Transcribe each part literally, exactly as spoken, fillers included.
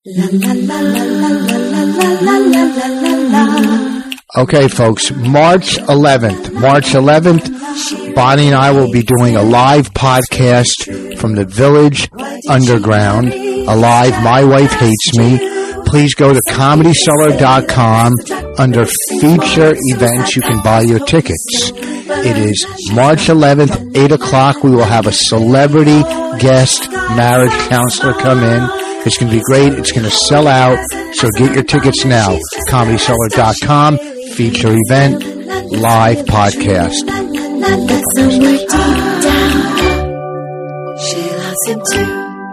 Okay, folks, March eleventh. March eleventh, Bonnie and I will be doing a live podcast from the Village Underground. A live My Wife Hates Me. Please go to comedy cellar dot com. Under feature events, you can buy your tickets. It is March eleventh, eight o'clock. We will have a celebrity guest marriage counselor come in. It's going to be great. It's going to sell out. So get your tickets now. comedy cellar dot com. Feature event. Live podcast. Somewhere deep down, she loves him too.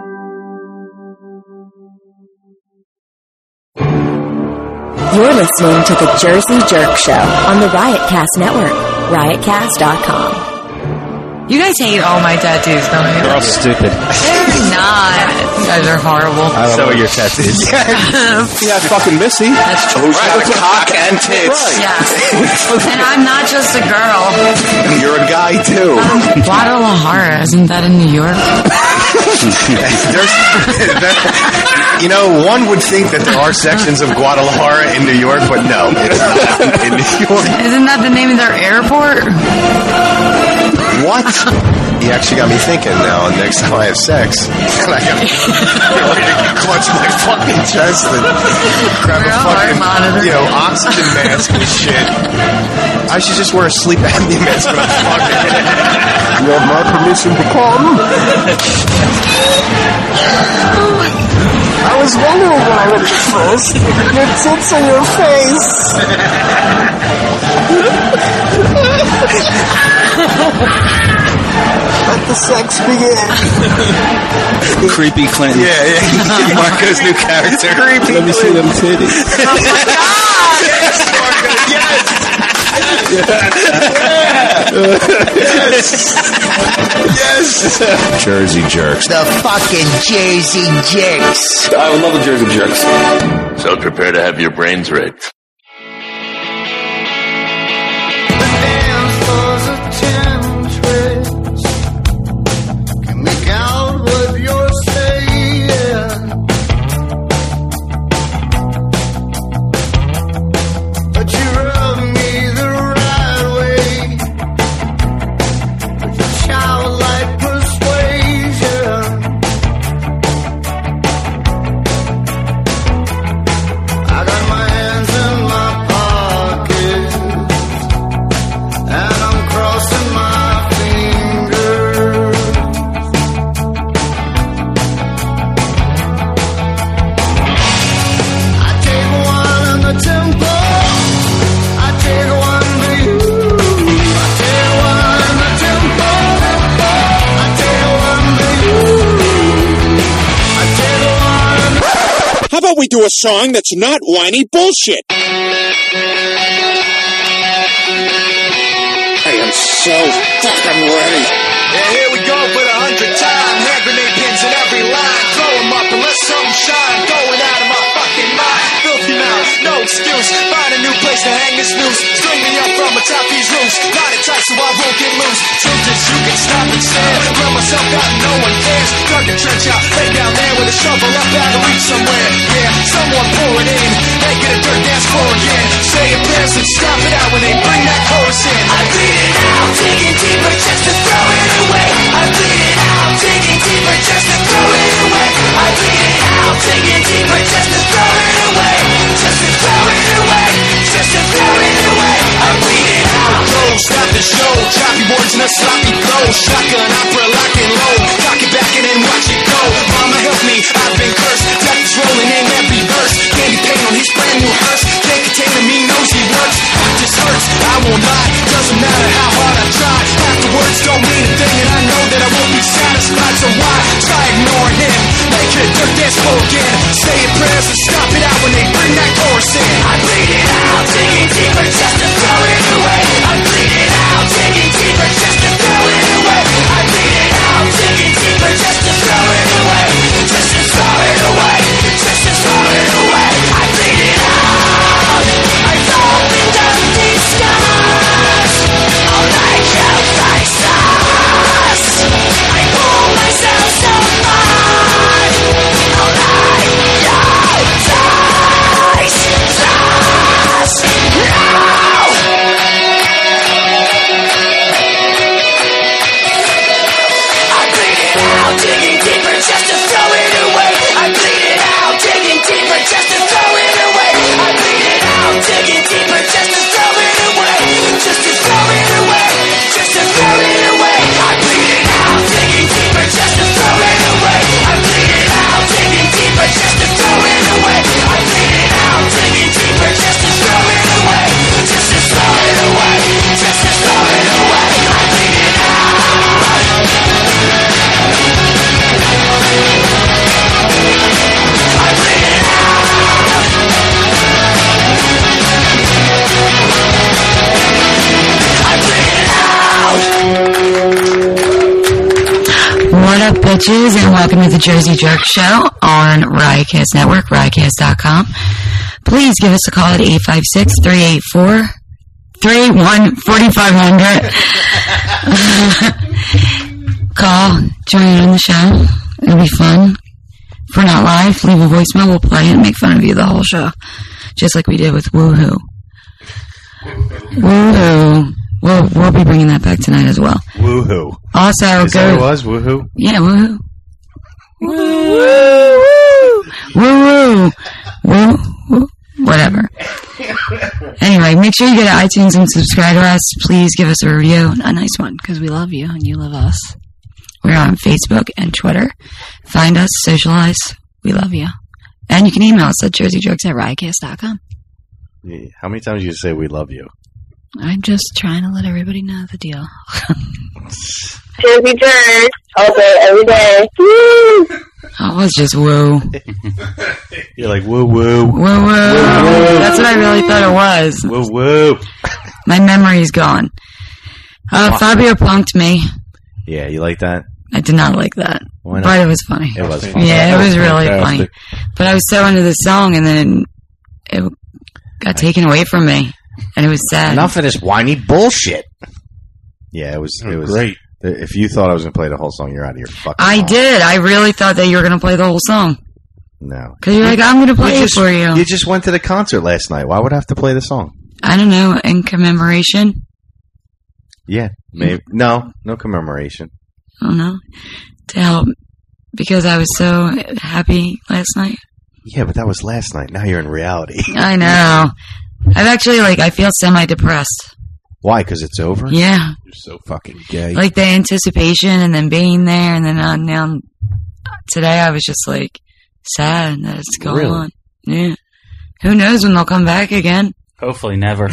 You're listening to The Jersey Jerk Show on the Riotcast Network. riot cast dot com. You guys hate all my tattoos, don't you? They're all stupid. They're not. You guys are horrible. I so are your tattoos. Yeah, fucking Missy. That's true. Who's got a cock and tits? Right. Yeah. And I'm not just a girl. You're a guy, too. Um, Guadalajara, isn't that in New York? There's, that, you know, one would think that there are sections of Guadalajara in New York, but no, it's not in New York. Isn't that the name of their airport? What? You actually got me thinking now. Next time I have sex, and I got ready to clutch my fucking chest and grab a fucking, you know, oxygen mask and shit. I should just wear a sleep apnea mask when I'm fucking. You have my permission to come. I was wondering when I looked at first. Your tits on your face. Let the sex begin. Creepy Clinton. Yeah, yeah. Marco's new character. Creepy Let me see them titties. Oh my God! Yes, Marco. Yes. Yes. Yes. Jersey Jerks. The fucking Jersey Jerks. I would love the Jersey Jerks. So prepare to have your brains raped. We do a song that's not whiny bullshit. I am so fucking ready. Yeah, here we go for the hundredth time. Hand grenade pins in every line. Throw them up and let some shine. Going out of my fucking mind. Filthy mouth, no excuse. Find a new place to hang this noose. String me up from atop these roofs. Got it tight so I won't get loose. Truth is you can stop and stare. Run myself out and no one cares. Dug a trench out, lay down there with a shovel up out of reach somewhere. Yeah, someone pour it in. Make it a dirt dance floor again. Say your prayers and stop it out when they bring that chorus in. I bleed it out, digging deeper just to throw it away. I bleed it out, digging deeper just to throw it away. I bleed it out, digging deeper just to throw it away. Just to throw it away. Just to throw it away. I bleed it out. Don't stop the show. Choppy words and a sloppy flow. Shotgun opera lock and low. Cock it back and then watch it go. Mama help me, I've been cursed. Death is rolling in every verse. Candy paint on his brand new hearse. Can't contain him, he knows he works. It just hurts, I won't lie. Doesn't matter how hard I try. Half the words don't mean a thing, and I know that I won't be satisfied. So why try ignoring him? Make it a dirt dance floor again. Say your prayers and stop it out when they bring that chorus in. I bleed it out, digging deeper just to throw it away. I bleed it out, digging deeper just to throw it away. I bleed it out, digging deeper just to throw it away. Just to throw it away. Just to throw it away. I bleed it out. I fall into these scars. All like shells like stars. I pull myself so hard. All like, yeah. bitches, and welcome to the Jersey Jerk Show on Riotcast Network, riotcast dot com. Please give us a call at eight five six, three eight four, three eight one, four five zero zero. Call, join in on the show. It'll be fun. If we're not live, leave a voicemail. We'll play it and make fun of you the whole show. Just like we did with Woohoo. Woohoo. We'll, we'll be bringing that back tonight as well. Woohoo. Also, Is go. that what it was? Woohoo? Yeah, woohoo. Woo woo. Woo woo. Whatever. Anyway, make sure you go to iTunes and subscribe to us. Please give us a review. A nice one, because we love you and you love us. We're on Facebook and Twitter. Find us, socialize. We love you. And you can email us at jerseyjokes at riotcast dot com. Yeah. How many times do you say we love you? I'm just trying to let everybody know the deal. Jersey Jerk, all day, every day. Woo! Oh, it was just woo. You're like, woo woo. Woo woo. That's what I really thought it was. Woo woo. My memory's gone. Uh, Fabio punked me. Yeah, you like that? I did not like that. Why not? But it was funny. It was funny. Yeah, it was really Fantastic. funny. But I was so into the song, and then it got taken away from me. And it was sad. Enough of this whiny bullshit. Yeah, it was. It was great. If you thought I was going to play the whole song, you're out of your fucking I mind. did. I really thought that you were going to play the whole song. No. Because you're like, I'm going to play you it just, for you. You just went to the concert last night. Why would I have to play the song? I don't know. In commemoration? Yeah, maybe. No, no commemoration. I don't know. To help. Because I was so happy last night. Yeah, but that was last night. Now you're in reality. I know. I've actually, like, I feel semi-depressed. Why? Because it's over? Yeah. You're so fucking gay. Like, the anticipation and then being there, and then uh, now, today I was just, like, sad that it's going Really? on. Yeah. Who knows when they'll come back again? Hopefully never.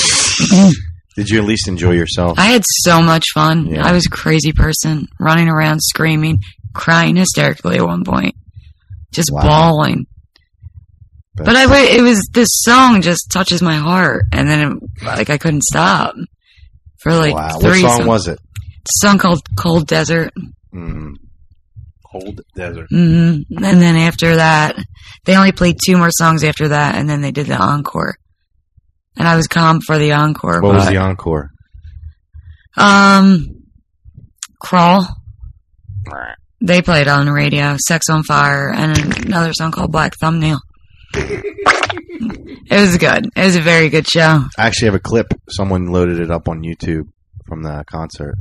Did you at least enjoy yourself? I had so much fun. Yeah. I was a crazy person, running around, screaming, crying hysterically at one point. Just Wow. bawling. But, But I, wa- it was, this song just touches my heart, and then, it, like, I couldn't stop for, like, wow. three What song songs. was it? It's a song called Cold Desert. Mm. Cold Desert. hmm And then after that, they only played two more songs after that, and then they did the encore. And I was calm for the encore. What but, was the encore? Um, Crawl. They played on the radio. Sex on Fire, and another song called Black Thumbnail. It was good. It was a very good show. I actually have a clip. Someone loaded it up on YouTube from the concert.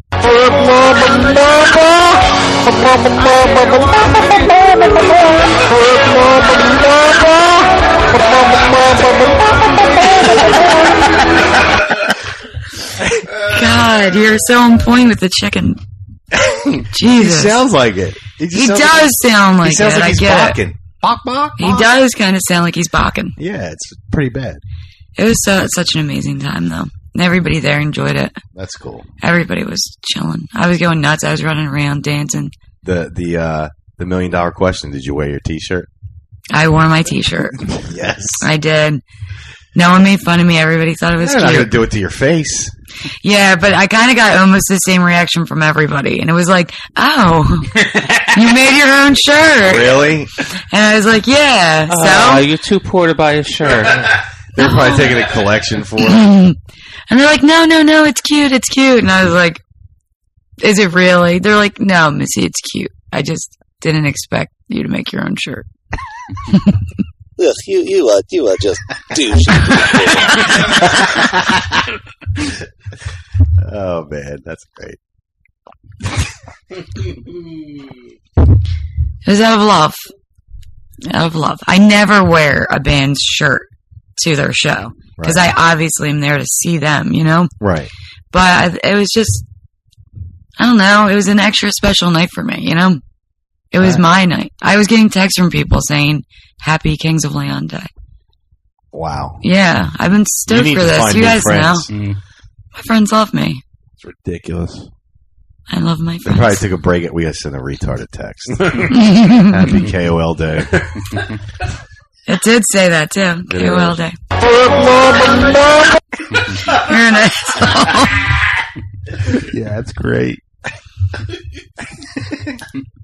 God, you're so on point with the chicken. He Jesus. sounds like it. He, just He sounds does like, sound like He sounds it. like I he's get it. barking. Bok, bok, He bok. does kind of sound like he's barking. Yeah, it's pretty bad. It was so, such an amazing time, though. Everybody there enjoyed it. That's cool. Everybody was chilling. I was going nuts. I was running around dancing. The the uh, the million dollar question: did you wear your T-shirt? I wore my T-shirt. Yes. I did. No one made fun of me. Everybody thought it was They're not cute. going to do it to your face. Yeah, but I kind of got almost the same reaction from everybody. And it was like, oh, you made your own shirt. Really? And I was like, yeah. Oh, So? you're too poor to buy a shirt. They're probably taking a collection for it. And they're like, no, no, no, it's cute, it's cute. And I was like, is it really? They're like, no, Missy, it's cute. I just didn't expect you to make your own shirt. Ugh, you, you, uh, you, uh, just douche. Oh, man, that's great. It was out of love. Out of love. I never wear a band's shirt to their show because Right. I obviously am there to see them, you know? Right. But I, it was just, I don't know, it was an extra special night for me, you know? It was Right. my night. I was getting texts from people saying, Happy Kings of Leon Day. Wow. Yeah, I've been stoked You need for to this. find You new guys friends. know. My friends love me. It's ridiculous. I love my They friends. probably took a break. At, we got to send a retarded text. Happy K O L Day. It did say that too. It K O L is. Day. You're an asshole. Yeah, that's great.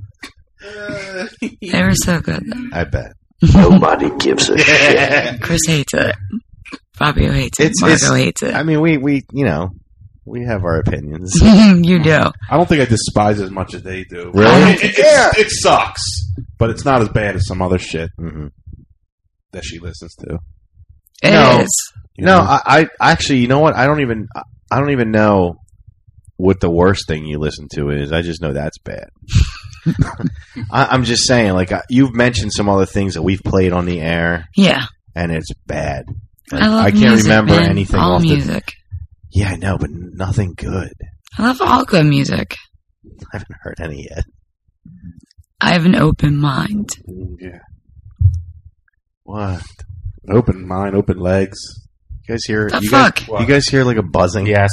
They were so good, though. I bet. Nobody gives a shit. Chris hates it. Fabio hates it. It's, Marco it's, hates it. I mean, we, we, you know, we have our opinions. You do. I don't think I despise it as much as they do. Really? It, it, it, it sucks, but it's not as bad as some other shit mm-hmm. that she listens to. It no, is. No, I, I actually, you know what? I don't even, I don't even know what the worst thing you listen to is. I just know that's bad. I, I'm just saying, like, I, you've mentioned some other things that we've played on the air. Yeah. And it's bad. I love I can't music, remember man. anything all off music. The, yeah, I know, but nothing good. I love all good music. I haven't heard any yet. I have an open mind. Yeah. What? Open mind, open legs. You guys hear? The you fuck? Guys, you guys hear like a buzzing? Yes.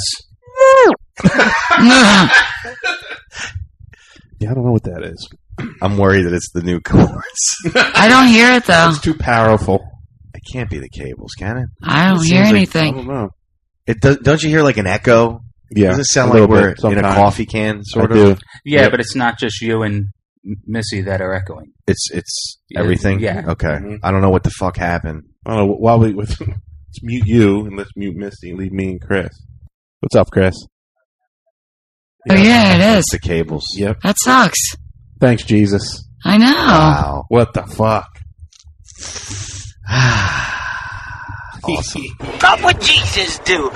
Yeah, I don't know what that is. I'm worried that it's the new chorus. I don't hear it though. It's too powerful. It can't be the cables, can it? I don't It hear seems like- anything. I don't know. It does, don't you hear like an echo? Yeah, Doesn't it sound a like little we're bit, in a sometimes. coffee can, sort I of? do. Yeah, Yep. but it's not just you and M- Missy that are echoing. It's it's Yeah, everything. yeah. Okay. Mhm. I don't know what the fuck happened. I don't know. While we let's mute you and let's mute Misty and leave me and Chris. What's up, Chris? Oh yeah, it is. It's the cables. Yep. That sucks. Thanks, Jesus. I know. Wow. What the fuck? Awesome. Not what Jesus do.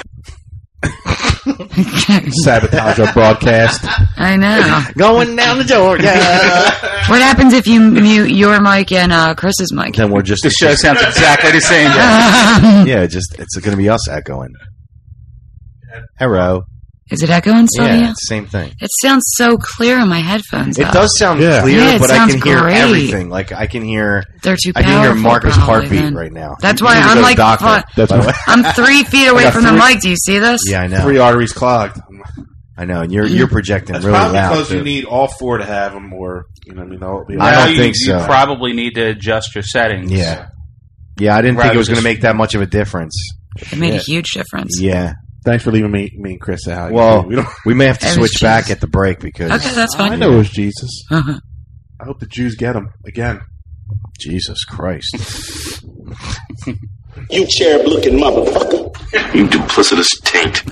Sabotage our broadcast. I know. Going down the door. Yeah. What happens if you mute your mic and uh, Chris's mic? Then we're just The show sounds exactly the same. yeah. Just it's going to be us echoing. Hello. Is it echoing still? Yeah, Yeah. it's the same thing. It sounds so clear in my headphones. It though. does sound Yeah. clear, Yeah, it but I sounds can hear great. everything. Like I can hear, They're too I powerful. can hear Marcus' probably, heartbeat then. right now. That's You why need to I'm go to the like, doctor, fuck. by the way. I'm three feet away got from the three- mic. Do you see this? Yeah, I know. Three arteries clogged. I know, and you're you're projecting That's really probably loud. because too. you need all four to have them, or you know, what I mean, they'll be. I No, don't you, think you so. probably need to adjust your settings. Yeah, yeah. I didn't think Rather it was going to just- make that much of a difference. It made Yeah. a huge difference. Yeah. Thanks for leaving me, me and Chris out. Well, we don't. we may have to It was switch back Jesus. at the break because Okay, that's fine. I know it was Jesus. Uh-huh. I hope the Jews get him again. Jesus Christ. You cherub-looking motherfucker. You duplicitous taint.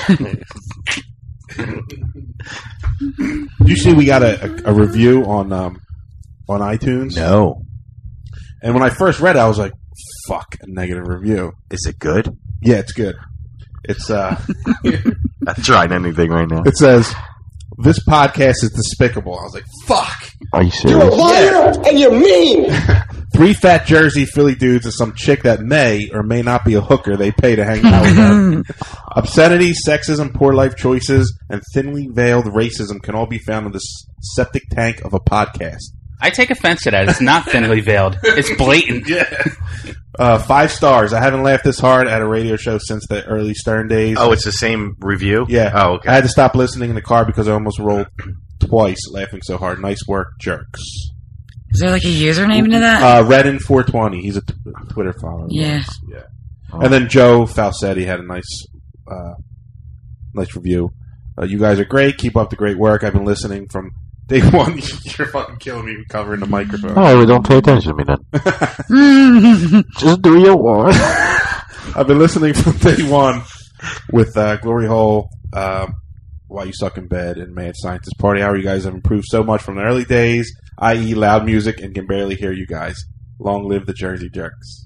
You see, we got a, a, a review on um, on iTunes. No, And when I first read it, I was like, "Fuck, a negative review." is it good? Yeah, it's good. It's uh, I'm trying anything right now. it says this podcast is despicable. I was like, "Fuck." Are you You're a serious? liar and you're mean. Three fat Jersey Philly dudes and some chick that may or may not be a hooker they pay to hang out with them. Obscenity, sexism, poor life choices, and thinly veiled racism can all be found in this septic tank of a podcast. I take offense to that. It's not thinly veiled. It's blatant. Yeah. Uh, five stars. I haven't laughed this hard at a radio show since the early Stern days. Oh, it's the same review? Yeah. Oh, okay. I had to stop listening in the car because I almost rolled twice laughing so hard. Nice work, jerks. Is there like a username to that? Uh, Redden four twenty. He's a t- Twitter follower. Yeah. Yeah. And then Joe Falsetti had a nice, uh, nice review. Uh, you guys are great. Keep up the great work. I've been listening from day one. You're fucking killing me covering the microphone. Oh, well, don't pay attention to me then. Just do your work. I've been listening from day one with uh, Glory Hole, um, Why You Suck in Bed, and Mad Scientist Party Hour. You guys have improved so much from the early days, that is loud music, and can barely hear you guys. Long live the Jersey Jerks.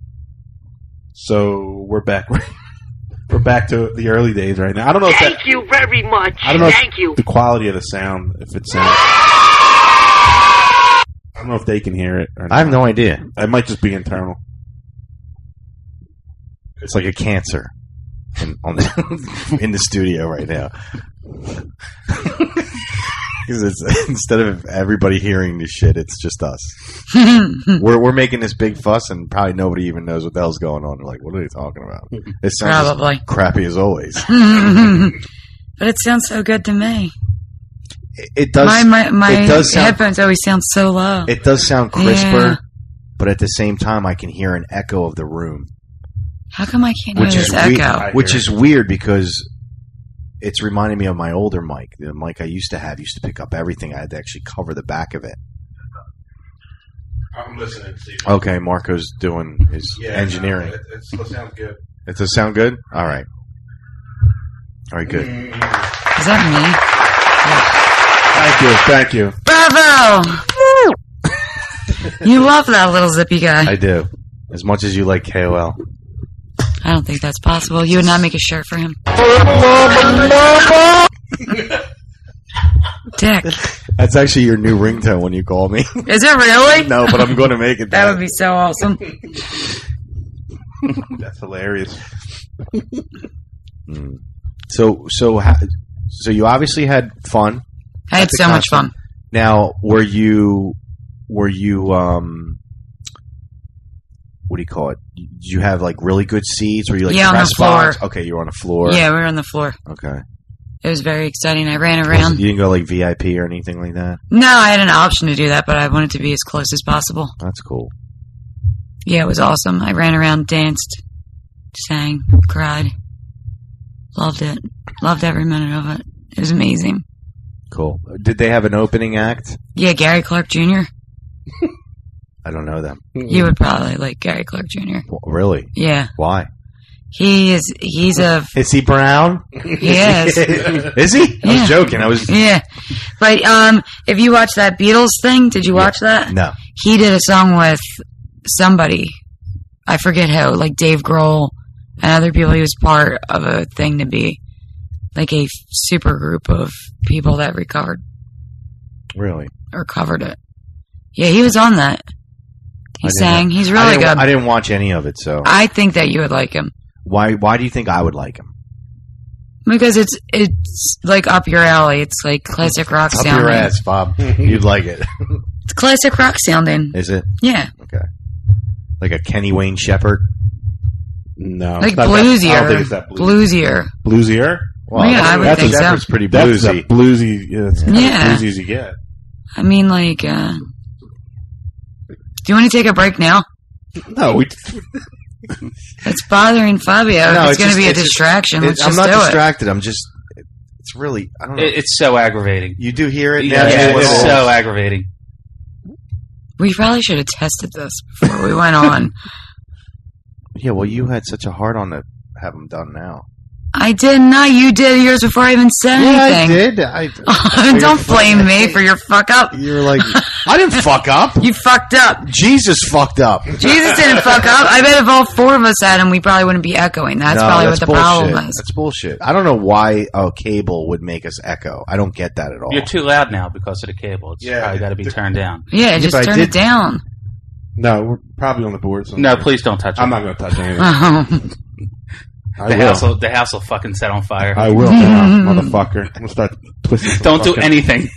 So we're back. We're back to the early days right now. I don't know if Thank that, you very much. I don't know Thank if you. the quality of the sound, if it sounds. I don't know if they can hear it. Or not. I have no idea. It might just be internal. It's like a cancer in, on the, in the studio right now. Because it's instead of everybody hearing this shit, it's just us. we're we're making this big fuss, and probably nobody even knows what the hell's going on. They're like, "What are they talking about?" It sounds Probably. just crappy as always. But it sounds so good to me. It, it does. My my, my it does sound, headphones always sound so low. It does sound crisper, Yeah. but at the same time, I can hear an echo of the room, How come I can't hear which this is echo? weird. Which is weird because it's reminding me of my older mic. The mic I used to have used to pick up everything. I had to actually cover the back of it. I'm listening. Steve. Okay, Marco's doing his Yeah, engineering. It, it's, it sounds good. It does sound good? All right. All right, good. Mm. Is that Thank you. Thank you. me? Bravo! You love that little zippy guy. I do. As much as you like K O L. I don't think that's possible. You would not make a shirt for him. Dick. That's actually your new ringtone when you call me. Is it really? No, but I'm going to make it That that. would be so awesome. That's hilarious. Mm. So, so, ha- so you obviously had fun. I had at the so much concert. fun. Now, were you, were you, um, what do you call it? Did you have like really good seats? Were you like Yeah, on the press floor. box? Okay, you were on the floor. Yeah, we were on the floor. Okay. It was very exciting. I ran Was around. it- you didn't go like V I P or anything like that? No, I had an option to do that, but I wanted to be as close as possible. That's cool. Yeah, it was awesome. I ran around, danced, sang, cried. Loved it. Loved every minute of it. It was amazing. Cool. Did they have an opening act? Yeah, Gary Clark Junior I don't know them. You would probably like Gary Clark Junior Well, really? Yeah. Why? He is, he's a, Is he brown? he is. Is he? I Yeah. was joking. I was. Yeah. But, um, if you watch that Beatles thing, did you watch that? No. He did a song with somebody. I forget who, like Dave Grohl and other people. He was part of a thing to be like a super group of people that recovered Really? or covered it. Yeah, he was on that. He I didn't sang. wa- He's I really didn't wa- good. I didn't watch any of it, so. I think that you would like him Why? Why do you think I would like him? because it's it's like up your alley. It's like classic rock Up sounding. your ass, Bob. You'd like it. It's classic rock sounding. Is it? Yeah, Okay. Like a Kenny Wayne Shepherd? No. like it's not that- bluesier. I don't think it's that bluesy. Bluesier. Bluesier? Well, Yeah, I would that's think a so. Shepherd's pretty That's bluesy. that bluesy. Yeah, that's kind Yeah. of bluesy as you get. I mean, like, uh, do you want to take a break now? No, we. It's bothering Fabio. No, it's it's going to just- be a it's just- distraction. it- Let's I'm just not do distracted. I'm just. It's really. I don't know. It, it's so aggravating. You do hear it? Yeah, now? yeah, Well, it's so aggravating. it. We probably should have tested this before we went on. Yeah, well, you had such a hard on to have them done now. I did not. You did yours before I even said anything. did. I, Don't blame me for your fuck up. You were like, I didn't fuck up. You fucked up. Jesus fucked up. Jesus didn't fuck up. I bet if all four of us had him, we probably wouldn't be echoing. That's No, probably that's what the bullshit. problem is. That's bullshit. I don't know why a cable would make us echo. I don't get that at all. You're too loud now because of the cable. It's Yeah. probably got to be turned down. Yeah, just but I turn did- it down. No, we're probably on the board. No, somewhere. please don't touch it. I'm not going to touch anything. Oh. I the will. house will the house will fucking set on fire. I will now, motherfucker. I'm going to start twisting. some Don't do fucking- anything.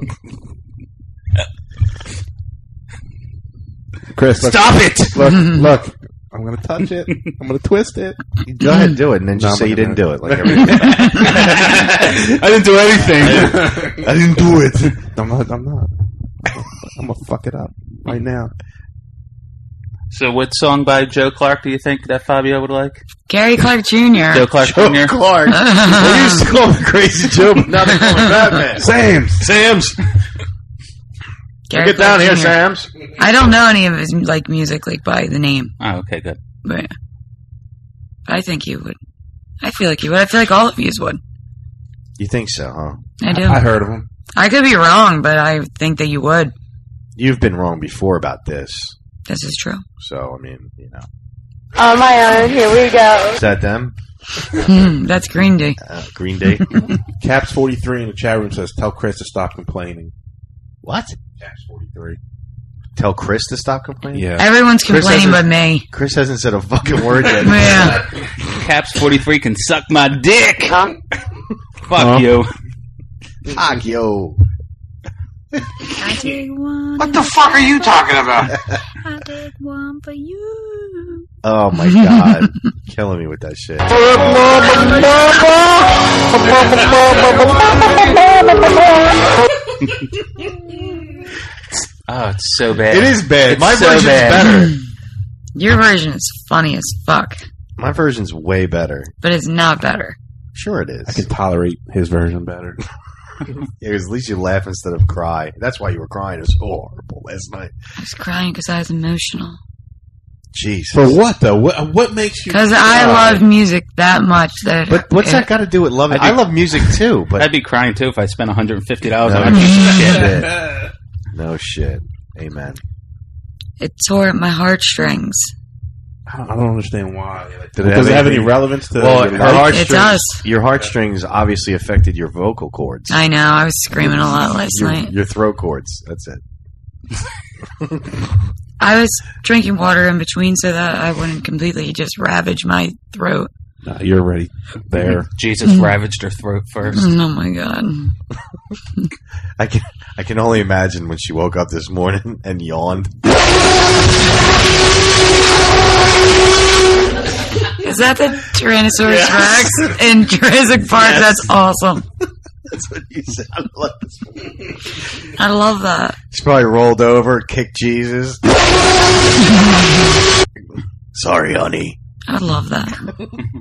Chris, look, Stop it! Look, look. I'm going to touch it. I'm going to twist it. Go ahead and do it, and then just No, say I'm you not didn't gonna do it. Like everything. I didn't do anything. I didn't do it. I'm not. I'm not. I'm going to fuck it up right now. So, what song by Joe Clark do you think that Fabio would like? Gary Clark Junior Joe Clark Joe Junior Clark. They used to call me Crazy Joe, but now they call me Batman. Sam's. Sam's. Gary Get down Clark here, Junior Sam's. I don't know any of his like music like by the name, Oh, okay, good. but I think you would. I feel like you would. I feel like all of you would. You think so, huh? I do. I heard of him. I could be wrong, but I think that you would. You've been wrong before about this. This is true. So, I mean, you know. On my own, here we go. Is that them? Hmm, that's Green Day. Uh, Green Day? Caps forty-three in the chat room says, "Tell Chris to stop complaining." What? Caps forty-three. Tell Chris to stop complaining? Yeah. Everyone's Chris complaining but hasn't- me. Chris hasn't said a fucking word yet. Yeah. Caps forty-three can suck my dick. Huh? Fuck Huh? you. Fuck, yo. I take one. What the fuck are you talking about? I take one for you. Oh, my God. Killing me with that shit. Oh, it's so bad. It is bad. It's My so version's bad. better. Your version is funny as fuck, My version's way better. but it's not better. Sure it is. I can tolerate his version better. Yeah, 'cause at least you laugh instead of cry. That's why you were crying. It was horrible last night. I was crying because I was emotional. Jesus. For what though? What, what makes you? Because I love music that much that. But what's it, that got to do with loving? I love music too, but I'd be crying too if I spent one hundred fifty dollars no on a piece of shit. shit. No shit. Amen. It tore at my heartstrings. I don't, I don't understand why. Like, Did it does it have any anything- relevance to? Well, your her life? heartstrings, It does. Your heartstrings obviously affected your vocal cords. I know. I was screaming a lot last your, night. your throat cords. That's it. I was drinking water in between so that I wouldn't completely just ravage my throat. Nah, you're already there. Jesus ravaged her throat first. Oh my god. I can I can only imagine when she woke up this morning and yawned. Is that the Tyrannosaurus Rex in Jurassic Park? Yes. That's awesome. That's what you sounded like this morning. I love that. She probably rolled over, kicked Jesus. Sorry, honey. I love that.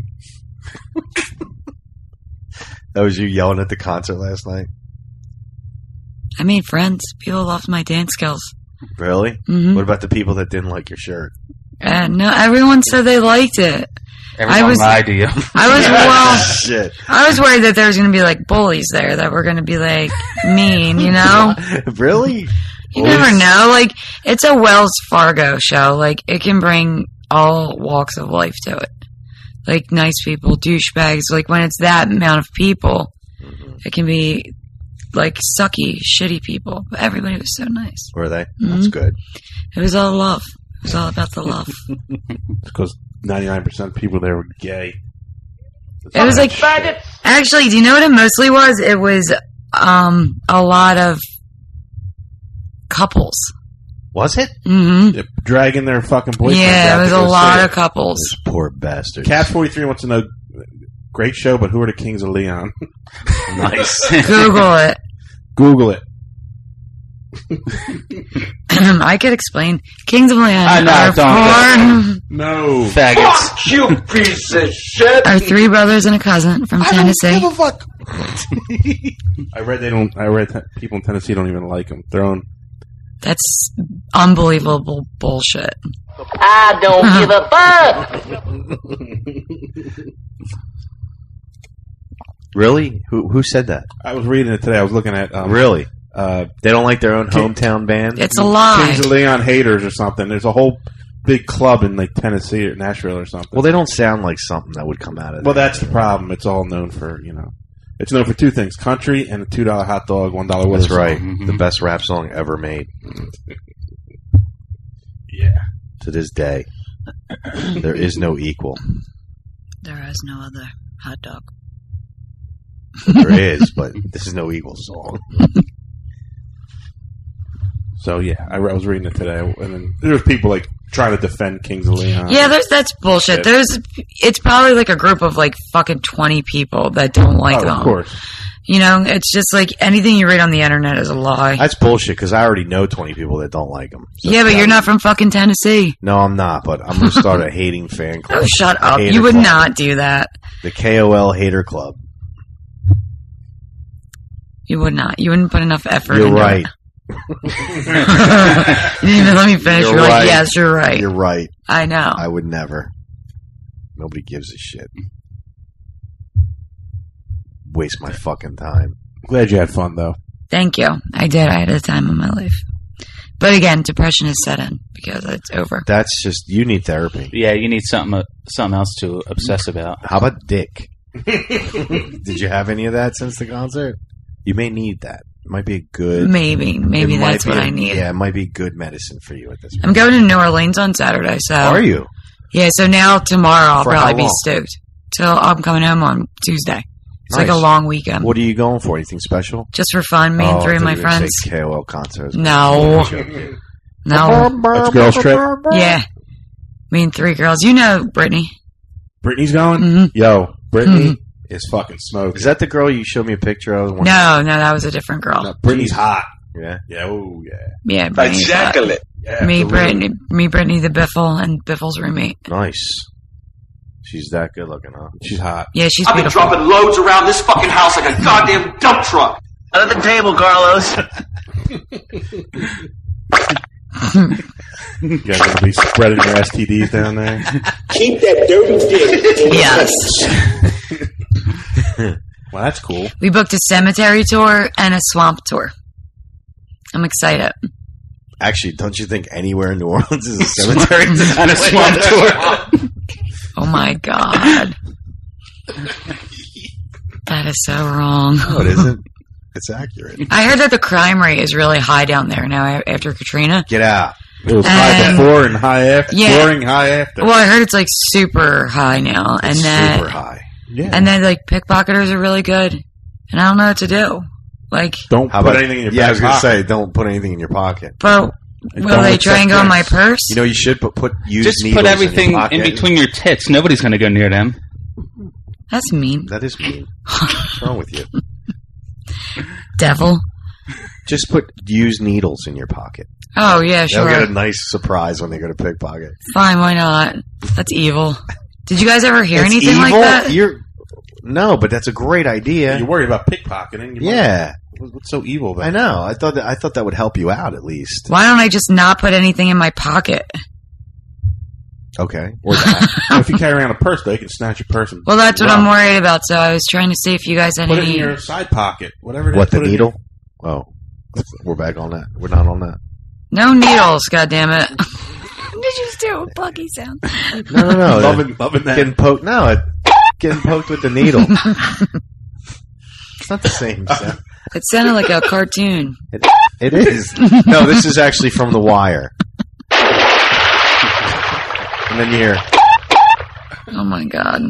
That was you yelling at the concert last night? I made friends. People loved my dance skills. Really? Mhm. What about the people that didn't like your shirt? Uh, no, everyone said they liked it. Everyone I was, lied to you. I was well. Shit. I was worried that there was going to be like bullies there that were going to be like mean, you know. Really? You never know. Like it's a Wells Fargo show. Like it can bring all walks of life to it. Like nice people, douchebags. Like when it's that amount of people, Mm-hmm. it can be like sucky, shitty people. But everybody was so nice. Were they? Mhm. That's good. It was all love. It was all about the love. Because ninety-nine percent of people there were gay. It was like, actually, do you know what it mostly was? It was um, a lot of couples. Was it? Mm-hmm. Yep, dragging their fucking boyfriend. Yeah, out it was to a go lot see of it. couples. Poor bastards. Cat forty-three wants to know. Great show, but who are the Kings of Leon? Nice. Google it. Google it. I could explain. Kings of Leon I know, are don't four, No. Faggots. You piece of shit! are three brothers and a cousin from Tennessee. fuck. I read they don't. I read that people in Tennessee don't even like them. Their own. That's unbelievable bullshit. I don't give a fuck. Really? Who who said that? I was reading it today. I was looking at. Um, Really? Uh, They don't like their own hometown band? It's a lie. Kings of Leon haters or something. There's a whole big club in like Tennessee or Nashville or something. Well, they don't sound like something that would come out of Well, there. that's the problem. It's all known for, you know, it's known for two things: country and a two dollar hot dog, one dollar That's Willis right. song. The best rap song ever made Yeah. to this day. There is no equal. There is no other hot dog. There is, but this is no equal song. So yeah, I, I was reading it today, and then there's people like trying to defend Kings of Leon. Yeah, there's that's bullshit. There's it's probably like a group of like fucking twenty people that don't like Oh, them. of course. You know, it's just like anything you read on the internet is a lie. That's bullshit because I already know twenty people that don't like him. So yeah, but that- you're not from fucking Tennessee. No, I'm not, but I'm going to start a hating fan club. Oh, shut A up. hater You would club. not do that. The K O L Hater Club. You would not. You wouldn't put enough effort You're into right. it. You didn't even let me finish. You're You're, right. like, yes, you're right. You're right. I know. I would never. Nobody gives a shit. Waste my fucking time. Glad you had fun though. Thank you. I did. I had a time of my life. But again, depression has set in because it's over. That's just, you need therapy. Yeah, you need something uh, something else to obsess about. How about dick? Did you have any of that since the concert? You may need that. It might be a good. Maybe. Maybe it might that's be what a- I need. Yeah, it might be good medicine for you at this point. I'm going to New Orleans on Saturday, so. Are you? Yeah, so now tomorrow I'll For how probably be long? stoked. So I'm coming home on Tuesday. It's like a Nice. long weekend. What are you going for? Anything special? Just for fun, me and Oh, three I of thought my you were gonna friends. say K O L concert. No. No. That's a girls trip. Yeah. Me and three girls. You know Brittany. Brittany's going. Mhm. Yo, Brittany Mhm. is fucking smoking. Is that the girl you showed me a picture of? When- No, no, that was a different girl. No, Brittany's hot. Yeah. Yeah. Oh yeah. Yeah, Brittany's hot. Ejaculate. Yeah. Me, for real. Brittany, me, Brittany, the Biffle, and Biffle's roommate. Nice. She's that good looking, huh? She's hot. Yeah, she's I've been beautiful. dropping loads around this fucking house like a goddamn dump truck. Under the table, Carlos. You guys going to be spreading your S T Ds down there? Keep that dirty dick. Yes. Well, that's cool. We booked a cemetery tour and a swamp tour. I'm excited. Actually, don't you think anywhere in New Orleans is a cemetery and a swamp tour? Oh my god. That is so wrong. No, it isn't. It's accurate. I heard that the crime rate is really high down there now after Katrina. Get out. It was high Um, before and high after. yeah. During, high after. Well, I heard it's like super high now, and It's that super high. Yeah. and then like pickpocketers are really good, and I don't know what to do. Like, Don't How put about, anything in your yeah, back I was going to pocket. say, don't put anything in your pocket. bro, And will don't they accept try and go in my drinks. purse? You know, you should put, put used Just needles put everything in, your in pocket. between your tits. Nobody's going to go near them. That's mean, That is mean. What's wrong with you? devil. Just put used needles in your pocket. Oh yeah, They'll sure. get a nice surprise when they go to pickpocket. Fine, why not? That's evil. Did you guys ever hear It's anything evil? like that? You're no, but that's a great idea. You're worried about pickpocketing. You might- Yeah, What's so evil about I know. I thought that, I thought that would help you out at least. Why don't I just not put anything in my pocket? Okay, or that. Well, if you carry around a purse, they can snatch your purse. And Well, that's what rob I'm it. worried about. So I was trying to see if you guys had Put it in any. your side pocket. Whatever it is. What, the put it in needle? Oh, we're back on that. We're not on that. No needles, goddammit. Did you just do a plucky sound? No, no, no. Loving- loving that. Getting poked. No, it, getting poked with the needle. It's not the same sound. It sounded like a cartoon. It, it is. No, this is actually from The Wire. And then you hear, Oh my god.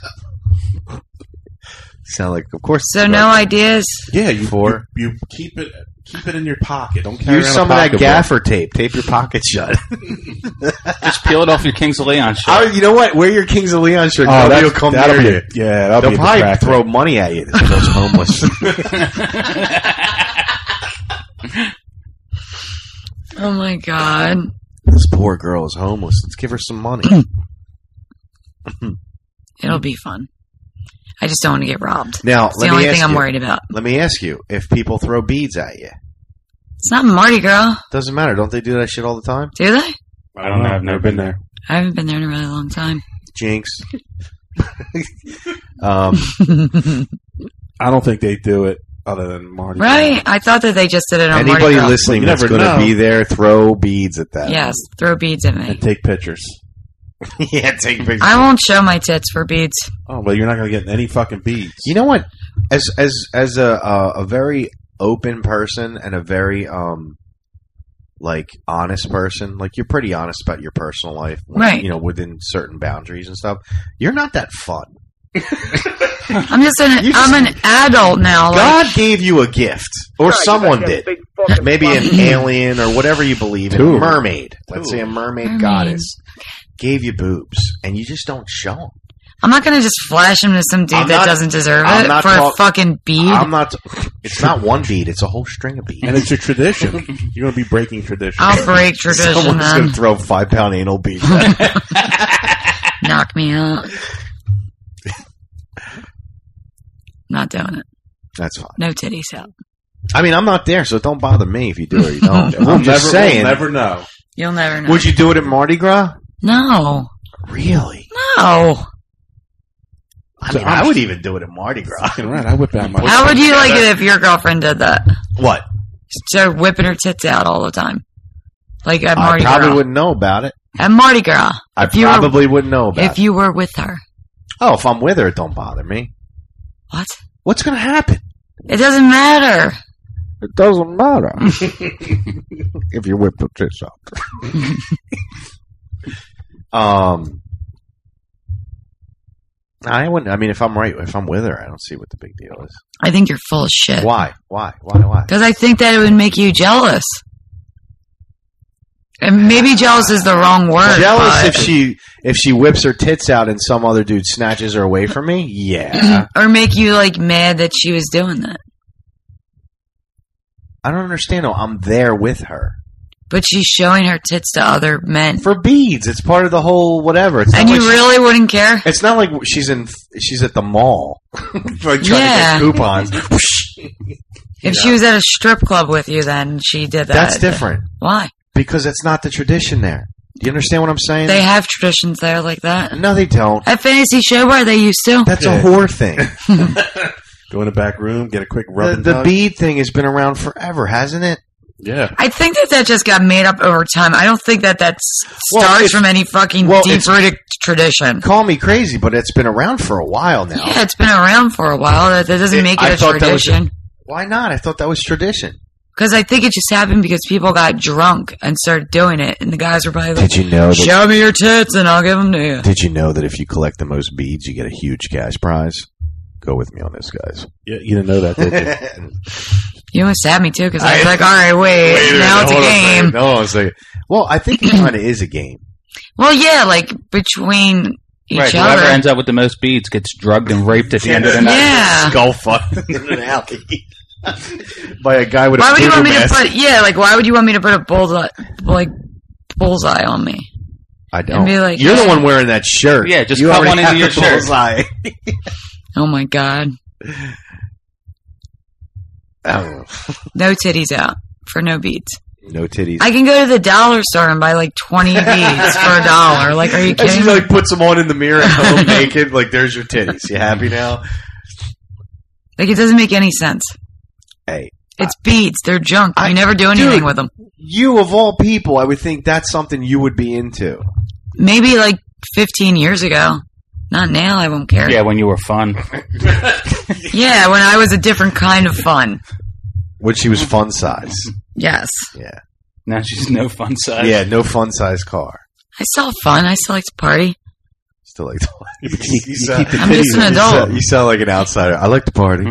sound like, of course. So no ideas? Yeah, you, For? you you keep it keep it in your pocket. Don't carry Use around some a of that pocketbook. gaffer tape. Tape your pocket shut. Just peel it off your Kings of Leon shirt. Oh, you know what? Wear your Kings of Leon shirt. Oh, Nobody that's- will come that'll near be you. a- yeah, that'll They'll be a probably distraction. throw money at you. Those homeless. Oh my god. This poor girl is homeless. Let's give her some money. It'll be fun. I just don't want to get robbed. Now, It's let the me only ask thing I'm you- worried about. Let me ask you: if people throw beads at you, It's not Mardi Gras, doesn't matter. Don't they do that shit all the time? do they? I don't know. I've never been there. I haven't been there in a really long time. Jinx. um, I don't think they do it other than Mardi Gras. Right? I thought that they just did it on Mardi anybody Gras. listening You that's never going to know. be there, throw beads at them. Yes, throw beads at me. And take pictures. yeah, take pictures. I won't show my tits for beads. Oh, well, you're not going to get any fucking beads. You know what? As as as a a, a very open person and a very um like honest person, like you're pretty honest about your personal life, when, Right. You know, within certain boundaries and stuff. You're not that fun. I'm just an You just- I'm an adult now. God Like, gave you a gift, or someone did. Maybe an alien or whatever you believe in. Two. A mermaid. Let's say a mermaid Mermaid. goddess gave you boobs, and you just don't show them. I'm not gonna just flash him to some dude I'm that not- doesn't deserve I'm it not for a talk- fucking bead. I'm not. It's not one bead. It's a whole string of beads. And it's a tradition. You're going to be breaking tradition. I'll break tradition Someone's then. going to throw five pound anal beads. at Knock me out. Not doing it. That's fine. No titties out. I mean, I'm not there, so don't bother me if you do or you don't. We'll I'm just never, saying. We'll never know. You'll never know. Would you do it at Mardi Gras? No. Really? No. I mean, I would even do it at Mardi Gras. Fucking right. I whip out my. How would you like it if your girlfriend did that? What? Start whipping her tits out all the time. Like at I Mardi probably Gras. wouldn't know about it. At Mardi Gras. I If you were- probably wouldn't know about If it. you were with her. Oh, if I'm with her, it don't bother me. What? What's going to happen? It doesn't matter. It doesn't matter if you whip the tits out. Um, I wouldn't. I mean, if I'm right, if I'm with her, I don't see what the big deal is. I think you're full of shit. Why? Why? Why? Why? Because I think that it would make you jealous. And maybe jealous is the wrong word. Jealous but- if she if she whips her tits out and some other dude snatches her away from me. Yeah, or make you like mad that she was doing that. I don't understand. No, I'm there with her But she's showing her tits to other men. for beads. It's part of the whole whatever. It's not And you like she- really wouldn't care? It's not like she's in. She's at the mall, like trying Yeah. to get coupons. If she was at a strip club with you, then she did that. That's different. Why? Because that's not the tradition there. Do you understand what I'm saying? They have traditions there like that. No, they don't. At Fantasy Show Bar, they used to. That's a whore thing. Go in the back room, get a quick rub The, and the tug. bead thing has been around forever, hasn't it? Yeah. I think that that just got made up over time. I don't think that that s- Well, starts it's- from any fucking well, it's- deep-rooted tradition. Call me crazy, but it's been around for a while now. Yeah, it's been around for a while. That, that doesn't It- make I it a thought that was- tradition. Why not? I thought that was tradition. Because I think it just happened because people got drunk and started doing it, and the guys were probably like, Did you know that- show me your tits and I'll give them to you. Did you know that if you collect the most beads, you get a huge cash prize? Go with me on this, guys. Yeah, you didn't know that, did you? You almost stabbed me, too, because I was like, all right, wait, Wait now it's a hold on game. second. No, I was like, well, I think it kind of is a game. Well, yeah, like, between each Right, other. whoever ends up with the most beads gets drugged and raped at the end of the night. Yeah. Skull fucked in an alley by a guy with Why a would you want me to mask. put, yeah, like, why would you want me to put a bullseye, like, bullseye on me? I And don't. be like, You're the yeah. one wearing that shirt. Yeah, just you cut already one into have your the shirt. bullseye. Oh, my God. Oh. No titties out for no beads. No titties. I can go to the dollar store and buy, like, twenty beads for a dollar. Like, are you And kidding she me? like puts them on in the mirror at home naked. Like, there's your titties. You happy now? Like, it doesn't make any sense. Hey. It's beads. They're junk. I- You never do anything Dude, with them. You, of all people, I would think that's something you would be into. Maybe, like, fifteen years ago. Not now. I won't care. Yeah, when you were fun. Yeah, when I was a different kind of fun. When she was fun size. Yes. Yeah. Now she's no fun size. Yeah, no fun size car. I still have fun. I still like to party. Still like to You keep, you sound- keep the I'm just titties an on. You adult. sound, you sound like an outsider. I like to party.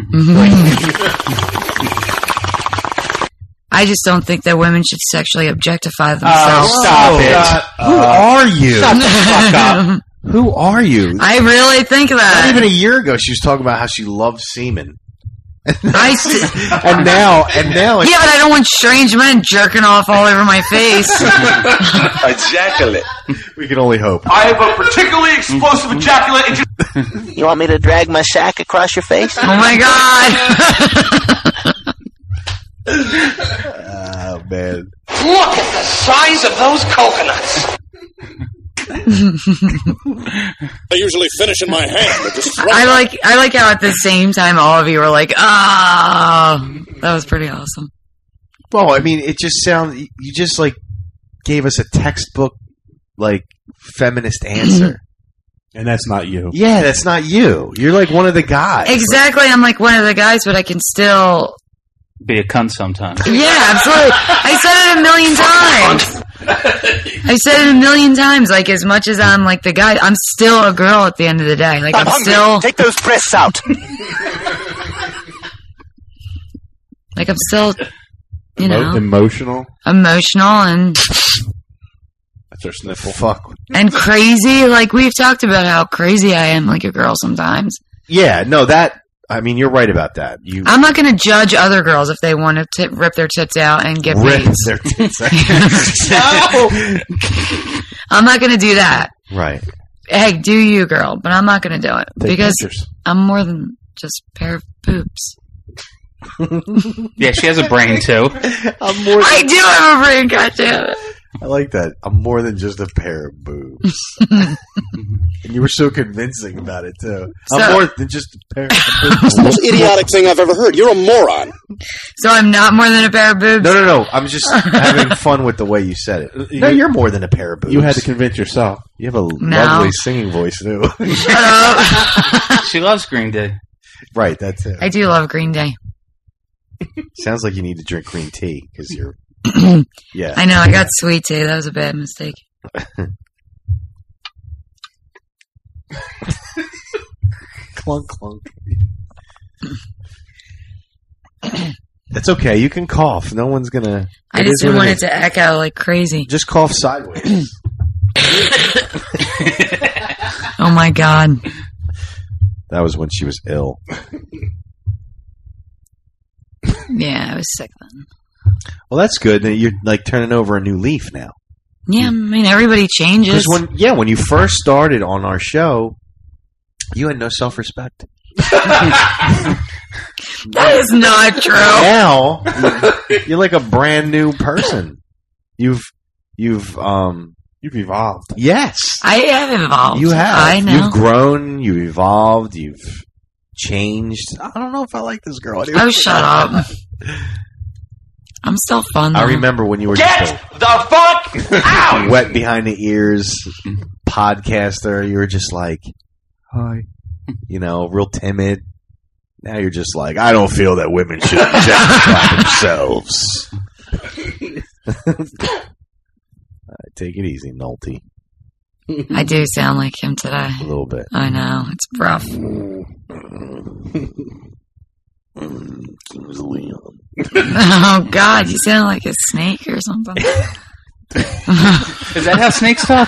I just don't think that women should sexually objectify Oh, themselves. stop it. Who are you? Shut the fuck up. Who are you? I really think Not that. even a year ago, she was talking about how she loves semen. I st- And now, and now, it's, yeah, but I don't want strange men jerking off all over my face. Ejaculate. we can only hope. I have a particularly explosive ejaculate. And just You want me to drag my sack across your face? Oh my god. Oh man. look at the size of those coconuts. I usually finish in my hand. But just throw I like I like how at the same time all of you were like, ah, that was pretty awesome. Well, I mean, it just sounds. You just like gave us a textbook, like feminist answer. And that's not you. Yeah, that's not you. You're like one of the guys. Exactly, I'm like one of the guys, but I can still. Be a cunt sometimes. Yeah, absolutely. I said it a million times. I said it a million times. Like, as much as I'm like the guy, I'm still a girl at the end of the day. Like, I'm, I'm hungry. still. Take those breasts out. Like, I'm still. You Emo- know, emotional. emotional and That's her sniffle. Fuck. and crazy. Like, we've talked about how crazy I am, like a girl sometimes. Yeah, no, that. I mean, you're right about that. You I'm not going to judge other girls if they want to t- rip their tits out and get rip beads. their tits out. I'm not going to do that. Right. Hey, do you, girl? But I'm not going to do it Take because pictures. I'm more than just a pair of boobs. Yeah, she has a brain too. I'm more. I do have a brain, goddamn. I like that. I'm more than just a pair of boobs. And you were so convincing about it too. I'm So- more than just a pair of That's boobs. the most idiotic thing I've ever heard. You're a moron. So I'm not more than a pair of boobs. No, no, no. I'm just having fun with the way you said it. No, you're more than a pair of boobs. You had to convince yourself. You have a lovely singing voice too. Shut up. She loves Green Day. Right, that's it. I do love Green Day. Sounds like you need to drink green tea because you're. Yeah. I know. I got sweet tea. That was a bad mistake. Clunk, clunk. That's okay. You can cough. No one's gonna. I it just is didn't what want it it to echo like crazy. is. Just cough sideways. Oh my god. That was when she was ill. Yeah, I was sick then. Well, that's good. That you're like turning over a new leaf now. Yeah, I mean everybody changes. Because when yeah, when you first started on our show, you had no self respect. That is not true. Now you're like a brand new person. You've you've um you've evolved. Yes, I have evolved. you have. I know. You've grown. You've evolved. You've changed. I don't know if I like this girl anymore. Oh, shut up. I'm still fun, though. I remember when you were Get just the fuck a out! wet behind the ears podcaster. You were just like, hi, you know, real timid. Now you're just like, I don't feel that women should objectify themselves. uh, take it easy, Nolte. I do sound like him today. A little bit. I know. It's rough. Oh, God. You sound like a snake or something. Is that how snakes talk?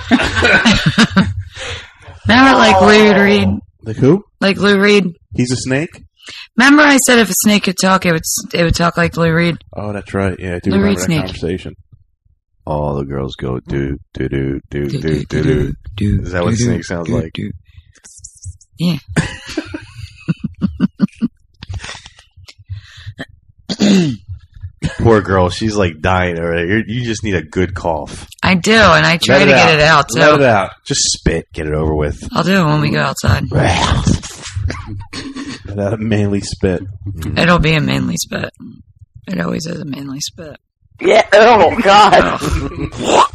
Remember, like Lou Reed? Like who? Like Lou Reed? He's a snake? Remember I said if a snake could talk, it would it would talk like Lou Reed? Oh, that's right. Yeah, I do Lou remember Reed that snake. conversation. All the girls go do do do do do do do. Is that what snake sounds like? Yeah. Poor girl, she's like dying already. You're, you just need a good cough. I do, and I try Let to it get out. it out, too. Let it out. Just spit. Get it over with. I'll do it when we go outside. That manly spit. It'll be a manly spit. It always is a manly spit. Yeah, oh, God.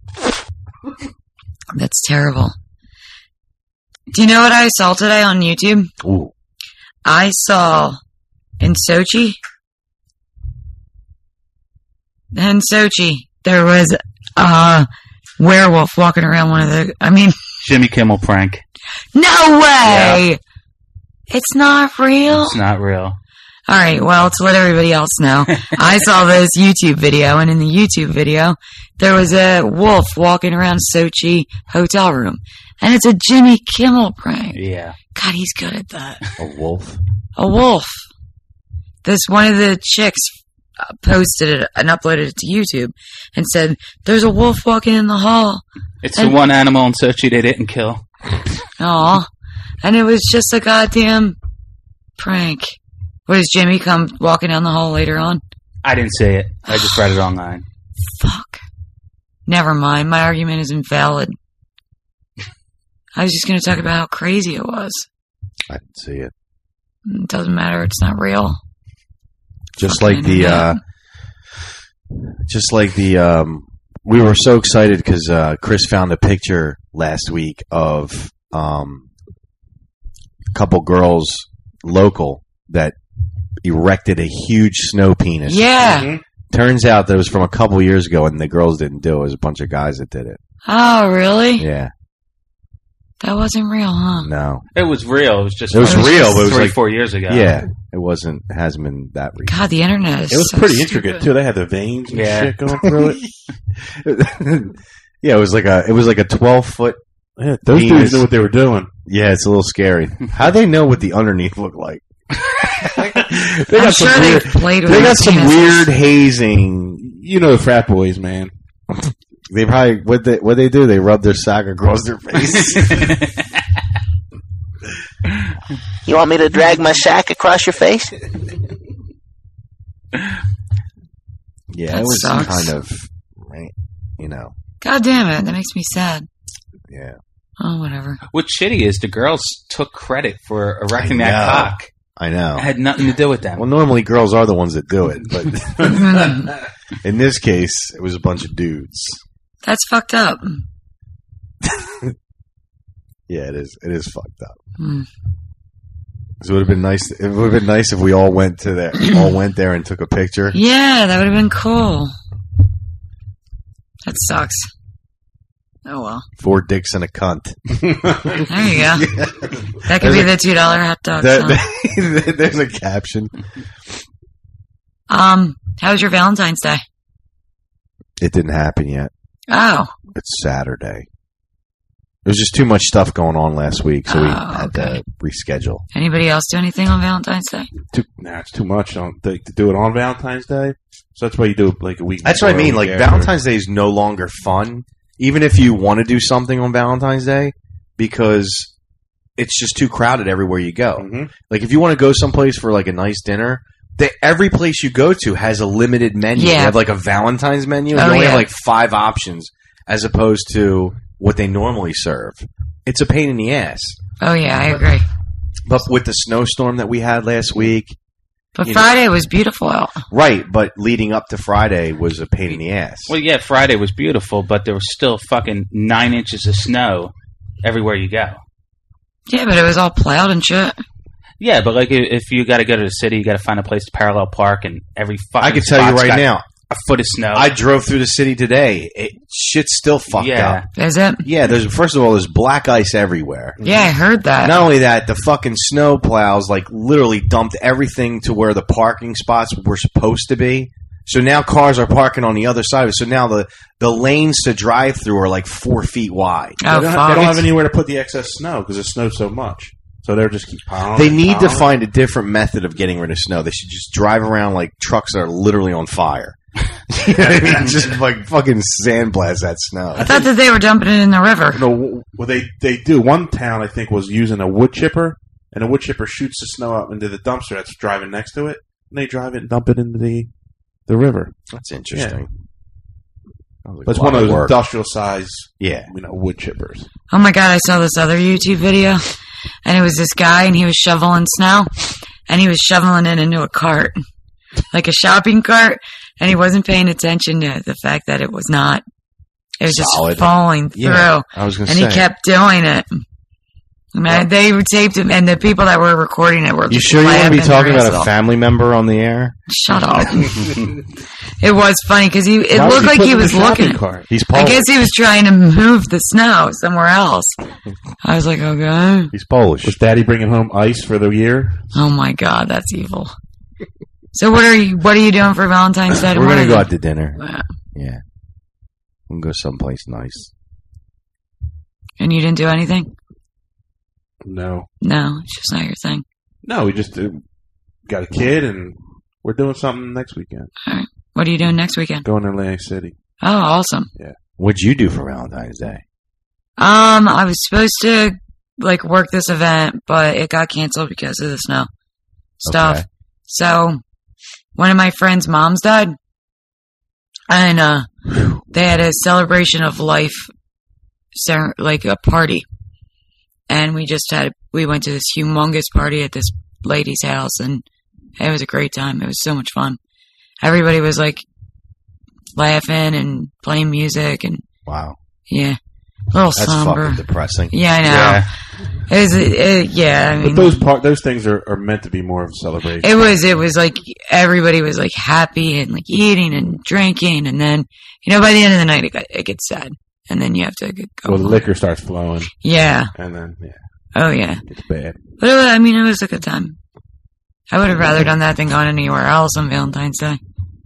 That's terrible. Do you know what I saw today on YouTube? Ooh. I saw in Sochi, in Sochi, there was a werewolf walking around one of the, I mean... Jimmy Kimmel prank. No way! Yeah. It's not real? It's not real. Alright, well, to let everybody else know, I saw this YouTube video, and in the YouTube video, there was a wolf walking around Sochi hotel room. And it's a Jimmy Kimmel prank. Yeah. God, he's good at that. A wolf? A wolf. This one of the chicks posted it and uploaded it to YouTube and said, there's a wolf walking in the hall. It's and, the one animal in Sochi they didn't kill. Aw. And it was just a goddamn prank. What, does Jimmy come walking down the hall later on? I didn't say it. I just read it online. Fuck. Never mind. My argument is invalid. I was just going to talk about how crazy it was. I didn't see it. It doesn't matter. It's not real. Just Fucking like the, uh, just like the, um, we were so excited because uh, Chris found a picture last week of um, a couple girls local that erected a huge snow penis. Yeah. Mm-hmm. Turns out that it was from a couple years ago, and the girls didn't do it. It was a bunch of guys that did it. Oh, really? Yeah. That wasn't real, huh? No. It was real. It was just it was it was real, just but it was three, like four years ago. Yeah, it wasn't. Hasn't been that recent. God, the internet is. It was so pretty stupid. intricate too. They had the veins and Yeah. shit going through it. Yeah, it was like a. It was like a twelve foot. Yeah, those penis. dudes knew what they were doing. Yeah, it's a little scary. How they know what the underneath looked like? they I'm got some sure weird. they played with They got some penises. weird hazing. You know the frat boys, man. They probably what they what they do. They rub their sack across their face. You want me to drag my sack across your face? Yeah, That it was sucks. kind of, right, you know. God damn it. That makes me sad. Yeah. Oh, whatever. What's shitty is the girls took credit for erecting I that know. cock. I know. It had nothing to do with them. Well, normally girls are the ones that do it, but in this case, it was a bunch of dudes. That's fucked up. Yeah, it is. It is fucked up. Hmm. So it would have been nice. It would have been nice if we all went to there, all went there and took a picture. Yeah, that would have been cool. That sucks. Oh, well. Four dicks and a cunt. There you go. That could be the two dollar hot dog song. That, there's a caption. Um, how was your Valentine's Day? It didn't happen yet. Oh. It's Saturday. There was just too much stuff going on last week, so we Oh, had okay. to reschedule. Anybody else do anything on Valentine's Day? Too, nah, it's too much on, to, to do it on Valentine's Day. So that's why you do it like a week. That's what I before, mean. a Like, week after. Valentine's Day is no longer fun, even if you want to do something on Valentine's Day, because it's just too crowded everywhere you go. Mm-hmm. Like if you want to go someplace for like a nice dinner, they, every place you go to has a limited menu. Yeah. They have like a Valentine's menu. And Oh, they only yeah. have like five options as opposed to what they normally serve. It's a pain in the ass. Oh yeah, I agree. But with the snowstorm that we had last week, But you know- Friday was beautiful out. right? But leading up to Friday was a pain in the ass. Well, yeah, Friday was beautiful, but there was still fucking nine inches of snow everywhere you go. Yeah, but it was all plowed and shit. Yeah, but like i- if you got to go to the city, you got to find a place to parallel park, and every fucking I can tell you spot's right got now, a foot of snow. I drove through the city today. It, shit's still fucked Yeah. up. Is it? Yeah, there's first of all, there's black ice everywhere. Yeah, I heard that. Not only that, the fucking snow plows like literally dumped everything to where the parking spots were supposed to be. So now cars are parking on the other side of it. So now the, the lanes to drive through are like four feet wide. Oh, they, don't, fuck. they don't have anywhere to put the excess snow because it snowed so much. So they're just keep piling. They and need to piling. find a different method of getting rid of snow. They should just drive around like trucks that are literally on fire. You know what I mean? Just like fucking sandblast that snow. I thought that they were dumping it in the river. No, well they they do. One town I think was using a wood chipper, and a wood chipper shoots the snow up into the dumpster that's driving next to it, and they drive it and dump it into the the river. That's interesting. Sounds like But it's a one lot of those work. industrial size, Yeah. you know, wood chippers. Oh my god, I saw this other YouTube video, and it was this guy, and he was shoveling snow, and he was shoveling it into a cart, like a shopping cart, and he wasn't paying attention to the fact that it was not. It was just Solid. falling through, Yeah, I was gonna and say. he kept doing it. Man, they taped him, and the people that were recording it were. You just sure you want to be laughing their talking about ass a off. family member on the air? Shut up. It was funny because he. It Why was looked he like putting he in the was shopping looking. cart? He's I Polish. guess he was trying to move the snow somewhere else. I was like, okay. He's Polish. Was Daddy bringing home ice for the year? Oh my god, that's evil. So what are you? What are you doing for Valentine's Day? We're tomorrow gonna go then? out to dinner. Wow. Yeah, we'll go someplace nice. And you didn't do anything? No, No, it's just not your thing. no. We just uh, got a kid, and we're doing something next weekend. All right. What are you doing next weekend? Going to Atlantic City. Oh, awesome. What'd you do for Valentine's Day? Um, I was supposed to like work this event, but it got canceled because of the snow stuff. Okay. So one of my friends' moms died, and uh, they had a celebration of life, cer- like a party, and we just had we went to this humongous party at this lady's house, and it was a great time. It was so much fun. Everybody was like laughing and playing music, and Wow, yeah, a little that's somber. fucking depressing. Yeah, I know. Yeah. It was, it, yeah, I mean, But those part, those things are, are meant to be more of a celebration. it was, it was like everybody was like happy and like eating and drinking, and then you know by the end of the night it got it gets sad, and then you have to go. well, the home. liquor starts flowing, Yeah. and then yeah, Oh yeah. it's bad. But it was, I mean, it was a good time. I would have rather done that than gone anywhere else on Valentine's Day.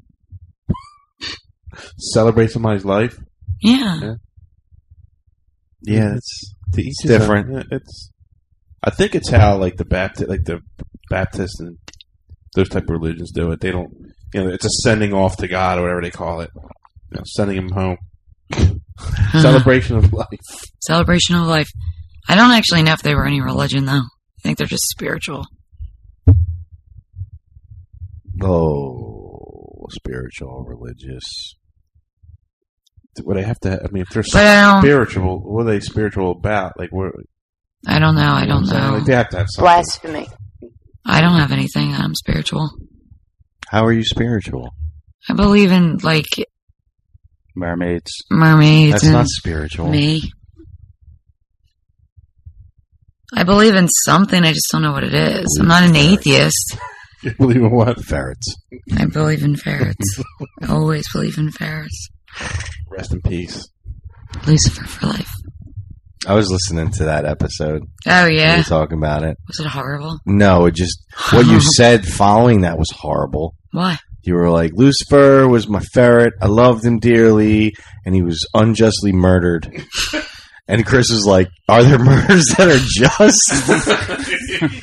Celebrate somebody's life. Yeah. Yeah. Yeah, it's To each It's his own. different. Yeah, it's. I think it's how like the Baptist, like the Baptists and those type of religions do it. They don't, you know, it's a sending off to God or whatever they call it. You know, sending him home. Celebration of life. Celebration of life. I don't actually know if they were any religion though. I think they're just spiritual. oh, spiritual, religious. What they have to. I mean, if they're But I don't- spiritual, what are they spiritual about? Like, what? I don't know. I don't what I'm saying? know. Like, they have to have something. Blasphemy. I don't have anything. I'm spiritual. How are you spiritual? I believe in like Mermaids. mermaids. That's and not spiritual. Me. I believe in something. I just don't know what it is. I'm not an atheist. You believe in what? Ferrets. I believe in ferrets. I always believe in ferrets. Rest in peace. Lucifer for life. I was listening to that episode. Oh We yeah. were talking about it. Was it horrible? No, it just what you said following that was horrible. Why? You were like, Lucifer was my ferret. I loved him dearly, and he was unjustly murdered. And Chris was like, "Are there murders that are just?"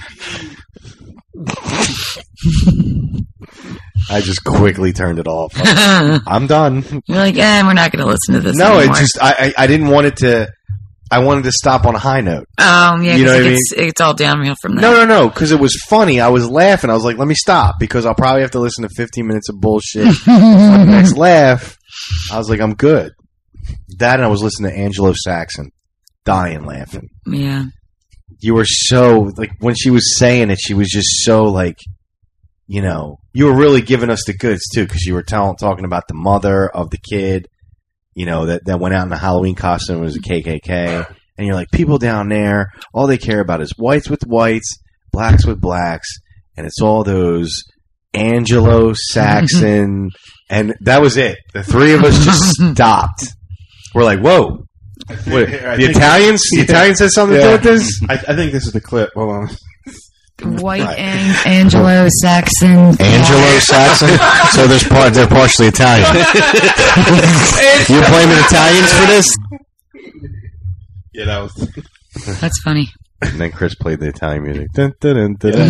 I just quickly turned it off. I'm done. You're like, eh, we're not going to listen to this No, it anymore. just I, I I didn't want it to. I wanted to stop on a high note. Um, yeah, You know because what I it's, it's all downhill from there. No, no, no, because it was funny. I was laughing. I was like, let me stop because I'll probably have to listen to fifteen minutes of bullshit for the next laugh. I was like, I'm good. That and I was listening to Angelo Saxon, dying laughing. Yeah. You were so, like, when she was saying it, she was just so, like, you know, you were really giving us the goods, too, because you were tell- talking about the mother of the kid, you know, that, that went out in a Halloween costume, was a K K K. And you're like, people down there, all they care about is whites with whites, blacks with blacks, and it's all those Angelo Saxon, and that was it. The three of us just stopped. We're like, whoa. What, the Italians? The yeah. Italians had something Yeah. to do with this? I, I think this is the clip. Hold on. White Right. Ang- Angelo Saxon. Angelo Saxon? So there's part, they're partially Italian. You're blaming Italians for this? Yeah, that was. That's funny. And then Chris played the Italian music. Dun, dun, dun, dun, dun.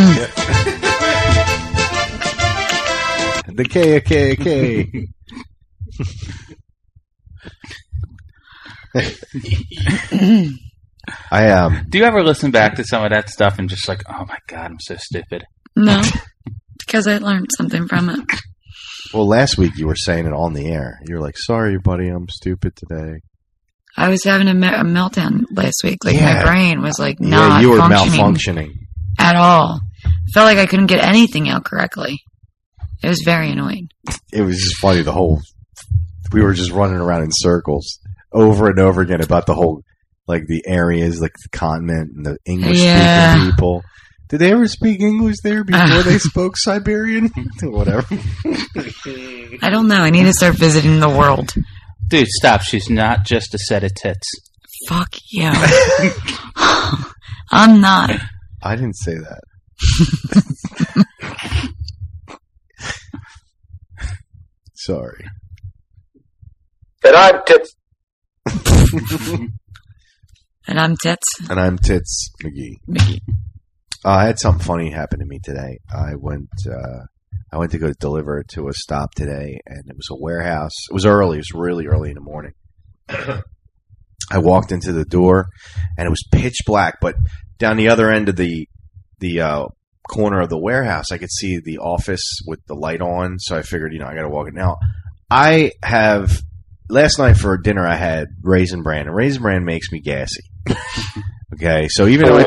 The K K K. I um. Do you ever listen back to some of that stuff and just like, oh my god, I'm so stupid? No, because I learned something from it. Well, last week you were saying it on the air. You were like, "Sorry, buddy, I'm stupid today." I was having a, me- a meltdown last week. Like Yeah. my brain was like Yeah, not you were functioning malfunctioning. at all. Felt like I couldn't get anything out correctly. It was very annoying. It was just funny. The whole we were just running around in circles over and over again about the whole, like the areas, like the continent and the English speaking Yeah. people. Did they ever speak English there before they spoke Siberian? Whatever. I don't know. I need to start visiting the world. Dude, stop. She's not just a set of tits. Fuck you. I'm not. I didn't say that. Sorry. And I'm tits. And I'm tits. And I'm Tits McGee. McGee. Uh, I had something funny happen to me today. I went, uh, I went to go deliver it to a stop today, and it was a warehouse. It was early. It was really early in the morning. I walked into the door, and it was pitch black. But down the other end of the the uh, corner of the warehouse, I could see the office with the light on. So I figured, you know, I got to walk it. Now, I have last night for dinner. I had Raisin Bran, and Raisin Bran makes me gassy. Okay, so even though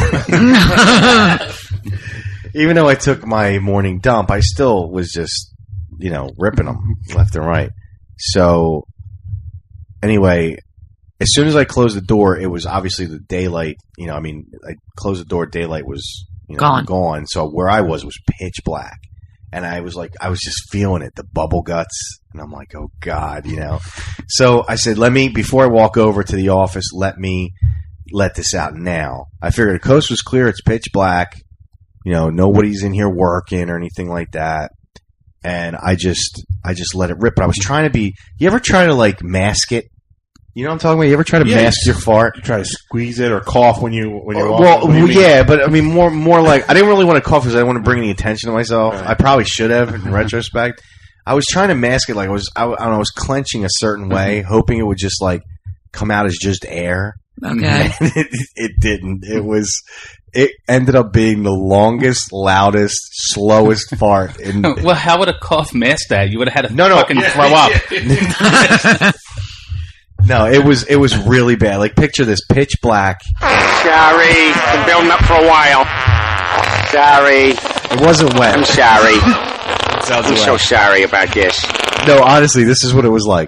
I, even though I took my morning dump, I still was just, you know, ripping them left and right. So anyway, as soon as I closed the door, it was obviously the daylight. You know, I mean, I closed the door, daylight was you know, Gone. gone. So where I was was pitch black, and I was like, I was just feeling it, the bubble guts, and I'm like, oh God, you know. So I said, let me before I walk over to the office, let me. let this out now. I figured the coast was clear. It's pitch black. You know, nobody's in here working or anything like that. And I just, I just let it rip. But I was trying to be. You ever try to like mask it? You know what I'm talking about? You ever try to Yeah, mask your fart? You try to squeeze it or cough when you when you're Well, walking. What do you well, mean? yeah, but I mean, more, more like I didn't really want to cough because I didn't want to bring any attention to myself. I probably should have in retrospect. I was trying to mask it like I was, I, I don't know, I was clenching a certain way, hoping it would just like come out as just air. Okay. And it, it didn't. It was. It ended up being the longest, loudest, slowest fart. In Well, how would a cough mask that? You would have had to No, no. fucking Yeah, throw yeah. up. No, it was it was really bad. Like picture this: pitch black. Sorry. Been building up for a while. Sorry. It wasn't wet. I'm sorry. Sounds I'm wet. so sorry about this. No, honestly, this is what it was like.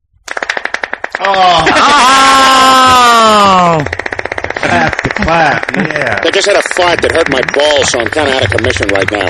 Oh. Oh! Clap, the clap, yeah. I just had a fart that hurt my balls, so I'm kind of out of commission right now.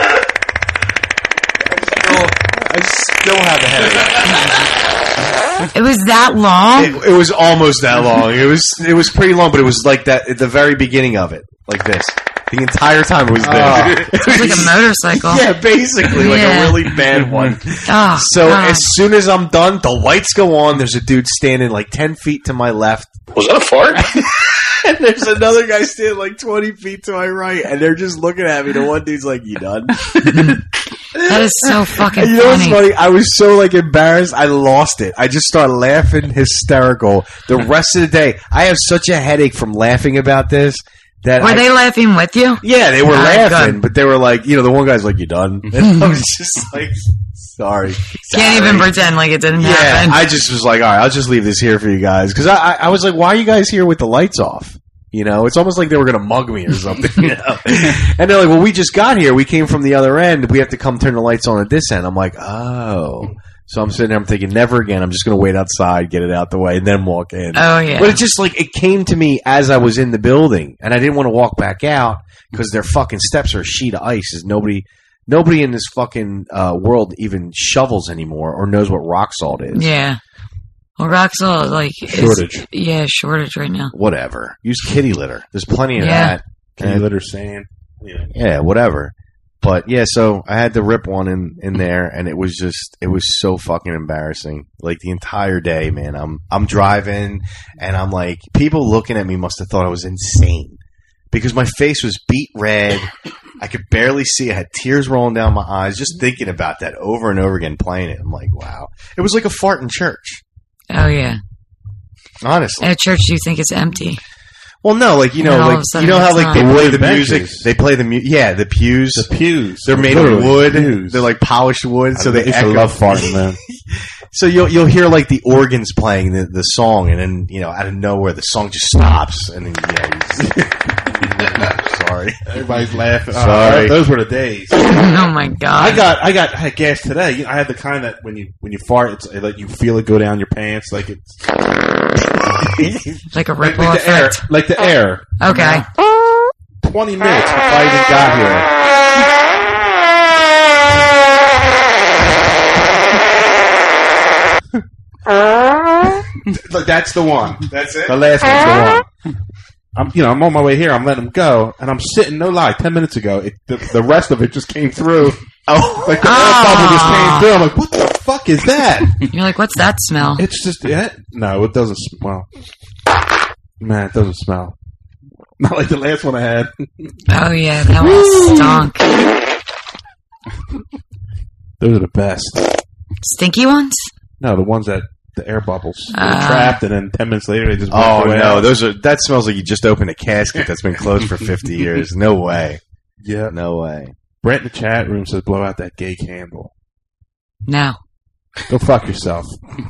I still have a headache. It was that long? It, it was almost that long. It was it was pretty long, but it was like that at the very beginning of it, like this. The entire time it was this. Oh. It was like a motorcycle. Yeah, basically, like Yeah. a really bad one. Oh, so God. as soon as I'm done, the lights go on. There's a dude standing like ten feet to my left. Was that a fart? And there's another guy standing like twenty feet to my right, and they're just looking at me. The one dude's like, "You done?" That is so fucking You know what's funny. funny? I was so like embarrassed. I lost it. I just started laughing hysterical the rest of the day. I have such a headache from laughing about this that Were I, they laughing with you? Yeah, they were Oh, laughing, good. but they were like, you know, the one guy's like, "You done?" And I was just like, "Sorry, Can't even pretend like it didn't Yeah, happen. I just was like, all right, I'll just leave this here for you guys because I, I, I was like, why are you guys here with the lights off? You know, it's almost like they were going to mug me or something. You know? And they're like, well, we just got here. We came from the other end. We have to come turn the lights on at this end. I'm like, oh. So I'm sitting there. I'm thinking, never again. I'm just going to wait outside, get it out the way, and then walk in. Oh, yeah. But it just like it came to me as I was in the building, and I didn't want to walk back out because their fucking steps are a sheet of ice. Is nobody. Nobody in this fucking uh, world even shovels anymore or knows what rock salt is. Yeah. Well, rock salt, like... is- Shortage. yeah, shortage right now. Whatever. Use kitty litter. There's plenty of Yeah. that. Kitty And- litter, sand. Yeah. Yeah, whatever. But yeah, so I had to rip one in, in there, and it was just it was so fucking embarrassing. Like the entire day, man. I'm I'm driving, and I'm like, people looking at me must have thought I was insane because my face was beet red. I could barely see. I had tears rolling down my eyes just thinking about that over and over again, playing it. I'm like, wow, it was like a fart in church. Oh, yeah. Honestly. At church, you think it's empty. Well, no, like you And know, all of like a sudden you know how it's like they not. play Wood the music. benches. They play the mu- yeah, the pews. The pews. They're made of Literally, wood. pews. They're like polished wood, so I they used to echo. love farting, man. So you'll you'll hear like the organs playing the, the song, and then you know out of nowhere the song just stops, and then you know. You just, sorry, Everybody's laughing. Oh, Sorry. those were the days. Oh, my God. I got, I got, I had gas today. You know, I had the kind that when you when you fart, it's it, like you feel it go down your pants, like it's Like a like, ripple like the air, effect. like the air. Okay. Twenty minutes before I even got here. Look, that's the one. That's it. The last one's the one. I'm, you know, I'm on my way here. I'm letting them go, and I'm sitting. No lie, ten minutes ago, it, the, the rest of it just came through. Oh, like the Oh. air bubble just came through. I'm like, what the fuck is that? You're like, what's that smell? It's just yeah. No, it doesn't smell. Man, it doesn't smell. Not like the last one I had. Oh, yeah, that one stunk. Those are the best. Stinky ones? No, the ones that the air bubbles they're Ah. trapped, and then ten minutes later they just. Oh walk away no, out. those are that smells like you just opened a casket that's been closed for fifty years. No way. Yeah, no way. Brent in the chat room says, "Blow out that gay candle." No. Go fuck yourself.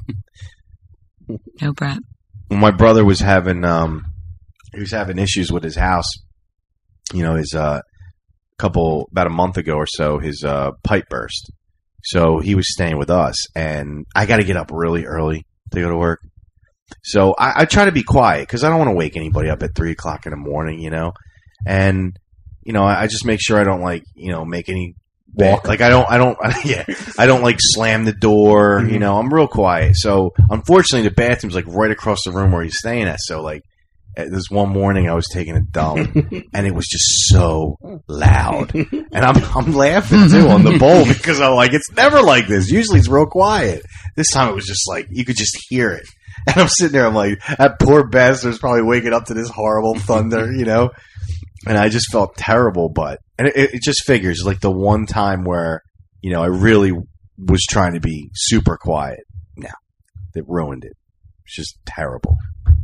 No, Brett. When my brother was having um he was having issues with his house, you know, his uh couple about a month ago or so, his uh pipe burst. So he was staying with us, and I got to get up really early to go to work. So I, I try to be quiet because I don't want to wake anybody up at three o'clock in the morning, you know. And you know, I, I just make sure I don't like you know make any walk. Like I don't, I don't, yeah, I don't like slam the door. Mm-hmm. You know, I'm real quiet. So unfortunately, the bathroom's like right across the room where he's staying at. So like. This one morning, I was taking a dump, and it was just so loud, and I'm I'm laughing too on the bowl because I'm like, it's never like this. Usually, it's real quiet. This time, it was just like you could just hear it, and I'm sitting there. I'm like, that poor bastard's probably waking up to this horrible thunder, you know. And I just felt terrible, but and it, it just figures like the one time where you know I really was trying to be super quiet. No, it ruined it. It's just terrible.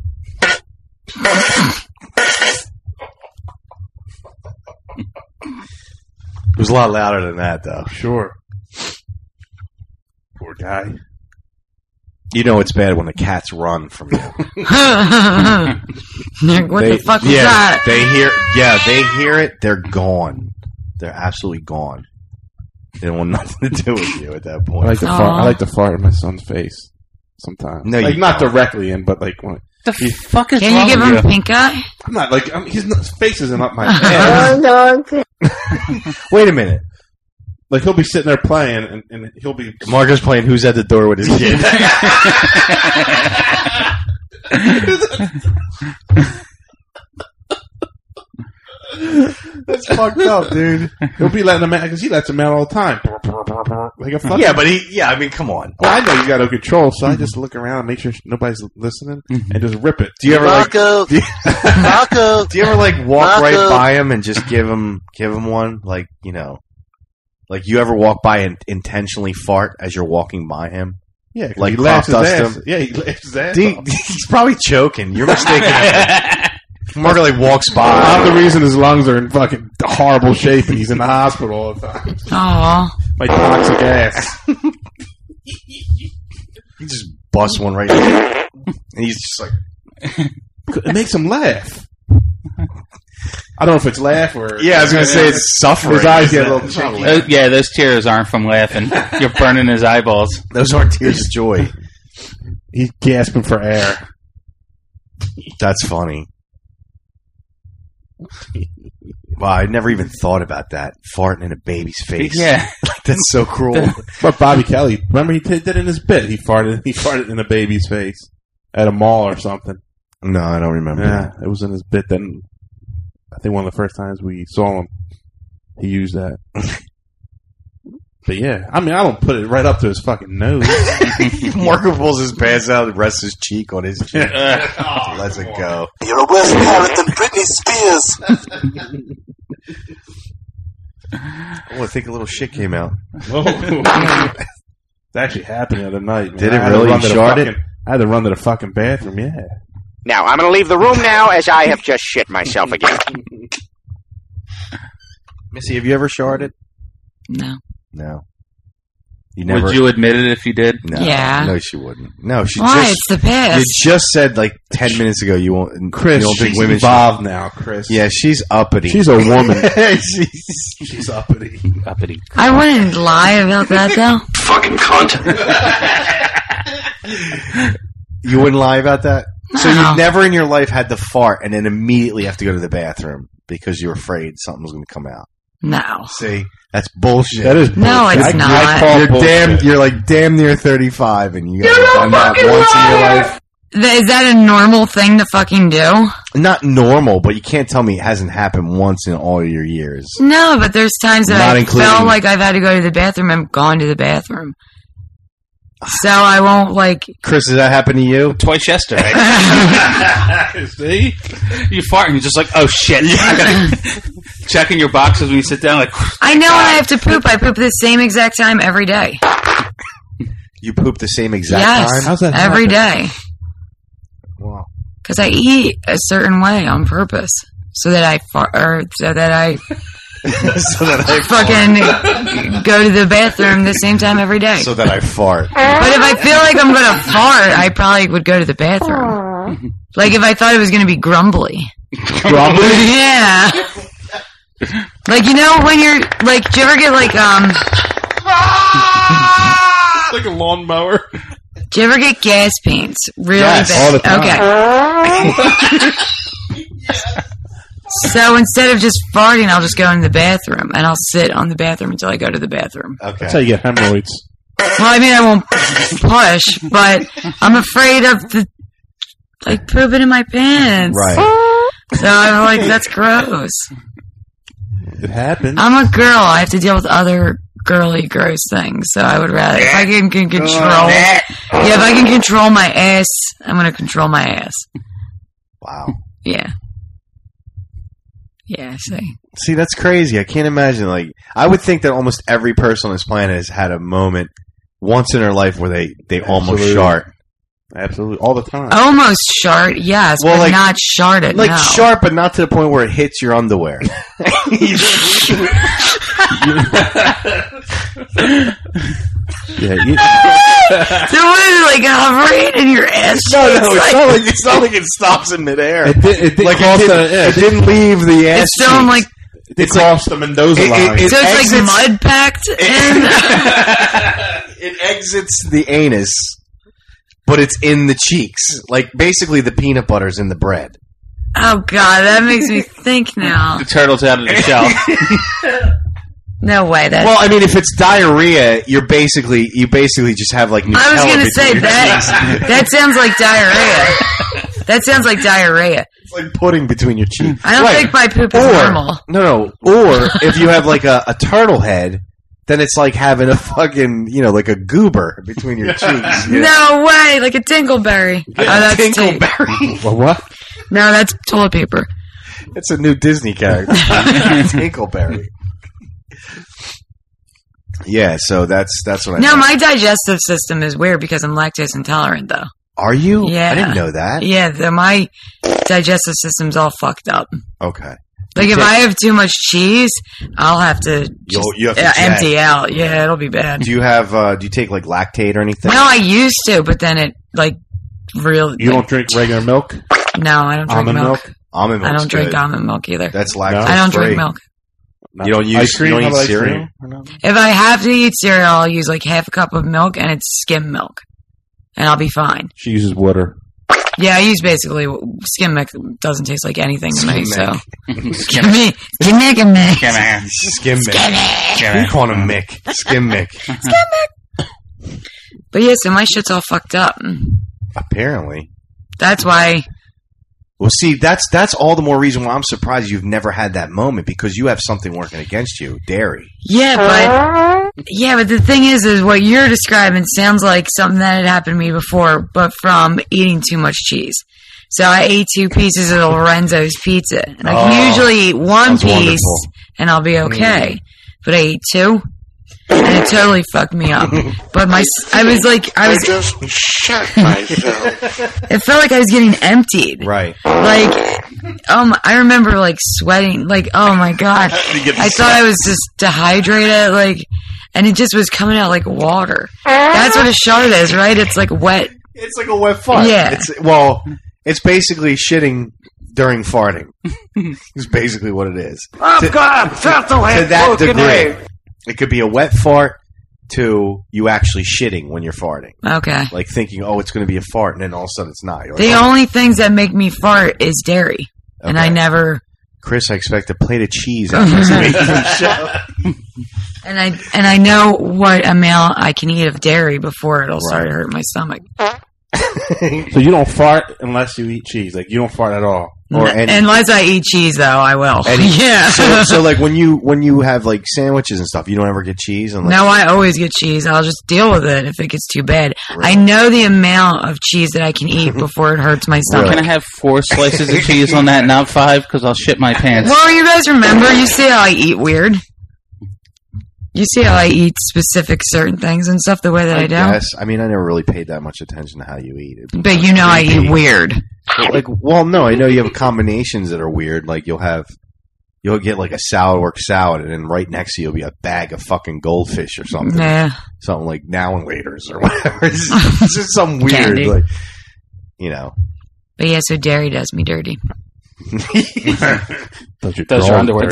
It was a lot louder than that, though. Sure. Poor guy. You know it's bad when the cats run from you. Like, what They- the fuck was yeah, that? They hear, yeah, they hear it. They're gone. They're absolutely gone. They don't want nothing to do with you at that point. I like to fart. I like to fart in my son's face sometimes. No, like you not don't. directly in, but like when the he, fuck is Can wrong you give with him pink eye? I'm not like I'm, his, his face isn't up my head. Wait a minute. Like he'll be sitting there playing, and, and he'll be Marco's playing Who's at the Door with his kid. That's fucked up, dude. He'll be letting him out because he lets him out all the time. Like a fucking Yeah, but he, yeah, I mean, come on. Well, I know you got no control, so I just look around and make sure nobody's listening, and just rip it. Do you ever like? Marco, Do you, Marco, do you ever like walk Marco. right by him and just give him give him one? Like you know, Like, you ever walk by and intentionally fart as you're walking by him? Yeah, 'cause like he crop laughs his dust ass. him. Yeah, he laughs his ass He- off. he's probably choking. You're mistaken. Margo like walks by. I'm the reason his lungs are in fucking horrible shape and he's in the hospital all the time. Aw. My toxic ass. He just busts one right there. And he's just like... It makes him laugh. I don't know if it's laugh or... Yeah, I was going to say it's suffering. His eyes get a Isn't little it? chunky. Those- yeah, those tears aren't from laughing. You're burning his eyeballs. Those aren't tears of joy. He's gasping for air. That's funny. Wow, I never even thought about that. Farting in a baby's face. Yeah. That's so cruel. But Bobby Kelly, remember he did it in his bit. He farted. He farted in a baby's face at a mall or something. No, I don't remember. Yeah, it was in his bit. Then I think one of the first times we saw him, he used that. But yeah, I mean, I don't put it right up to his fucking nose. Marco pulls his pants out and rests his cheek on his cheek. Oh, Lets it go. You're a worse parent than Britney Spears. Oh, I think a little shit came out. Oh. It actually happened the other night. Man. Did it I had to really? run to You the sharted? fucking- I had to run to the fucking bathroom. Yeah. Now, I'm going to leave the room now as I have just shit myself again. Missy, have you ever sharded? No. No. You never. Would you admit it if you did? No, Yeah. No, she wouldn't. No, she Why? just. It's the past. You just said like ten minutes ago you won't. Chris, you don't think she's women evolved now, Chris. Should, yeah, she's uppity. She's a woman. she's, She's uppity. Uppity. I wouldn't lie about that, though. Fucking cunt. You wouldn't lie about that? So No. you never in your life had to fart and then immediately have to go to the bathroom because you're afraid something was going to come out. No. See, that's bullshit. That is bullshit. No, it's I, not. I call You're bullshit. damn. You're like damn near thirty-five, and you haven't done that once in your life. Th- Is that a normal thing to fucking do? Not normal, but you can't tell me it hasn't happened once in all your years. No, but there's times that Not I including- felt like I've had to go to the bathroom and gone to the bathroom. So I won't, like... Chris, does that happen to you? Twice yesterday. See? You fart and you're just like, oh shit. I gotta check in your boxes when you sit down. Like, I know when I have to poop. I poop the same exact time every day. You poop the same exact Yes, time? How's that every happen? day. Wow. Because I eat a certain way on purpose. So that I fart, or so that I so that I fucking go to the bathroom the same time every day. So that I fart. But if I feel like I'm going to fart, I probably would go to the bathroom. Like if I thought it was going to be grumbly. Grumbly? Yeah. Like, you know, when you're, like, do you ever get, like, um... Like a lawnmower. Do you ever get gas pains? Really Yes, bad? all the time. Okay. So instead of just farting, I'll just go in the bathroom, and I'll sit on the bathroom until I go to the bathroom. Okay. That's how you get hemorrhoids. Well, I mean, I won't push, but I'm afraid of the, like, pooping in my pants. Right. So I'm like, that's gross. It happens. I'm a girl. I have to deal with other girly, gross things. So I would rather, if I can, can control, yeah, if I can control my ass, I'm going to control my ass. Wow. Yeah. Yeah, see. See, that's crazy. I can't imagine. Like, I would think that almost every person on this planet has had a moment once in their life where they, they almost Absolutely. shart. Absolutely. All the time. Almost shart, yes, Well, but like- not sharted, Like, no. sharp, but not to the point where it hits your underwear. Yeah, you, So what is it, like hovering in your ass? No, no, cheeks? it's Like- not like it's not like it stops in midair. it, did, it, did Like cross it, the, didn't, yeah, it didn't leave the ass. It's still in, like, it did cross the Mendoza It- it- line. it- so it's exits- like mud packed in? It exits the anus, but it's in the cheeks. Like basically, the peanut butter's in the bread. Oh god, that makes me think now. the turtle's out of the shell. No way. That Well, I mean, if it's diarrhea, you're basically you basically just have like Nutella I was gonna say between your that. cheeks. That sounds like diarrhea. That sounds like diarrhea. It's like pudding between your cheeks. I don't Right. think my poop is Or normal. no, no. Or if you have like a, a turtle head, then it's like having a fucking you know like a goober between your cheeks. you know? No way, like a dingleberry. Oh, that's tape. Tinkleberry. Well, what? No, that's toilet paper. It's a new Disney character. Tinkleberry. Yeah, so that's that's what I. No, thought. my digestive system is weird because I'm lactose intolerant, though. Are you? Yeah, I didn't know that. Yeah, the, my digestive system's all fucked up. Okay. Like if I have too much cheese, I'll have to just You'll, you have to uh, check. empty out. Yeah, it'll be bad. Do you have? Uh, do you take like Lactate or anything? Well, I used to, but then it like real. You like, don't drink regular milk? No, I don't drink Almond milk. milk? Almond milk. I don't drink almond milk either. That's lactose I don't free. drink milk. You don't use. Ice cream? You don't How eat about ice cereal. cream? If I have to eat cereal, I'll use like half a cup of milk, and it's skim milk, and I'll be fine. She uses water. Yeah, I use basically skim milk. Doesn't taste like anything to me. So Skim give me, give me, give me. Skim milk. Skim milk. Skim milk. You calling him Mick? Skim Mick. Skim milk. But yeah, so my shit's all fucked up. Apparently. That's why. Well, see, that's that's all the more reason why I'm surprised you've never had that moment because you have something working against you, dairy. Yeah, but yeah, but the thing is, is what you're describing sounds like something that had happened to me before, but from eating too much cheese. So I ate two pieces of Lorenzo's pizza, and I can Oh, usually eat one sounds piece, wonderful. and I'll be okay. Mm. But I ate two, and it totally fucked me up. But my, I was like, I was just shut myself. It felt like I was getting emptied. Right. Like, um, I remember like sweating. Like, oh my god, I thought I was just dehydrated. Like, and it just was coming out like water. That's what a shard is, right? It's like wet. It's like a wet fart. Yeah. It's, well, it's basically shitting during farting. It's basically what it is. Oh, to, God, turtle to head, that broken degree. egg. It could be a wet fart to you actually shitting when you're farting. Okay. Like thinking, oh, it's going to be a fart, and then all of a sudden it's not. You're like, The oh. only things that make me fart is dairy, and I never. Chris, I expect a plate of cheese after this amazing show. And I and I know what amount I can eat of dairy before it'll Right. start to hurt my stomach. So you don't fart unless you eat cheese. Like you don't fart at all. Or any, Unless I eat cheese, though, I will. any- Yeah. So, so like when you when you have like sandwiches and stuff, you don't ever get cheese. Unless No, I always get cheese. I'll just deal with it if it gets too bad. I know the amount of cheese that I can eat before it hurts my stomach. Can I have four slices of cheese on that, not five? Because I'll shit my pants. Well, you guys remember, you see how I eat weird? You see how I eat specific certain things and stuff the way that I, do? Yes, I mean I never really paid that much attention to how you eat it. But you know I eat weird. Like, well, no, I know you have combinations that are weird. Like you'll have, you'll get like a sour work salad, and then right next to you will be a bag of fucking goldfish or something. Yeah. Something like Now and Waiters or whatever. It's just, it's just something weird, Candy. like you know. But yeah, so dairy does me dirty. Does your, Does your underwear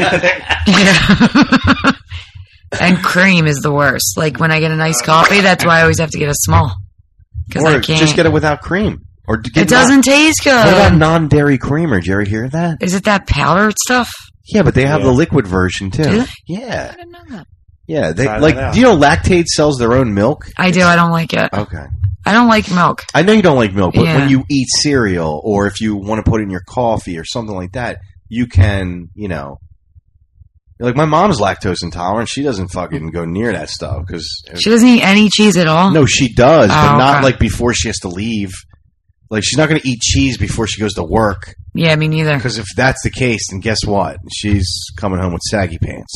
Yeah. And cream is the worst. Like when I get a nice coffee, that's why I always have to get a small. Because Or I can't. just get it without cream. Or get It doesn't taste good. What about non-dairy creamer? Did you ever hear that? Is it that powdered stuff? Yeah, but they have Yeah. the liquid version too. Do they? Yeah, I didn't know that. yeah. They Try that like. out. Do you know Lactate sells their own milk? I do. I don't like it. Okay. I don't like milk. I know you don't like milk, but Yeah. when you eat cereal or if you want to put it in your coffee or something like that, you can, you know. Like my mom's lactose intolerant. She doesn't fucking go near that stuff because She doesn't eat any cheese at all? no, she does, but Oh, not okay. like before she has to leave. Like she's not going to eat cheese before she goes to work Yeah, me neither. because if that's the case, then guess what? She's coming home with saggy pants.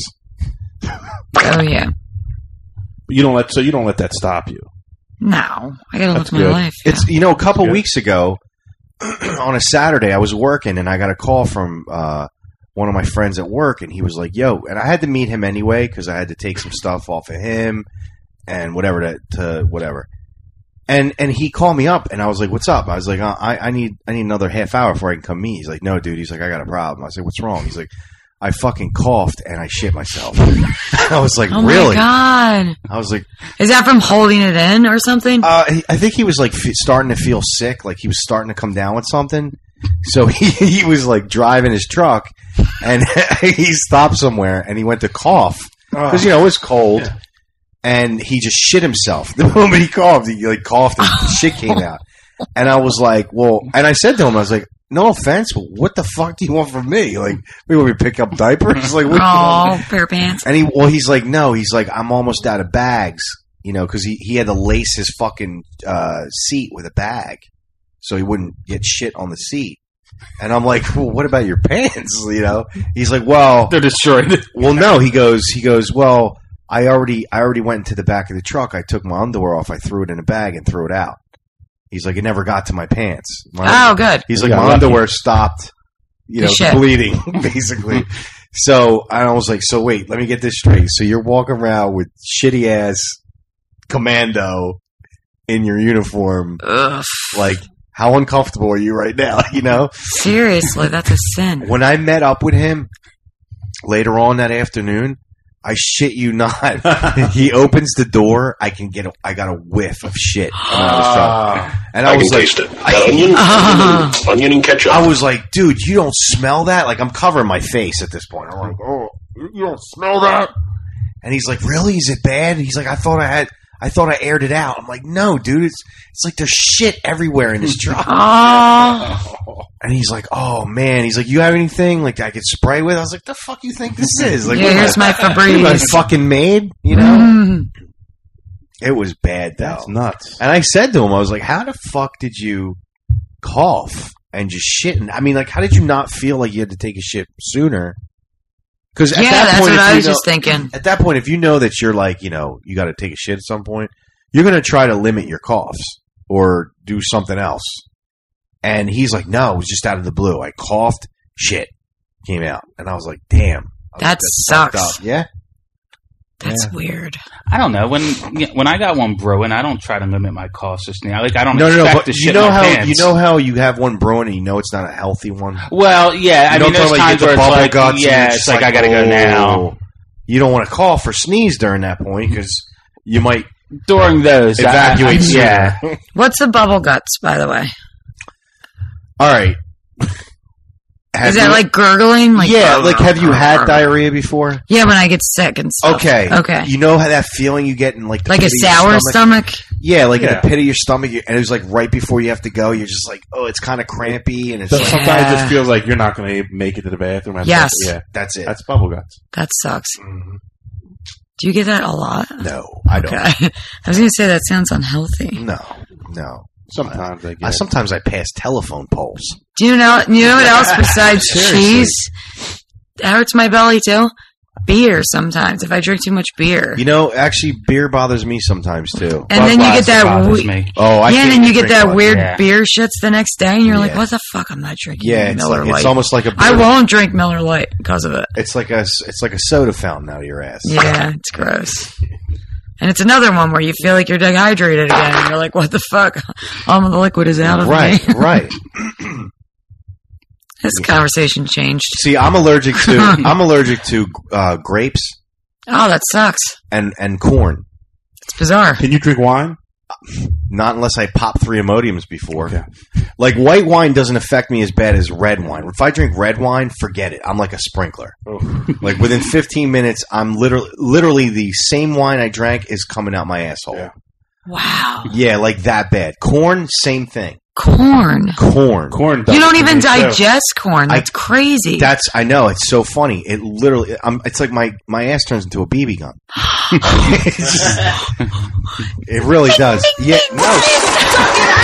Oh, yeah. But you don't let. So you don't let that stop you. No. I gotta That's live my good. life. It's you know a couple Good. weeks ago on a Saturday I was working and I got a call from uh, one of my friends at work and he was like, "Yo," and I had to meet him anyway because I had to take some stuff off of him and whatever to, to whatever. And and he called me up and I was like, "What's up?" I was like, uh, "I I need I need another half hour before I can come meet." He's like, "No, dude." He's like, "I got a problem." I said, "What's wrong?" He's like, "I fucking coughed and I shit myself." I was like, Oh, "Really?" my God. I was like, Is that from holding it in or something? Uh, he- I think he was like f- starting to feel sick, like he was starting to come down with something. So he, he was like driving his truck, and he stopped somewhere, and he went to cough because you know it was cold, and he just shit himself. The moment he coughed, he like coughed and shit came out. And I was like, well, and I said to him, I was like, no offense, but what the fuck do you want from me? Like, we want me to pick up diapers? Like, what? Oh, pair of pants. And he, well, he's like, no, he's like, I'm almost out of bags, you know, because he, he had to lace his fucking uh, seat with a bag so he wouldn't get shit on the seat. And I'm like, well, what about your pants? You know, he's like, well, they're destroyed. Well, no, he goes, he goes, well, I already I already went into the back of the truck. I took my underwear off. I threw it in a bag and threw it out. He's like, it never got to my pants. My, oh, good. He's like, Yeah, my lucky. underwear stopped, you know, The shit. bleeding, basically. So I was like, so wait, let me get this straight. So you're walking around with shitty ass commando in your uniform. Ugh. Like, how uncomfortable are you right now? You know? Seriously, that's a sin. When I met up with him later on that afternoon, I shit you not. He opens the door. I can get. A, I got a whiff of shit coming out of his truck, and I, I was can like, taste it. I, Got onion, onion, and, onion and ketchup. I was like, dude, you don't smell that? Like, I'm covering my face at this point. I'm like, oh, you don't smell that? And he's like, really? Is it bad? And he's like, I thought I had. I thought I aired it out. I'm like, no, dude. It's it's like there's shit everywhere in this truck. Oh. And he's like, oh, man. He's like, you have anything like I could spray with? I was like, the fuck you think this is? Like, Yeah, what am here's I- my Febreze. what am I fucking made, you know? Mm. It was bad, though. That's nuts. And I said to him, I was like, how the fuck did you cough and just shit? And I mean, like, how did you not feel like you had to take a shit sooner? Because at Yeah, that that's point, what if I you was know- just thinking. At that point, if you know that you're like, you know, you got to take a shit at some point, you're going to try to limit your coughs or do something else. And he's like, no, it was just out of the blue. I coughed, shit came out. And I was like, damn. I was That like, that's fucked sucks. up. Yeah. That's Yeah. weird. I don't know when when I got one brewing. I don't try to limit my coughs just now. Like I don't No, no, expect no. But to you shit know my how pants. you know how you have one brewing and you know it's not a healthy one. Well, yeah. I You mean, don't there's feel like you times get where the it's bubble like, guts and yeah, you're it's just like, I gotta go oh. now. You don't want to cough or sneeze during that point because you might During those, evacuate. I, I, sooner. yeah. What's the bubble guts, by the way? All right. Have Is that you- like gurgling? Like yeah, like have you had diarrhea before? Yeah, when I get sick and stuff. Okay. Okay. You know how that feeling you get in like the Like a pit of your sour stomach? Yeah, like in Yeah. the pit of your stomach, and it was like right before you have to go. You're just like, oh, it's kind of crampy, and it's So like, sometimes it just feels like you're not going to make it to the bathroom. That's Yes. like- yeah, that's it. that's bubble guts. That sucks. Do you get that a lot? No, I don't. Okay. I was going to say that sounds unhealthy. No, no. Sometimes I get. I, sometimes I pass telephone poles. Do you know? You know what else besides Seriously. cheese? That hurts my belly too. Beer sometimes. If I drink too much beer. You know, actually, beer bothers me sometimes too. And then you get that bothers we- me. Oh, I yeah, can't and then you even get drink that one. weird Yeah. beer shits the next day, and you're like, Yeah. "What the fuck? I'm not drinking Yeah, it's Miller like Lite." it's almost like a. I won't drink Miller Lite because of it. It's like a it's like a soda fountain out of your ass. Yeah, it's gross. And it's another one where you feel like you're dehydrated again, and you're like, "What the fuck? All of the liquid is out of Right, me." right. This conversation changed. See, I'm allergic to I'm allergic to uh, grapes Oh, that sucks. and and corn. It's bizarre. Can you drink wine? Not unless I pop three Imodiums before. Okay. Like white wine doesn't affect me as bad as red wine. If I drink red wine, forget it. I'm like a sprinkler. Like within fifteen minutes, I'm literally literally the same wine I drank is coming out my asshole. Yeah. Wow. Yeah, like that bad. Corn, same thing. Corn. Corn. Corn. does You don't it to even me, too. digest corn. That's crazy. That's I know it's so funny. It literally, I'm, it's like my my ass turns into a B B gun. It's just- it really does. Yeah, no.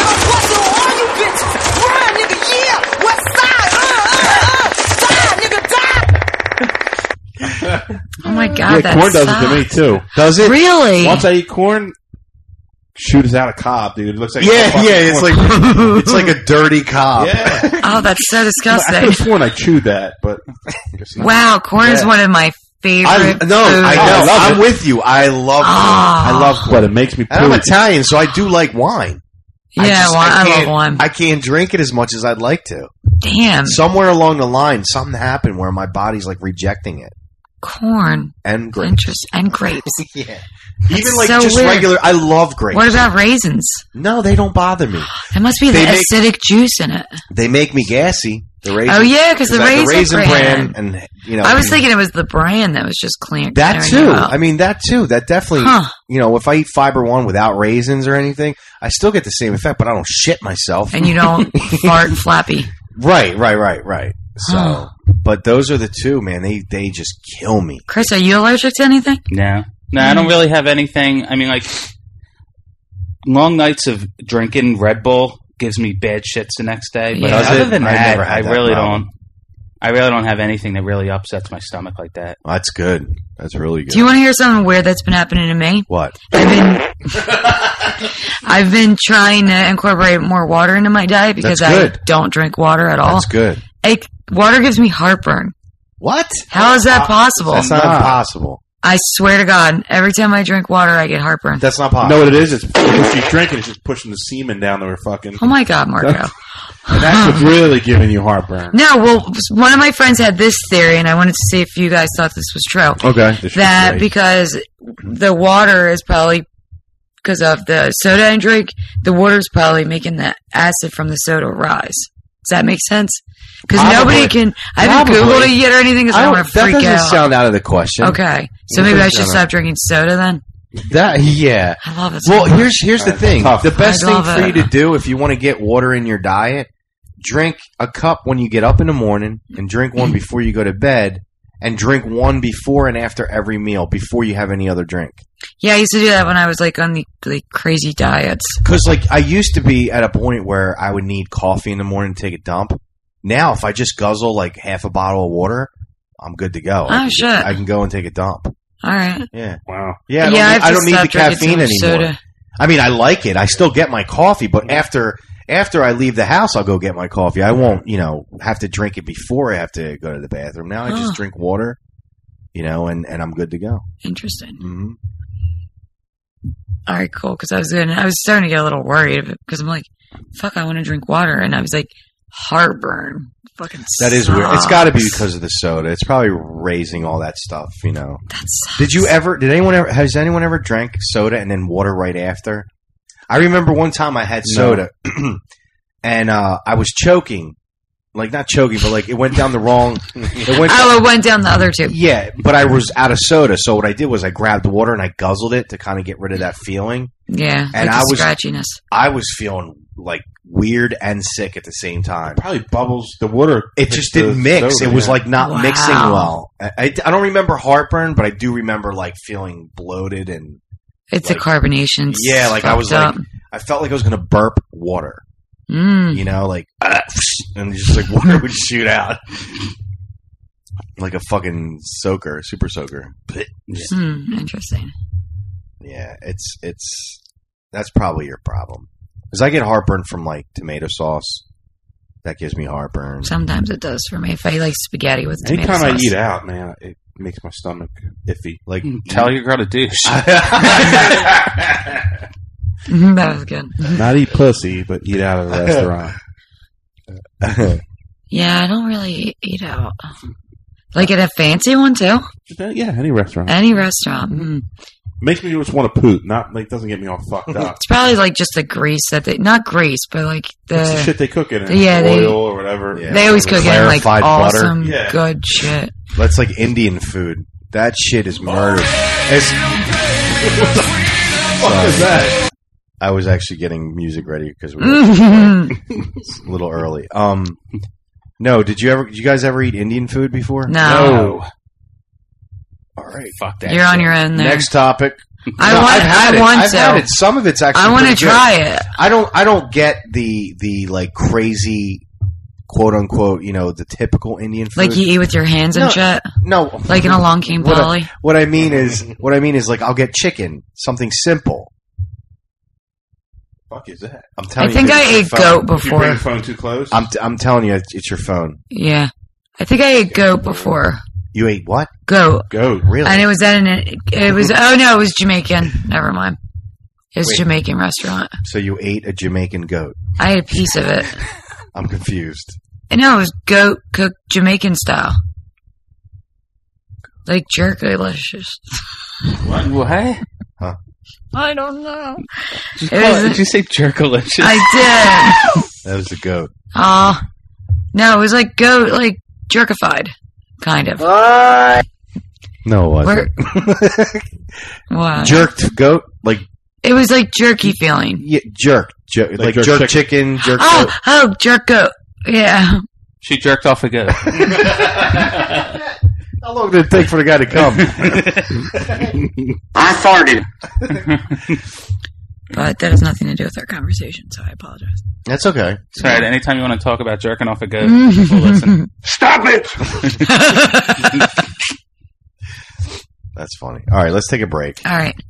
Oh my god, Yeah, that corn does sucks. it to me too. Does it Really? Once I eat corn, shoot us out a cob, dude. It looks like Yeah, fucking yeah. It's corn. like it's like a dirty cob. Yeah. Oh, that's so I could disgusting. have sworn I chewed that, but I guess not. Wow, corn is Yeah. one of my favorite I, no, foods. I know. I love I'm it. with you. I love. Ah. corn. I love. Corn. But it makes me And I'm poop. Italian, so I do like wine. Yeah, I, just, wine- I love can't- wine. I can't drink it as much as I'd like to. Damn, Somewhere along the line, something happened where my body's like rejecting it. corn. And grapes. Interest and grapes. Yeah. Even like so just weird. regular. I love grapes. What about raisins? No, they don't bother me. It must be the They make- acidic juice in it. They make me gassy. The raisin. Oh, yeah, 'cause the I- Raisin raisin Bran. and you know. I was thinking it was the brand that was just clean. that clearing too. you out. I mean, that too. That definitely. Huh. You know, if I eat Fiber One without raisins or anything, I still get the same effect, but I don't shit myself. And you don't fart flappy. Right, right, right, right. So, Huh. but those are the two, man. They they just kill me. Chris, are you allergic to anything? No, no, I don't really have anything. I mean, like long nights of drinking Red Bull gives me bad shits the next day. But Yeah. other Does it? than I that, never had I that really problem. don't. I really don't have anything that really upsets my stomach like that. Oh, that's good. That's really good. Do you want to hear something weird that's been happening to me? What? I've been I've been trying to incorporate more water into my diet because I don't drink water at all. That's good. Like, water gives me heartburn. What? How is that possible? That's not impossible. I swear to God, every time I drink water, I get heartburn. That's not You possible. know what it is? It's if you drink it, it's just pushing the semen down their fucking. Oh my God, Marco. And that's what's really giving you heartburn. No, well, one of my friends had this theory, and I wanted to see if you guys thought this was true. Okay. This That was great. because the water is probably, because of the soda I drink, the water is probably making the acid from the soda rise. Does that make sense? Because nobody can, I haven't Probably. Googled it yet or anything because I don't want to That freak doesn't out. sound out of the question. Okay. So That maybe I doesn't should sound stop out- drinking soda then? That yeah. I love it so Well, much. here's here's the That's thing. tough. The best I thing love for it. you to do if you want to get water in your diet, drink a cup when you get up in the morning, and drink one before you go to bed, and drink one before and after every meal before you have any other drink. Yeah, I used to do that when I was like on the like crazy diets. Because like I used to be at a point where I would need coffee in the morning to take a dump. Now, if I just guzzle like half a bottle of water, I'm good to go. I Oh, can shit. Just, I can go and take a dump. All right. Yeah. Wow. Yeah, I don't Yeah, need, I've I don't just need the stopped drinking caffeine too much anymore. soda. I mean, I like it. I still get my coffee, but after after I leave the house, I'll go get my coffee. I won't, you know, have to drink it before I have to go to the bathroom. Now I Huh. just drink water, you know, and, and I'm good to go. Interesting. Mm-hmm. All right, cool. Because I was gonna, I was starting to get a little worried because I'm like, fuck, I want to drink water, and I was like, heartburn. Fucking. That is weird. It's sucks. got to be because of the soda. It's probably raising all that stuff, you know. That sucks. Did you ever? Did anyone ever? Has anyone ever drank soda and then water right after? I remember one time I had soda, and uh, I was choking, like not choking, but like it went down the wrong. It went. Oh, it went down the other two. Yeah, but I was out of soda, so what I did was I grabbed the water and I guzzled it to kind of get rid of that feeling. Yeah, And like I the was- scratchiness. I was feeling like weird and sick at the same time. Probably bubbles. The water. It hits just didn't the mix. soda, It was yeah. like not Wow. mixing well. I, I, I don't remember heartburn, but I do remember like feeling bloated and It's like- the carbonation. yeah, like I was fucked like I felt like I was going to burp water. Mm. You know, like and just like water would shoot out like a fucking soaker, super soaker. Just- Hmm, interesting. Yeah, it's it's that's probably your problem. Because I get heartburn from like tomato sauce. That gives me heartburn. Sometimes it does for me if I like spaghetti with tomato Anytime I sauce. eat out, man, it makes my stomach iffy. Like Tell your girl to douche. Mhm, that was good. Not eat pussy, but eat out at a restaurant. Yeah, I don't really eat, eat out. Like at a fancy one too. Yeah, any restaurant. Any restaurant. Mm. Makes me just want to poop. Not like doesn't get me all fucked up. It's probably like just the grease that they not grease, but like the, It's the shit they cook it in, the- yeah, they- oil or whatever. Yeah. they always the cook it in like clarified butter. awesome, Yeah. good shit. That's like Indian food. That shit is murder. It's, What is that? I was actually getting music ready because we were it's a little early. Um, no, did you ever? Did you guys ever eat Indian food before? No. All right, Fuck that. You're on your own there. next topic. I No, want. I've had I it. want I've to. had it. Some of it's actually. I want to pretty good. try it. I don't. I don't get the the like crazy, quote unquote. You know, the typical Indian food. Like you eat with your hands and No, shit. No, Like in a Long King what Polly. I, what I mean is, what I mean is, like I'll get chicken, something simple. Fuck is that? I'm telling I think you, I it's your ate phone. goat You bring before. your phone too close. I'm t- I'm telling you, it's, it's your phone. Yeah, I think I ate goat before. You ate what? Goat. Goat. Really? And it was at an. It was. Oh no, it was Jamaican. Never mind. It was Wait. Jamaican restaurant. So you ate a Jamaican goat? I ate a piece of it. I'm confused. And no, it was goat cooked Jamaican style. Like jerky-licious. What? What? Huh? I don't know. Did It you, call was- it, did you say jerkalicious? I did. That was the goat. Oh. No, it was like goat, like jerkified. Kind of. No, it wasn't. What? Jerked goat, like It was like jerky feeling. yeah, jerk, jer- like, jerk jerk chicken. chicken, jerk Oh, goat. oh, jerk goat. Yeah. She jerked off a goat. How long did it take for the guy to come? I farted. But that has nothing to do with our conversation, so I apologize. That's okay. Sorry, anytime you want to talk about jerking off a goat, we'll listen. Stop it! That's funny. All right, let's take a break. All right.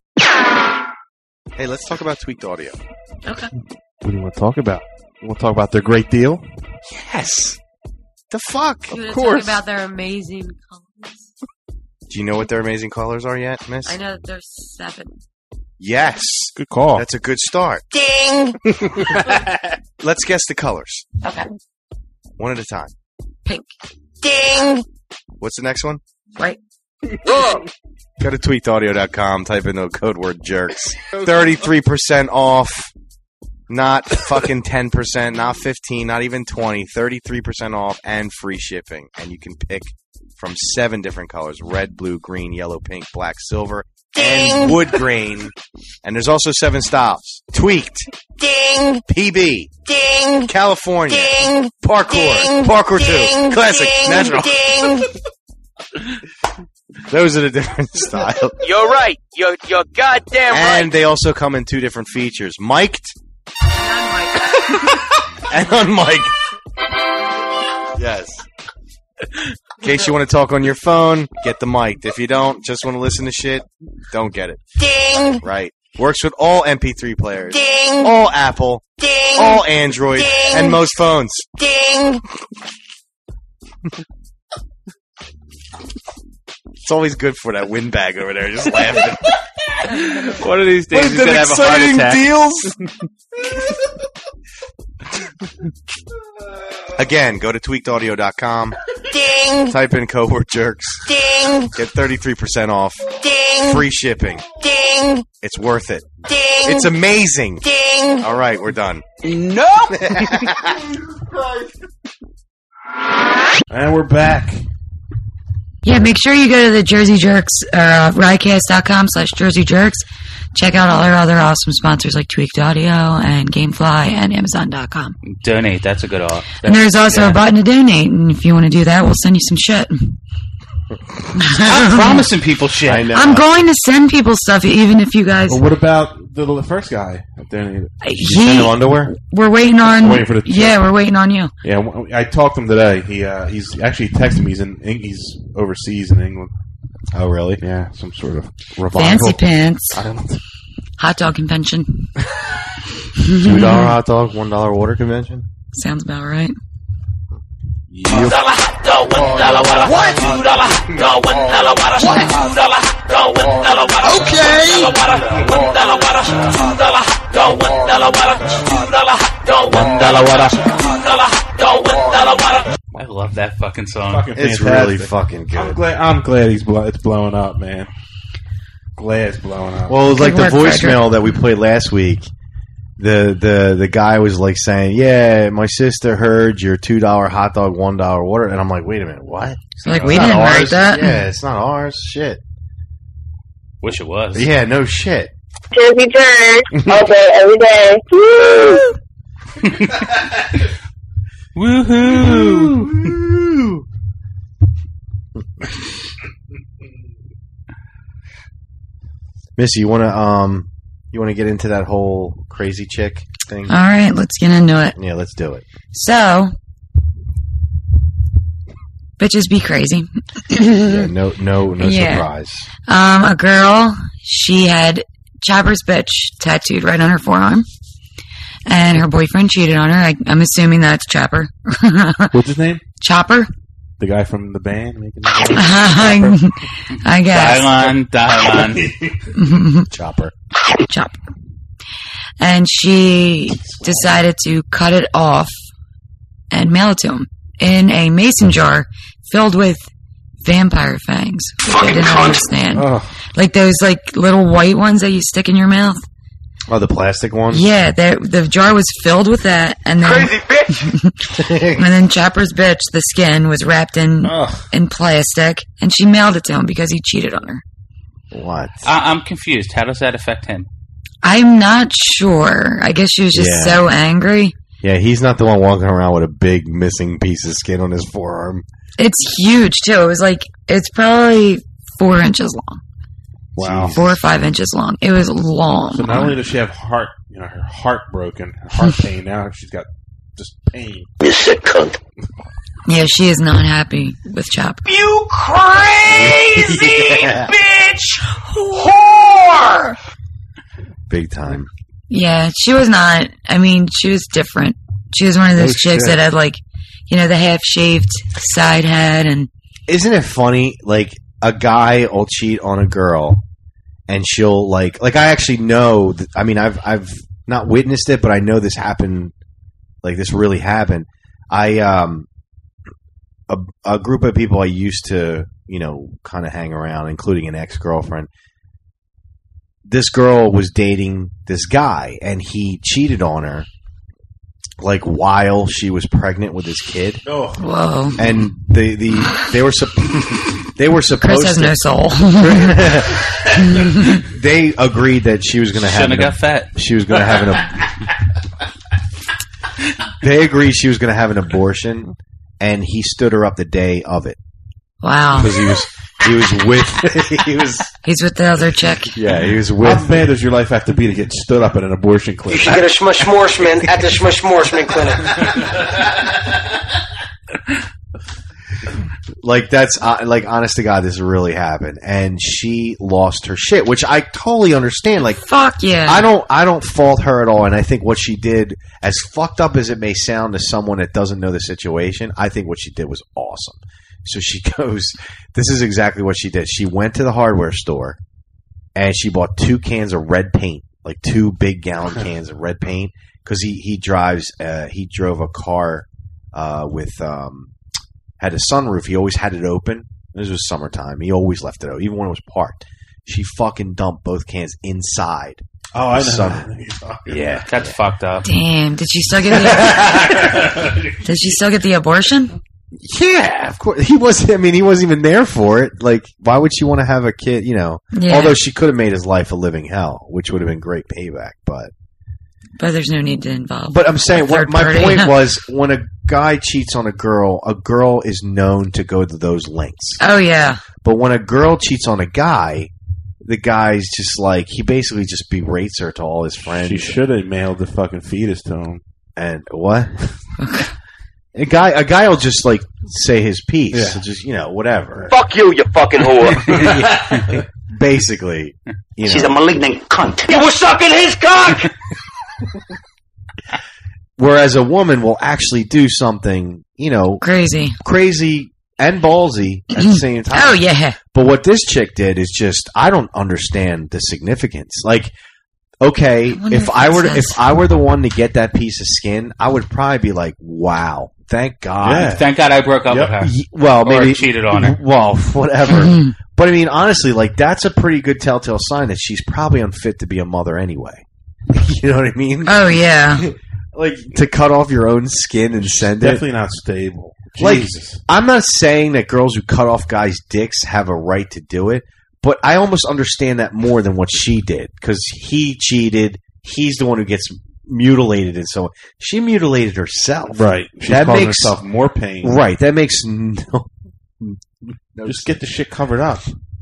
Hey, let's talk about Tweaked Audio. Okay. What do you want to talk about? You want to talk about their great deal? Yes. The fuck? You Of want to course. talk about their amazing colors? Do you know what their amazing colors are yet, miss? I know that there's seven. Yes. Good call. That's a good start. Ding! Let's guess the colors. Okay. One at a time. Pink. Ding! What's the next one? Right. Go to tweaked audio dot com, type in the code word jerks. thirty-three percent off. Not fucking ten percent, not fifteen, not even twenty. thirty-three percent off and free shipping. And you can pick from seven different colors. Red, blue, green, yellow, pink, black, silver, and wood grain. And there's also seven styles. Tweaked. Ding! P B. Ding! California. Ding! Parkour. Ding! Parkour Ding! two. Classic. Ding! Natural. Ding! Those are the different styles. You're right. You're, you're goddamn right. And they also come in two different features. Mic'd and unmiked. Yes. In case you want to talk on your phone, get the mic. If you don't, just want to listen to shit, don't get it. Ding! Right. Works with all M P three players. Ding! All Apple. Ding! All Android. Ding! And most phones. Ding! It's always good for that windbag over there, just laughing. One of these days What he's going to have a heart exciting attack. deals? Again, go to tweaked audio dot com. Ding! Type in code word jerks. Ding! Get thirty-three percent off. Ding! Free shipping. Ding! It's worth it. Ding! It's amazing. Ding! All right, we're done. Nope. And we're back. Yeah, make sure you go to the Jersey Jerks, or uh, riotcast dot com slash Jersey Jerks. Check out all our other awesome sponsors like Tweaked Audio and Gamefly and Amazon dot com. Donate. That's a good off. And there's also a button to donate, and if you want to do that, we'll send you some shit. Stop promising people shit. I know. I'm going to send people stuff, even if you guys... Well, what about the, the first guy? Up there? Did you He- send him underwear? We're waiting on... Waiting for the- yeah, we're waiting on you. Yeah, w- I talked to him today. He uh, he's actually texted me. He's in he's overseas in England. Oh, really? Yeah, some sort of revival. Fancy pants. I don't know. Hot dog convention. Two dollar hot dog, one dollar water convention. Sounds about right. Yep. What? Two dollar water. Two dollar water. Two dollar water. Okay. One dollar water. Two dollar one dollar water. Two dollar one dollar water. Two dollar one dollar water. I love that fucking song. Fucking It's fantastic. really fucking good. I'm glad. I'm glad he's blow, it's blowing up, man. Glad it's blowing up. Well, it was like Good the work, voicemail that we played last week. The the the guy was like saying, "Yeah, my sister heard your two dollar hot dog, one dollar water," and I'm like, "Wait a minute, what?" So, like, It's we not didn't write ours. that. Yeah, it's not ours. Shit. Wish it was. Yeah, no shit. Jersey Jerk all day, every day. Woo! Woohoo! Missy, you want to um, you want to get into that whole crazy chick thing? All right, let's get into it. Yeah, let's do it. So, bitches be crazy. Yeah, no, no, no Yeah. surprise. Um, a girl, she had Chopper's bitch tattooed right on her forearm. And her boyfriend cheated on her. I, I'm assuming that's Chopper. What's his name? Chopper? The guy from the band making the I, I guess. Dylon, Dylon. Chopper. Chopper. And she decided to cut it off and mail it to him in a mason jar filled with vampire fangs, which I didn't understand. Oh. Like those like little white ones that you stick in your mouth. Oh, the plastic one? Yeah, the the jar was filled with that, and then Crazy bitch. and then Chopper's bitch, the skin was wrapped in Ugh. in plastic, and she mailed it to him because he cheated on her. What? I- I'm confused. How does that affect him? I'm not sure. I guess she was just Yeah. so angry. Yeah, he's not the one walking around with a big missing piece of skin on his forearm. It's huge too. It was like it's probably four inches long. Wow. Four or five inches long. It was long. So not only does she have heart, you know, her heart broken, her heart pain, now she's got just pain. You sick cunt. Yeah, she is not happy with Chopper. You crazy Yeah. bitch whore! Big time. Yeah, she was not. I mean, she was different. She was one of those Oh, chicks shit. that had, like, you know, the half-shaved side head and... Isn't it funny? Like, a guy will cheat on a girl, and she'll, like... Like, I actually know... That, I mean, I've I've not witnessed it, but I know this happened... Like, this really happened. I, um... A, a group of people I used to, you know, kind of hang around, including an ex-girlfriend. This girl was dating this guy, and he cheated on her, like, while she was pregnant with his kid. Oh. Whoa. And the, the they were sup- they were supposed Chris has to no soul. They agreed that she was going to have Shouldn't have an- got fat. She was going to have an ab- They agreed she was going to have an abortion, and he stood her up the day of it. Wow. Because he was he was with he was He's with the other chick. yeah, he was with How bad does your life have to be to get stood up at an abortion You clinic? should get a Schmushmorshman at the Schmushmorshman clinic. like that's uh, like honest to God, this really happened, and she lost her shit, which I totally understand. Like, fuck yeah, I don't, I don't fault her at all, and I think what she did, as fucked up as it may sound to someone that doesn't know the situation, I think what she did was awesome. So she goes, this is exactly what she did. She went to the hardware store, and she bought two cans of red paint, like two big gallon cans of red paint, because he he drives, uh, he drove a car uh, with. Um, had a sunroof. He always had it open. This was summertime. He always left it open, even when it was parked. She fucking dumped both cans inside. Oh, I know. Sun- Yeah, that's fucked up. Damn, did she still get the Did she still get the abortion? Yeah, of course. He was. I mean, he wasn't even there for it. Like, why would she want to have a kid? You know, Yeah. although she could have made his life a living hell, which would have been great payback. But, But there's no need to involve. but I'm saying, a what third my party. point was, when a guy cheats on a girl, a girl is known to go to those lengths. Oh yeah. But when a girl cheats on a guy, the guy's just like, he basically just berates her to all his friends. She should have mailed the fucking fetus to him. And what? A guy, a guy will just like say his piece, Yeah. so just, you know, whatever. Fuck you, you fucking whore. Basically, you She's know. a malignant cunt. You were sucking his cock! Whereas a woman will actually do something, you know, Crazy. crazy and ballsy at the same time. Oh yeah. But what this chick did is just, I don't understand the significance. Like, okay, wonder if if I it were to, says- if I were the one to get that piece of skin, I would probably be like, wow, thank God. Yeah. Thank God I broke up Yep. with her. Ye- Well, Or maybe cheated on her. Well, whatever. But I mean, honestly, like, that's a pretty good telltale sign that she's probably unfit to be a mother anyway. You know what I mean? Oh yeah. Like, to cut off your own skin and send it. Definitely not stable. Like, Jesus. I'm not saying that girls who cut off guys' dicks have a right to do it, but I almost understand that more than what she did, because he cheated. He's the one who gets mutilated, and so on. She mutilated herself. Right. She's That causing makes- herself more pain. Right. That makes no. no Just get the shit covered up.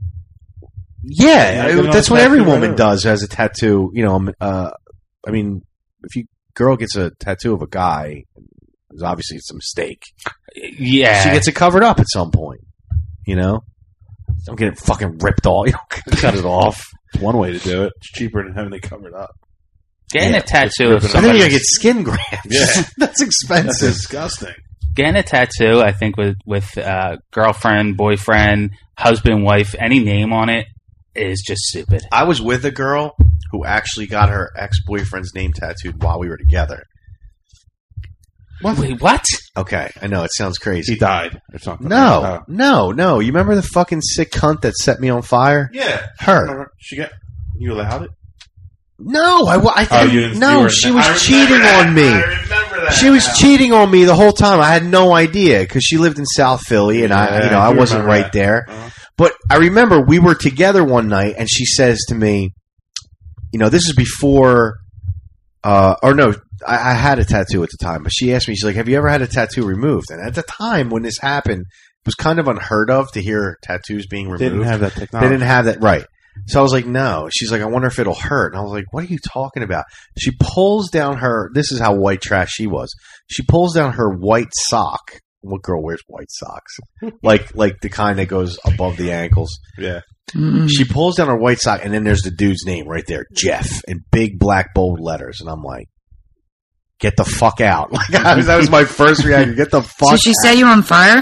Yeah, Yeah, I- get it on that's a what every tattoo, woman whatever. does, who has a tattoo. You know, uh, I mean, if you girl gets a tattoo of a guy, it's obviously it's a mistake. Yeah. She gets it covered up at some point. You know, don't get it fucking ripped off. You know, cut it off. It's one way to do it. It's cheaper than having it covered up. Getting Yeah. a tattoo of And then somebody. you gotta get skin grafts. Yeah. that's That's expensive. disgusting. Getting a tattoo, I think, with with uh, girlfriend, boyfriend, husband, wife, any name on it is just stupid. I was with a girl who actually got her ex-boyfriend's name tattooed while we were together. What? Wait, what? Okay, I know it sounds crazy. He died or something. No, Oh. no, no. You remember the fucking sick cunt that set me on fire? Yeah. Her. Remember, she got. You allowed it? No, I, I Oh, think, you didn't- you no, were- she I was remember cheating that. on me. I remember that. She was cheating on me the whole time. I had no idea because she lived in South Philly, and I, Yeah, you know, I you wasn't remember right that. there. Uh-huh. But I remember we were together one night, and she says to me, "You know, this is before, uh, or no, I, I had a tattoo at the time." But she asked me, she's like, "Have you ever had a tattoo removed?" And at the time when this happened, it was kind of unheard of to hear tattoos being removed. Didn't have that They technology. didn't have that right. So I was like, no. She's like, I wonder if it'll hurt. And I was like, what are you talking about? She pulls down her, this is how white trash she was. She pulls down her white sock. What girl wears white socks? like like the kind that goes above the ankles. Yeah. Mm. She pulls down her white sock, and then there's the dude's name right there, Jeff, in big black bold letters. And I'm like, get the fuck out. Like, I was, that was my first reaction. Get the fuck out. So she set you on fire?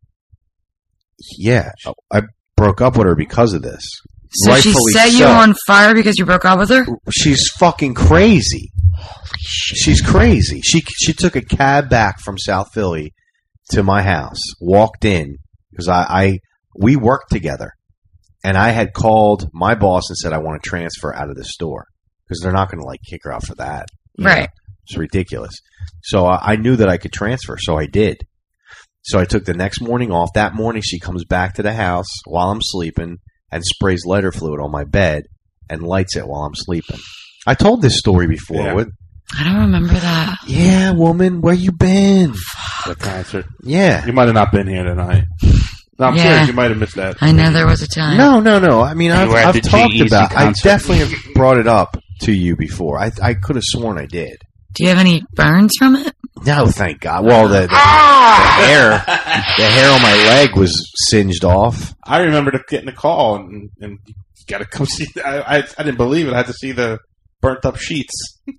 Yeah. I broke up with her because of this. So she set you so. on fire because you broke up with her? She's fucking crazy. Holy shit. She's crazy. She she took a cab back from South Philly to my house, walked in, because I, I we worked together, and I had called my boss and said I want to transfer out of the store because they're not going to like kick her out for that. Right. know? It's ridiculous. So I, I knew that I could transfer, so I did. So I took the next morning off. That morning she comes back to the house while I'm sleeping and sprays lighter fluid on my bed and lights it while I'm sleeping. I told this story before. Yeah. What? I don't remember that. Yeah, woman, where you been? The concert. Yeah. You might have not been here tonight. No, I'm Yeah. serious. You might have missed that. I know there was a time. No, no, no. I mean, You I've, were at I've the talked G-Eazy about. I concert. definitely have brought it up to you before. I I could have sworn I did. Do you have any burns from it? No, thank God. Well, the, the, the hair, the hair on my leg was singed off. I remember the, getting a call and, and you got to come see. I, I I didn't believe it. I had to see the burnt up sheets.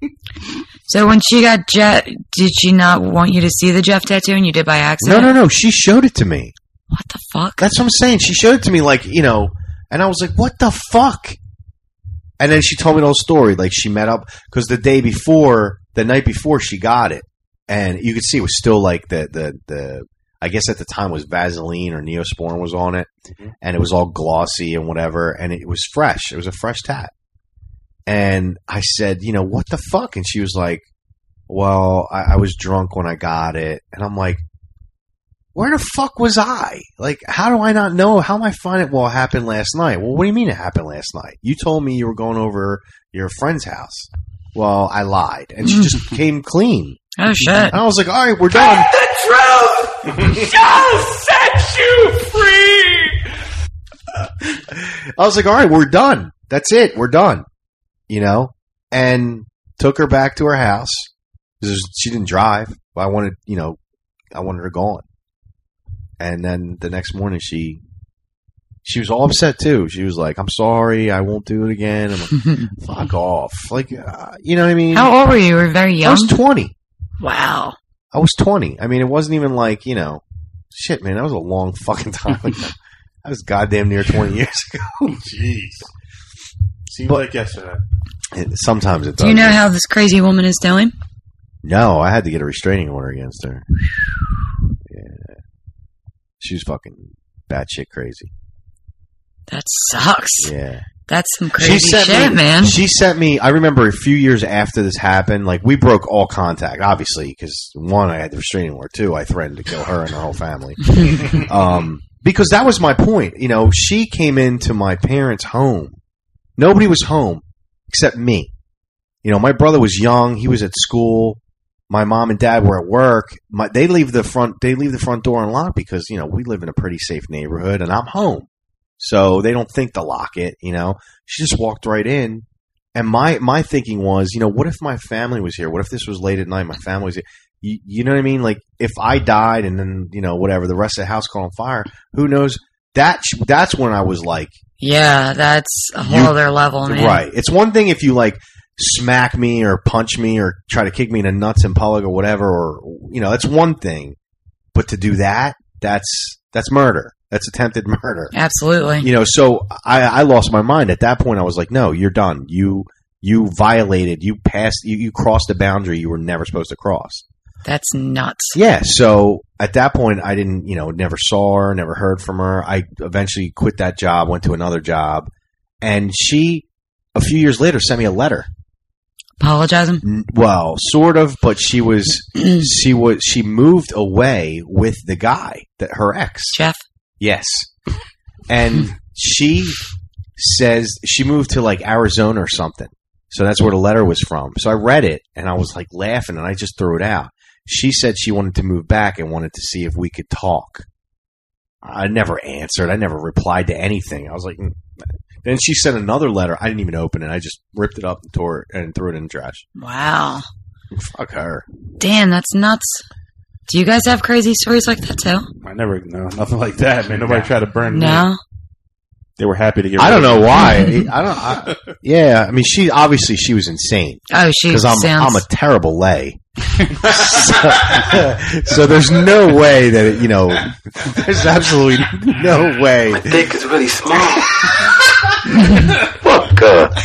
So when she got Jeff, did she not want you to see the Jeff tattoo and you did by No, accident? no, no. She showed it to me. What the fuck? That's what I'm saying. She showed it to me, like, you know, and I was like, what the fuck? And then she told me the whole story. Like, she met up, because the day before, the night before, she got it. And you could see it was still like the, the, the I guess at the time it was Vaseline or Neosporin was on it. Mm-hmm. And it was all glossy and whatever. And it was fresh. It was a fresh tat. And I said, you know, what the fuck? And she was like, well, I, I was drunk when I got it. And I'm like, where the fuck was I? Like, how do I not know? How am I finding it? Well, it happened last night. Well, what do you mean it happened last night? You told me you were going over your friend's house. Well, I lied. And she just came clean. Oh, shit. And I was like, all right, we're done. The truth shall set you free. I was like, all right, we're done. That's it. We're done. You know? And took her back to her house. She didn't drive. I wanted, you know, I wanted her gone. And then the next morning, she she was all upset too. She was like, "I'm sorry, I won't do it again." I'm like, "Fuck off!" Like, uh, you know what I mean? How old were you? You were very young. I was twenty. Wow. I was twenty. I mean, it wasn't even like, you know, shit, man. That was a long fucking time ago. That was goddamn near twenty years ago. Jeez. Seems But- like yesterday. It, sometimes it does. Do you know how this crazy woman is doing? No, I had to get a restraining order against her. Yeah, she was fucking batshit crazy. That sucks. Yeah. That's some crazy sent shit, me, man. She sent me, I remember a few years after this happened, like, we broke all contact, obviously, because one, I had the restraining order, two, I threatened to kill her and her whole family. um, because that was my point. You know, she came into my parents' home. Nobody was home except me. You know, my brother was young. He was at school. My mom and dad were at work. My, they leave the front, they leave the front door unlocked because, you know, we live in a pretty safe neighborhood and I'm home. So they don't think to lock it, you know. She just walked right in. And my, my thinking was, you know, what if my family was here? What if this was late at night? My family was here. You, you know what I mean? Like, if I died and then, you know, whatever, the rest of the house caught on fire, who knows? That, that's when I was like. Yeah, that's a whole you, other level, man. Right. It's one thing if you, like, smack me or punch me or try to kick me in the nuts in public or whatever, or, you know, that's one thing. But to do that, that's, that's murder. That's attempted murder. Absolutely. You know, so I, I lost my mind. At that point, I was like, no, you're done. You you violated, you passed, you, you crossed a boundary you were never supposed to cross. That's nuts. Yeah, so at that point, I didn't, you know, never saw her, never heard from her. I eventually quit that job, went to another job, and she, a few years later, sent me a letter. Apologizing? N- Well, sort of, but she was, she was, she moved away with the guy, that her ex. Jeff? Yes. And she says she moved to like Arizona or something. So that's where the letter was from. So I read it and I was like laughing and I just threw it out. She said she wanted to move back and wanted to see if we could talk. I never answered. I never replied to anything. I was like, mm. Then she sent another letter. I didn't even open it. I just ripped it up and tore it and threw it in the trash. Wow. Fuck her. Damn, that's nuts. Do you guys have crazy stories like that too? I never, no, nothing like that, man. Nobody tried to burn me. No. They were happy to get rid I don't of know me. why. I don't. I, yeah, I mean, she obviously she was insane. Oh, she because I'm sounds... I'm a terrible lay. so, so there's no way that it, you know. There's absolutely no way. My dick is really small. Fuck. Uh.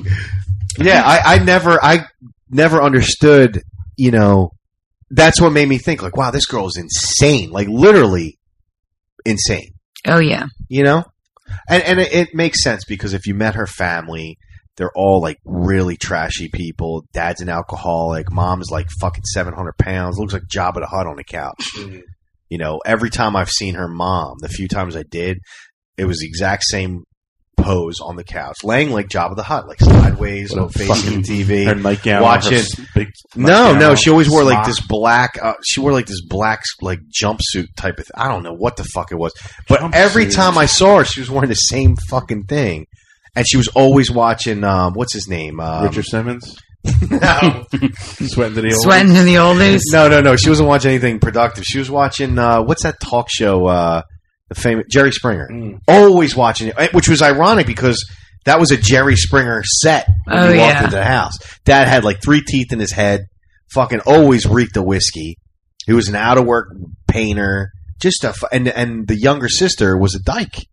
Yeah, I, I never I never understood. You know, that's what made me think like, wow, this girl is insane. Like literally insane. Oh yeah. You know. And and it, it makes sense because if you met her family, they're all like really trashy people. Dad's an alcoholic. Mom's like fucking seven hundred pounds. Looks like Jabba the Hutt on the couch. Mm-hmm. You know, every time I've seen her mom, the few times I did, it was the exact same pose on the couch, laying like Jabba the Hutt, like sideways, no facing the T V, her nightgown, watching. Her big no, no, she always wore smock. like this black. Uh, she wore like this black like jumpsuit type of. Th- I don't know what the fuck it was, but jumpsuit. Every time I saw her, she was wearing the same fucking thing, and she was always watching. Um, what's his name? Um, Richard Simmons. No, sweating to the old. Sweating in the old days. No, no, no. She wasn't watching anything productive. She was watching. Uh, what's that talk show? Uh, the famous Jerry Springer. Mm. Always watching it, which was ironic because. That was a Jerry Springer set when oh, he walked yeah. into the house. Dad had like three teeth in his head, fucking always reeked of whiskey. He was an out-of-work painter. Just a, and and the younger sister was a dyke.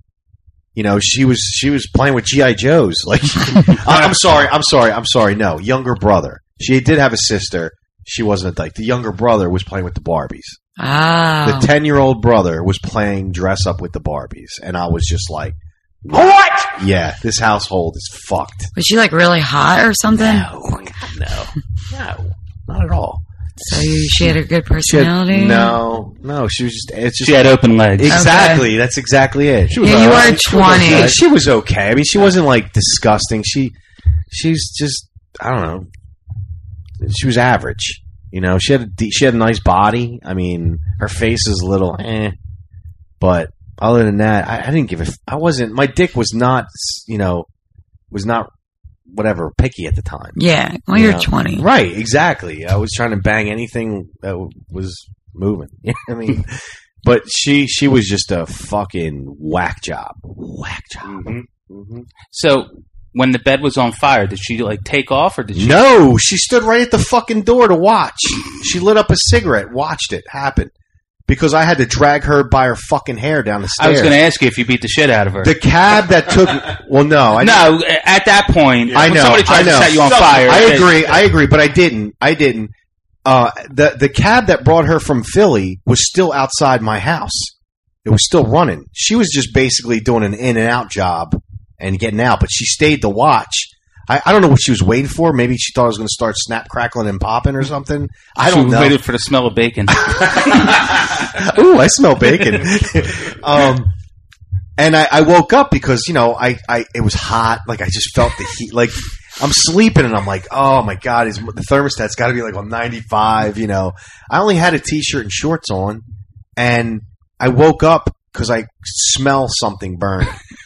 You know, she was she was playing with G I Joes. Like, I'm sorry, I'm sorry, I'm sorry. No, younger brother. She did have a sister. She wasn't a dyke. The younger brother was playing with the Barbies. Ah. The ten-year-old brother was playing dress up with the Barbies, and I was just like. What? Yeah, this household is fucked. Was she like really hot or something? No, no, no, not at all. So you, she had a good personality? Had, no, no, she was just. It's just she had open legs. Exactly, okay. That's exactly it. She was yeah, you right. were twenty. She was, she was okay. I mean, she wasn't like disgusting. She, she's just. I don't know. She was average. You know, she had a she had a nice body. I mean, her face is a little, eh, but. Other than that, I, I didn't give a. F- I wasn't. My dick was not. You know, was not whatever picky at the time. Yeah, well, you you're know? twenty, right? Exactly. I was trying to bang anything that w- was moving. You know what I mean, but she she was just a fucking whack job. Whack job. Mm-hmm. Mm-hmm. So when the bed was on fire, did she like take off or did she? No, she stood right at the fucking door to watch. She lit up a cigarette, watched it happen. Because I had to drag her by her fucking hair down the stairs. I was going to ask you if you beat the shit out of her. The cab that took... Well, no. I no, at that point, yeah. I know. Somebody tried I know. to set you on fire. I agree. I agree, but I didn't. I didn't. Uh, the, the cab that brought her from Philly was still outside my house. It was still running. She was just basically doing an in and out job and getting out, but she stayed to watch. I, I don't know what she was waiting for. Maybe she thought I was going to start snap, crackling, and popping or something. I she don't know. She waited for the smell of bacon. Ooh, I smell bacon. um, and I, I woke up because, you know, I, I it was hot. Like, I just felt the heat. Like, I'm sleeping, and I'm like, oh, my God, is, the thermostat's got to be like on ninety-five, you know. I only had a T-shirt and shorts on, and I woke up because I smell something burning.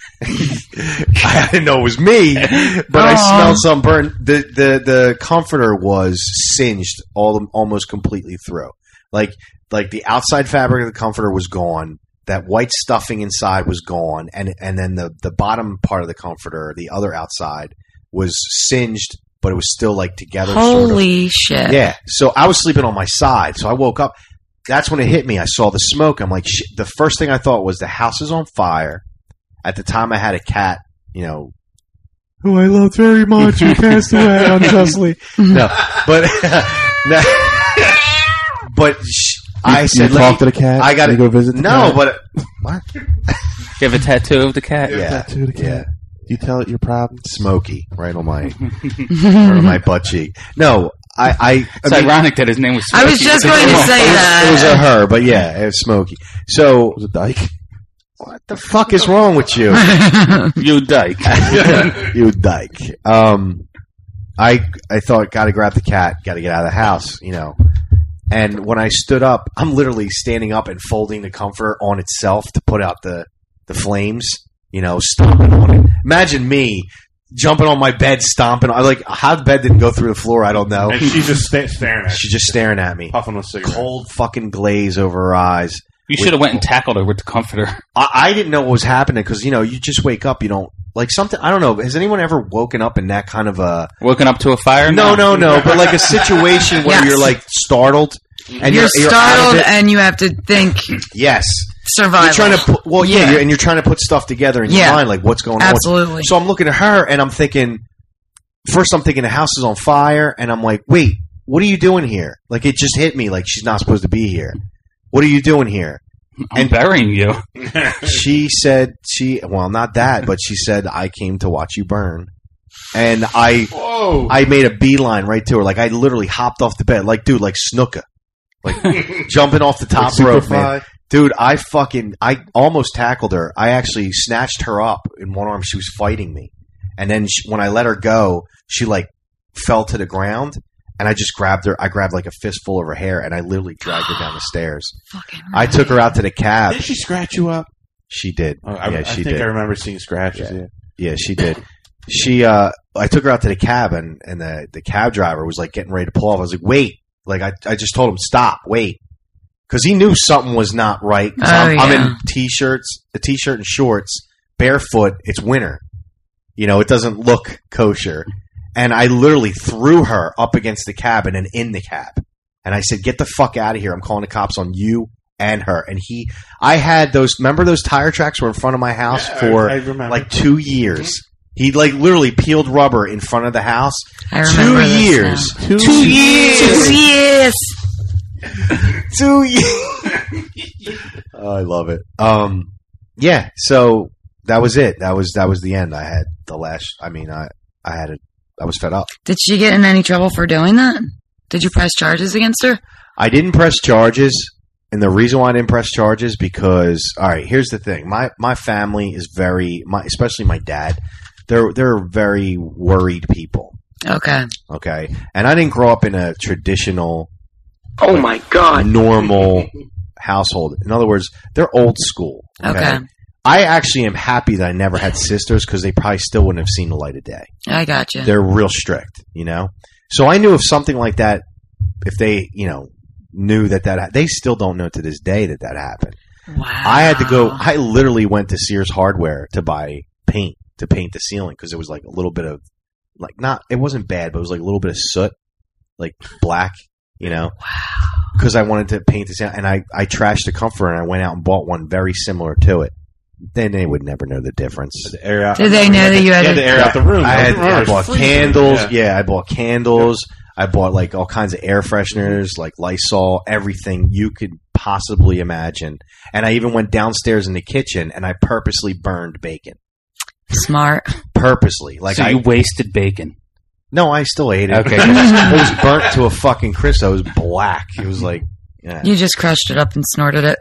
I didn't know it was me, but Aww. I smelled some burn. The, the the comforter was singed all almost completely through. Like like the outside fabric of the comforter was gone. That white stuffing inside was gone, and and then the, the bottom part of the comforter, the other outside, was singed, but it was still like together. Holy sort of. shit! Yeah. So I was sleeping on my side. So I woke up. That's when it hit me. I saw the smoke. I'm like, shit. The first thing I thought was the house is on fire. At the time, I had a cat, you know, who I loved very much, who passed away unjustly. No, but no, but sh- I said, you talk to the cat. I got to go visit. The no, cat? but what? You have a tattoo of the cat? Yeah, a tattoo of the cat. Yeah. You tell it your problem. Smokey, right on my, right on my butt cheek. No, I. I it's I mean, ironic that his name was Smokey. I was just going to say that it was a her, but yeah, it was Smokey. So it was a dyke. What the fuck is wrong with you? You dyke. You dyke. Um, I I thought, gotta grab the cat, gotta get out of the house, you know. And when I stood up, I'm literally standing up and folding the comforter on itself to put out the, the flames, you know, stomping on it. Imagine me jumping on my bed, stomping. I like how the bed didn't go through the floor. I don't know. And she's just sta- staring at She's just staring at me. Puffing a cigarette. Cold fucking glaze over her eyes. You should have went and tackled her with the comforter. I, I didn't know what was happening because, you know, you just wake up, you don't, like something, I don't know, has anyone ever woken up in that kind of a... Woken up to a fire? No, no, no, but like a situation where Yes. you're like startled. And you're, you're, startled you're out of it. and you have to think Yes. survival. You're trying to put, well, yeah, Yeah. You're, and you're trying to put stuff together in your Yeah. mind, like what's going on. Absolutely. So I'm looking at her and I'm thinking, first I'm thinking the house is on fire, and I'm like, wait, what are you doing here? Like it just hit me, like she's not supposed to be here. What are you doing here? I'm and burying you. She said, she, well, not that, but she said, I came to watch you burn. And I, Whoa. I made a beeline right to her. Like I literally hopped off the bed, like dude, like Snooka, like jumping off the top Like rope, Superfly? man. Dude, I fucking, I almost tackled her. I actually snatched her up in one arm. She was fighting me. And then she, when I let her go, she like fell to the ground. And I just grabbed her. I grabbed like a fistful of her hair, and I literally dragged her down the stairs. Fucking I took her out to the cab. Did she scratch you up? She did. Oh, I, yeah, I she think did. I remember seeing scratches. Yeah. Yeah. Yeah, she did. She, uh, I took her out to the cab, and, and the, the cab driver was like getting ready to pull off. I was like, wait. Like, I, I just told him, stop, wait. Because he knew something was not right. 'Cause Oh, I'm, I'm yeah. in t-shirts, a t-shirt and shorts, barefoot. It's winter. You know, it doesn't look kosher. And I literally threw her up against the cab and then in the cab. And I said, get the fuck out of here. I'm calling the cops on you and her. And he, I had those, remember those tire tracks were in front of my house Yeah, for I- I remember. like two years. He like literally peeled rubber in front of the house. I Two remember this years. now. Two, Two years. years. Two years. Oh, I love it. Um, yeah. So that was it. That was that was the end. I had the last. I mean, I I had it. I was fed up. Did she get in any trouble for doing that? Did you press charges against her? I didn't press charges, and the reason why I didn't press charges because all right. Here's the thing. My my family is very, my especially my dad. They're they're very worried people. Okay. Okay, and I didn't grow up in a traditional. Oh my God. Normal household. In other words, they're old school. Okay. Okay. I actually am happy that I never had sisters because they probably still wouldn't have seen the light of day. I got you. They're real strict, you know? So I knew if something like that, if they, you know, knew that that, they still don't know to this day that that happened. Wow. I had to go, I literally went to Sears Hardware to buy paint, to paint the ceiling because it was like a little bit of, like, not, it wasn't bad, but it was like a little bit of soot, like black. You know, because I wanted to paint this out, and I, I trashed the comforter, and I went out and bought one very similar to it. Then they would never know the difference. The air out. Did they know that you had, You had to air out the room? I, had, The room I was bought freezing. candles. Yeah. Yeah, I bought candles. I bought like all kinds of air fresheners, like Lysol, everything you could possibly imagine. And I even went downstairs in the kitchen, and I purposely burned bacon. Smart. Purposely, like so I you wasted bacon. No, I still ate it. Okay. it, was, it was burnt to a fucking crisp. It was black. It was like, yeah. You just crushed it up and snorted it.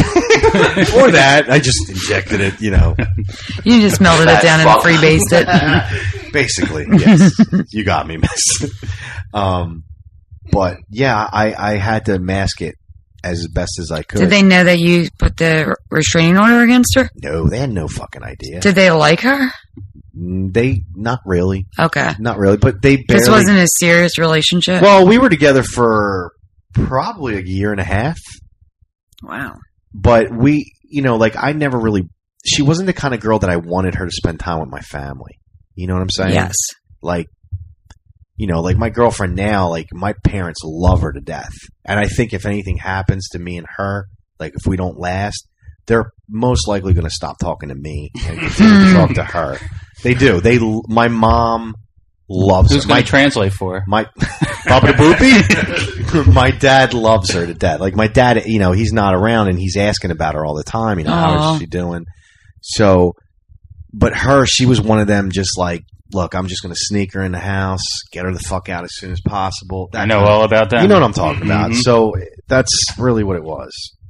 Or that. I just injected it, you know. You just melted it down and freebased it. Basically, yes. You got me, miss. Um, but, yeah, I, I had to mask it as best as I could. Did they know that you put the restraining order against her? No, they had no fucking idea. Did they like her? They, not really. Okay. Not really, but they barely. This wasn't a serious relationship? Well, we were together for probably a year and a half. Wow. But we, you know, like I never really, she wasn't the kind of girl that I wanted her to spend time with my family. You know what I'm saying? Yes. Like, you know, like my girlfriend now, like my parents love her to death. And I think if anything happens to me and her, like if we don't last, they're most likely going to stop talking to me and continue to talk to her. They do. They, my mom loves Who's her. going My to translate for her? My Papa the Boopy? My dad loves her to death. Like my dad, you know, he's not around and he's asking about her all the time. You know, Aww. how is she doing? So, but her, she was one of them. Just like, look, I'm just going to sneak her in the house, get her the fuck out as soon as possible. That I know kind of- all about that. You know what I'm talking about. Mhm. So that's really what it was.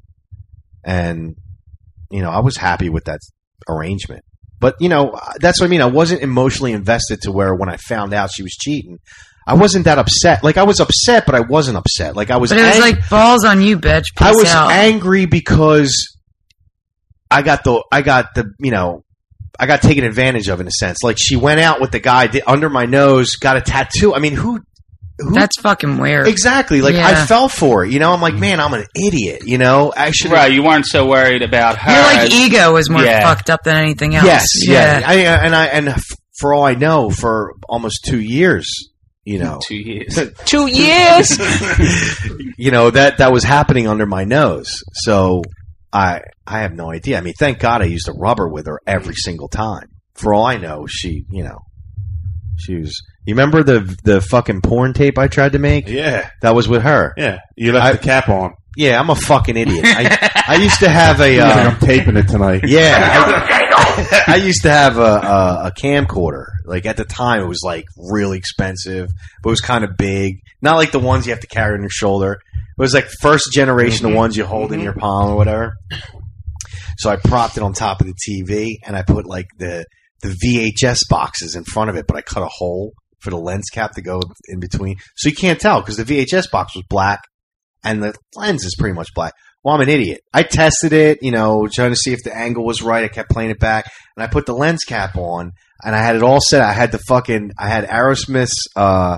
And you know, I was happy with that arrangement. But, you know, that's what I mean. I wasn't emotionally invested to where when I found out she was cheating, I wasn't that upset. Like I was upset, but I wasn't upset. Like I was. But it was ang- like balls on you, bitch. Peace I was out. angry because I got the I got the you know I got taken advantage of in a sense. Like she went out with the guy did, under my nose, got a tattoo. I mean, who? who That's fucking weird. Exactly. Like Yeah. I fell for it. You know, I'm like, man, I'm an idiot. You know, I should. Right, you weren't so worried about her. Your like as- ego was more Yeah. fucked up than anything else. Yes. Yeah. I, and I and f- for all I know, for almost two years, you know, Two years. Two years. you know that that was happening under my nose. So I I have no idea. I mean, thank God I used a rubber with her every single time. For all I know, she you know she was. You remember the the fucking porn tape I tried to make? Yeah, that was with her. Yeah, you left I, the cap on. Yeah, I'm a fucking idiot. I, I used to have a. Uh, I'm taping it tonight. Yeah, I, I used to have a, a, a camcorder. Like at the time, it was like really expensive, but it was kind of big. Not like the ones you have to carry on your shoulder. It was like first generation Mm-hmm. of ones you hold in your palm or whatever. So I propped it on top of the T V, and I put like the the V H S boxes in front of it, but I cut a hole for the lens cap to go in between, so you can't tell because the V H S box was black and the lens is pretty much black. Well, I'm an idiot. I tested it, you know, trying to see if the angle was right. I kept playing it back, and I put the lens cap on, and I had it all set. I had the fucking, I had Aerosmith's, uh,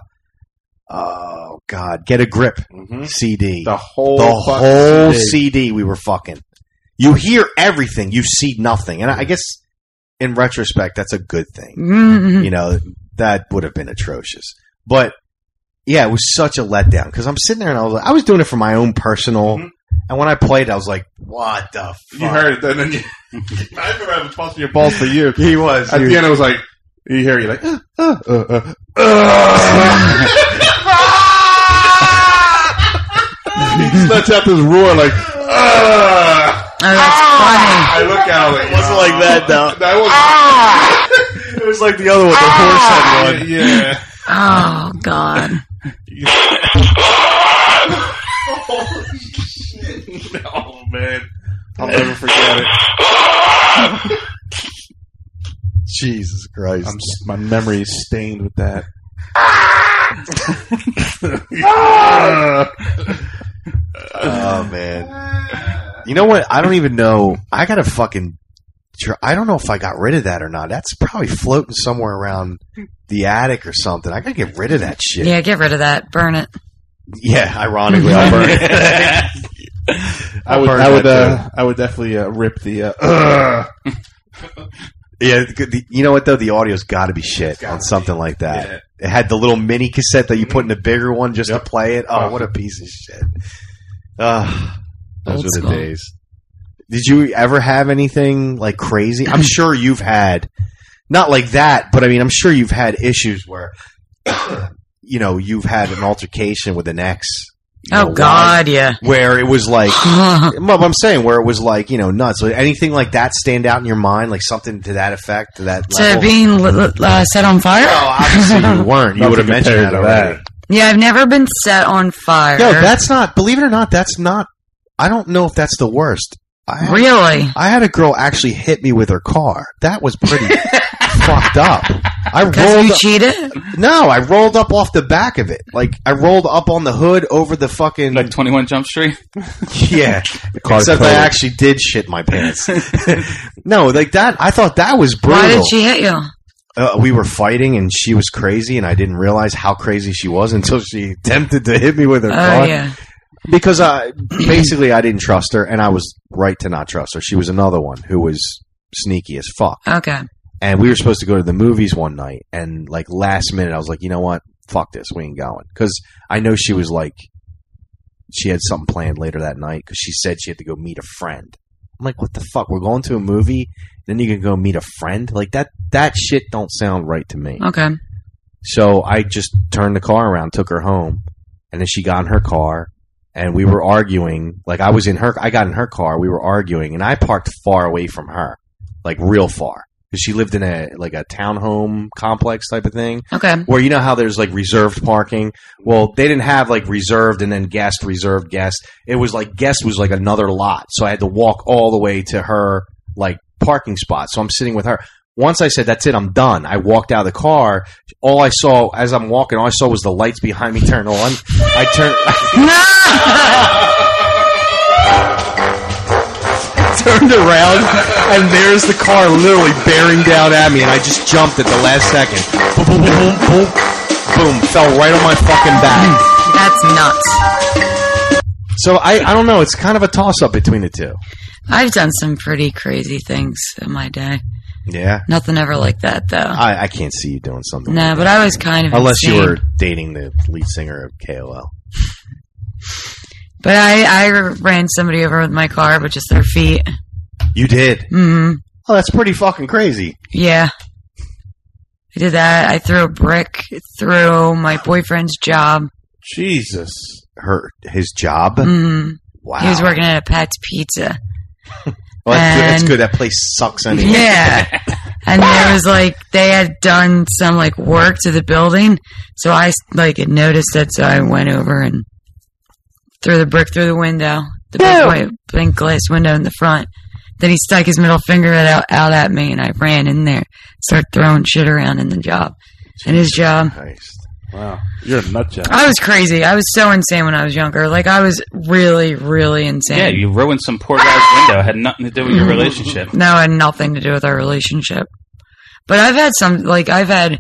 oh god, Get a Grip Mm-hmm. C D. The whole the fucking whole C D. C D we were fucking. You hear everything, you see nothing, and I guess in retrospect, that's a good thing. Mhm. You know, that would have been atrocious. But yeah, it was such a letdown because I'm sitting there and I was like, I was doing it for my own personal. Mm-hmm. And when I played, I was like, "What the fuck?" You heard it, and then you, I remember I was busting your balls for you. He was. At he the was. end, it was like you hear you like, uh, uh, uh, uh, he lets out this roar like, uh, Oh, that's funny. I look at him like, It wasn't like that though. that was It was like the other one, the horsehead one. yeah. Oh God. Oh man, I'll never forget it. Jesus Christ! I'm, s- my memory is stained with that. Oh man! You know what? I don't even know. I gotta fucking. dr- I don't know if I got rid of that or not. That's probably floating somewhere around the attic or something. I gotta get rid of that shit. Yeah, get rid of that. Burn it. Yeah, ironically, I'll burn it. I would, burned I would, that, uh, I would definitely uh, rip the. Uh, uh, Yeah, the, the, you know what though? The audio's got to be shit on something like that. Yeah. It had the little mini cassette that you put in the bigger one just Yep. to play it. Oh, what a piece of shit! Uh, those Old were the school. days. Did you ever have anything like crazy? I'm sure you've had, not like that, but I mean, I'm sure you've had issues where, you know, you've had an altercation with an ex. you Oh know, God, yeah. Where it was like, what I'm saying, where it was like, you know, nuts. So anything like that stand out in your mind, like something to that effect, to that To level? being li- li- uh, set on fire? No, obviously you weren't. You Nothing would have mentioned compared that to already. that. Yeah, I've never been set on fire. No, that's not. Believe it or not, that's not. I don't know if that's the worst. I had, Really? I had a girl actually hit me with her car. That was pretty fucked up. I Because rolled. you cheated? No, I rolled up off the back of it. Like I rolled up on the hood over the fucking. Like twenty-one Jump Street? Yeah, car's except I totaled. actually did shit my pants. No, like that. I thought that was brutal. Why did she hit you? Uh, we were fighting, and she was crazy, and I didn't realize how crazy she was until she attempted to hit me with her Oh, car. yeah. Because uh, basically, I didn't trust her, and I was right to not trust her. She was another one who was sneaky as fuck. Okay. And we were supposed to go to the movies one night, and like last minute, I was like, you know what? Fuck this, we ain't going. Because I know she was like, she had something planned later that night because she said she had to go meet a friend. I'm like, what the fuck? We're going to a movie, then you can go meet a friend? Like that? That shit don't sound right to me. Okay. So I just turned the car around, took her home, and then she got in her car, and we were arguing. Like I was in her, I got in her car, we were arguing, and I parked far away from her, like real far, because she lived in a like a townhome complex type of thing. Okay. Where you know how there's like reserved parking. Well, they didn't have like reserved and then guest, reserved guest. It was like guest was like another lot, so I had to walk all the way to her like parking spot. So I'm sitting with her. once I said, that's it, I'm done. I walked out of the car. All I saw, as I'm walking, all I saw was the lights behind me turn on. I turned... turned around, and there's the car literally bearing down at me, and I just jumped at the last second. Boom, boom, boom, boom, boom, fell right on my fucking back. That's nuts. So I, I don't know. It's kind of a toss-up between the two. I've done some pretty crazy things in my day. Yeah? Nothing ever like that, though. I, I can't see you doing something No, like but that. I was kind of Unless insane. you were dating the lead singer of K O L. But I, I ran somebody over with my car, but just their feet. You did? Mm-hmm. Oh, that's pretty fucking crazy. Yeah. I did that. I threw a brick through my boyfriend's job. Jesus. Her His job? Mm-hmm. Wow. He was working at a Pat's Pizza. Well, that's, good. that's And- good. That place sucks anyway. Yeah. And there was like, they had done some like work to the building. So I like had noticed it. So I went over and threw the brick through the window. The big white big glass window in the front. Then he stuck his middle finger out, out at me, and I ran in there, started throwing shit around in the job, in his job. Wow, you're a nut job. I was crazy. I was so insane when I was younger. Like I was really, really insane. Yeah, you ruined some poor guy's window. It had nothing to do with your relationship. No, it had nothing to do with our relationship. But I've had some, like I've had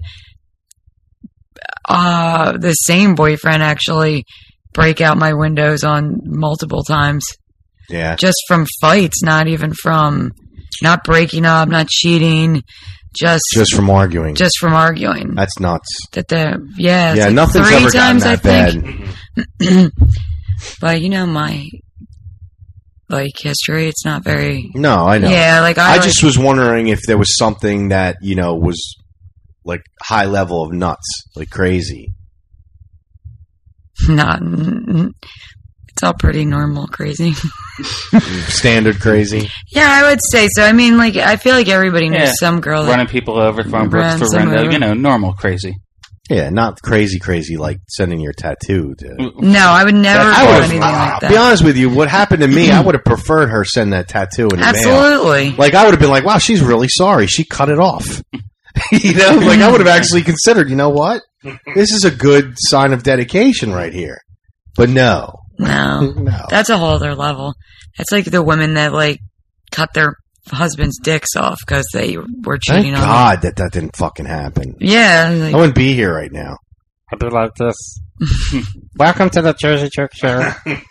uh, the same boyfriend actually break out my windows on multiple times. Yeah. Just from fights, not even from, not breaking up, not cheating, just Just from arguing. just from arguing. That's nuts. That the yeah, it's Yeah, like nothing's three ever gotten times that I think. But you know my like history, it's not very. No, I know. Yeah, like I, I like- just was wondering if there was something that, you know, was like high level of nuts, like crazy. not. It's all pretty normal, crazy. Standard crazy. Yeah, I would say so. I mean, like I feel like everybody knows Yeah. some girl that Running people over, throwing bricks Runs through them window. over. You know, normal crazy. Yeah, not crazy crazy like sending your tattoo to... No, I would never I do would've- anything like I'll that. be honest with you, what happened to me, I would have preferred her send that tattoo in the mail. Absolutely. Like, I would have been like, wow, she's really sorry. She cut it off. You know, like, I would have actually considered, you know what? This is a good sign of dedication right here. But no. No, No. that's a whole other level. That's like the women that like cut their husbands' dicks off because they were cheating Thank on them. God that that didn't fucking happen. Yeah, like- I wouldn't be here right now. I'd be like this. Welcome to the Jersey Jerk Show.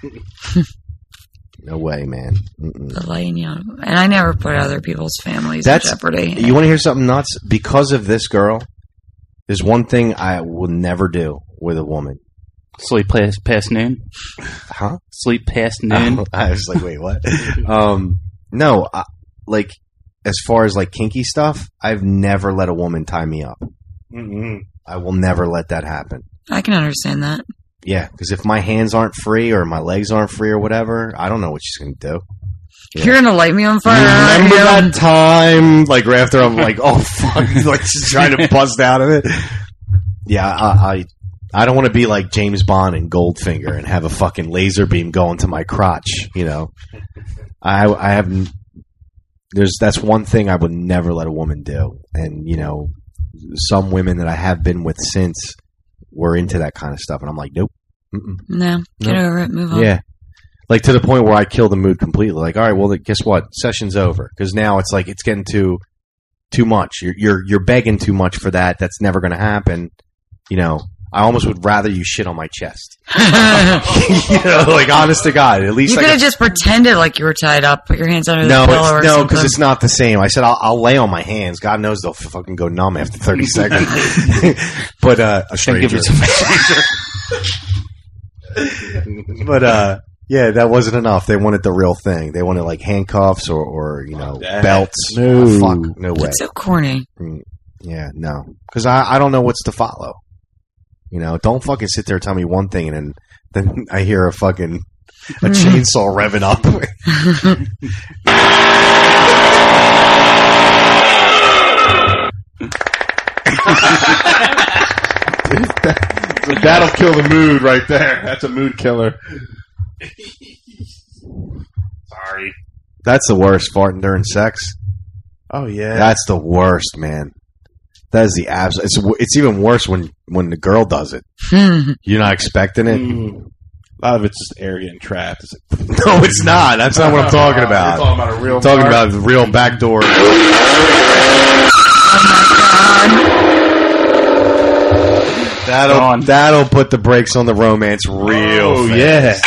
No way, man. Mm-mm. the lighting, you know, and I never put other people's families That's in jeopardy. You want to hear something nuts? Because of this girl, there's one thing I will never do with a woman. Sleep past, past noon? Huh? Sleep past noon? Oh, I was like, wait, what? um, no, I, like, as far as like kinky stuff, I've never let a woman tie me up. Mm-hmm. I will never let that happen. I can understand that. Yeah, because if my hands aren't free or my legs aren't free or whatever, I don't know what she's going to do. Yeah. You're gonna light me on fire. Remember you know? that time? Like, right after I'm like, oh, fuck, like, just trying to bust out of it. Yeah, I, I, I don't want to be like James Bond and Goldfinger and have a fucking laser beam going to my crotch, you know? I, I have, there's, that's one thing I would never let a woman do. And, you know, some women that I have been with since were into that kind of stuff. And I'm like, nope. Mm-mm. No, get Nope. over it. Move on. Yeah. Like, to the point where I kill the mood completely. Like, all right, well, guess what? Session's over. Because now it's like, it's getting too, too much. You're, you're, you're begging too much for that. That's never going to happen. You know, I almost would rather you shit on my chest. You know, like, honest to God. At least You I could got- have just pretended like you were tied up, put your hands under No, the pillow or it's, no, something. because it's not the same. I said I'll, I'll lay on my hands. God knows they'll fucking go numb after thirty seconds. But uh, a Can't give stranger. you some- But uh, yeah, that wasn't enough. They wanted the real thing. They wanted like handcuffs or, or you know, belts. No. Oh, fuck, no way. That's so corny. Mm, Yeah, no, because I, I don't know what's to follow. You know, don't fucking sit there and tell me one thing and then then I hear a fucking a chainsaw revving up. That'll kill the mood right there. That's a mood killer. Sorry. That's the worst, farting during sex. Oh yeah, that's the worst, man. That is the abs. It's it's even worse when when the girl does it. You're not expecting it. Mm. A lot of it's just air getting trapped. It's like, no, it's not. That's not what I'm talking about. You're talking about a real. I'm talking bar. about the real back door. Oh my That'll that'll put the brakes on the romance real Oh, fast.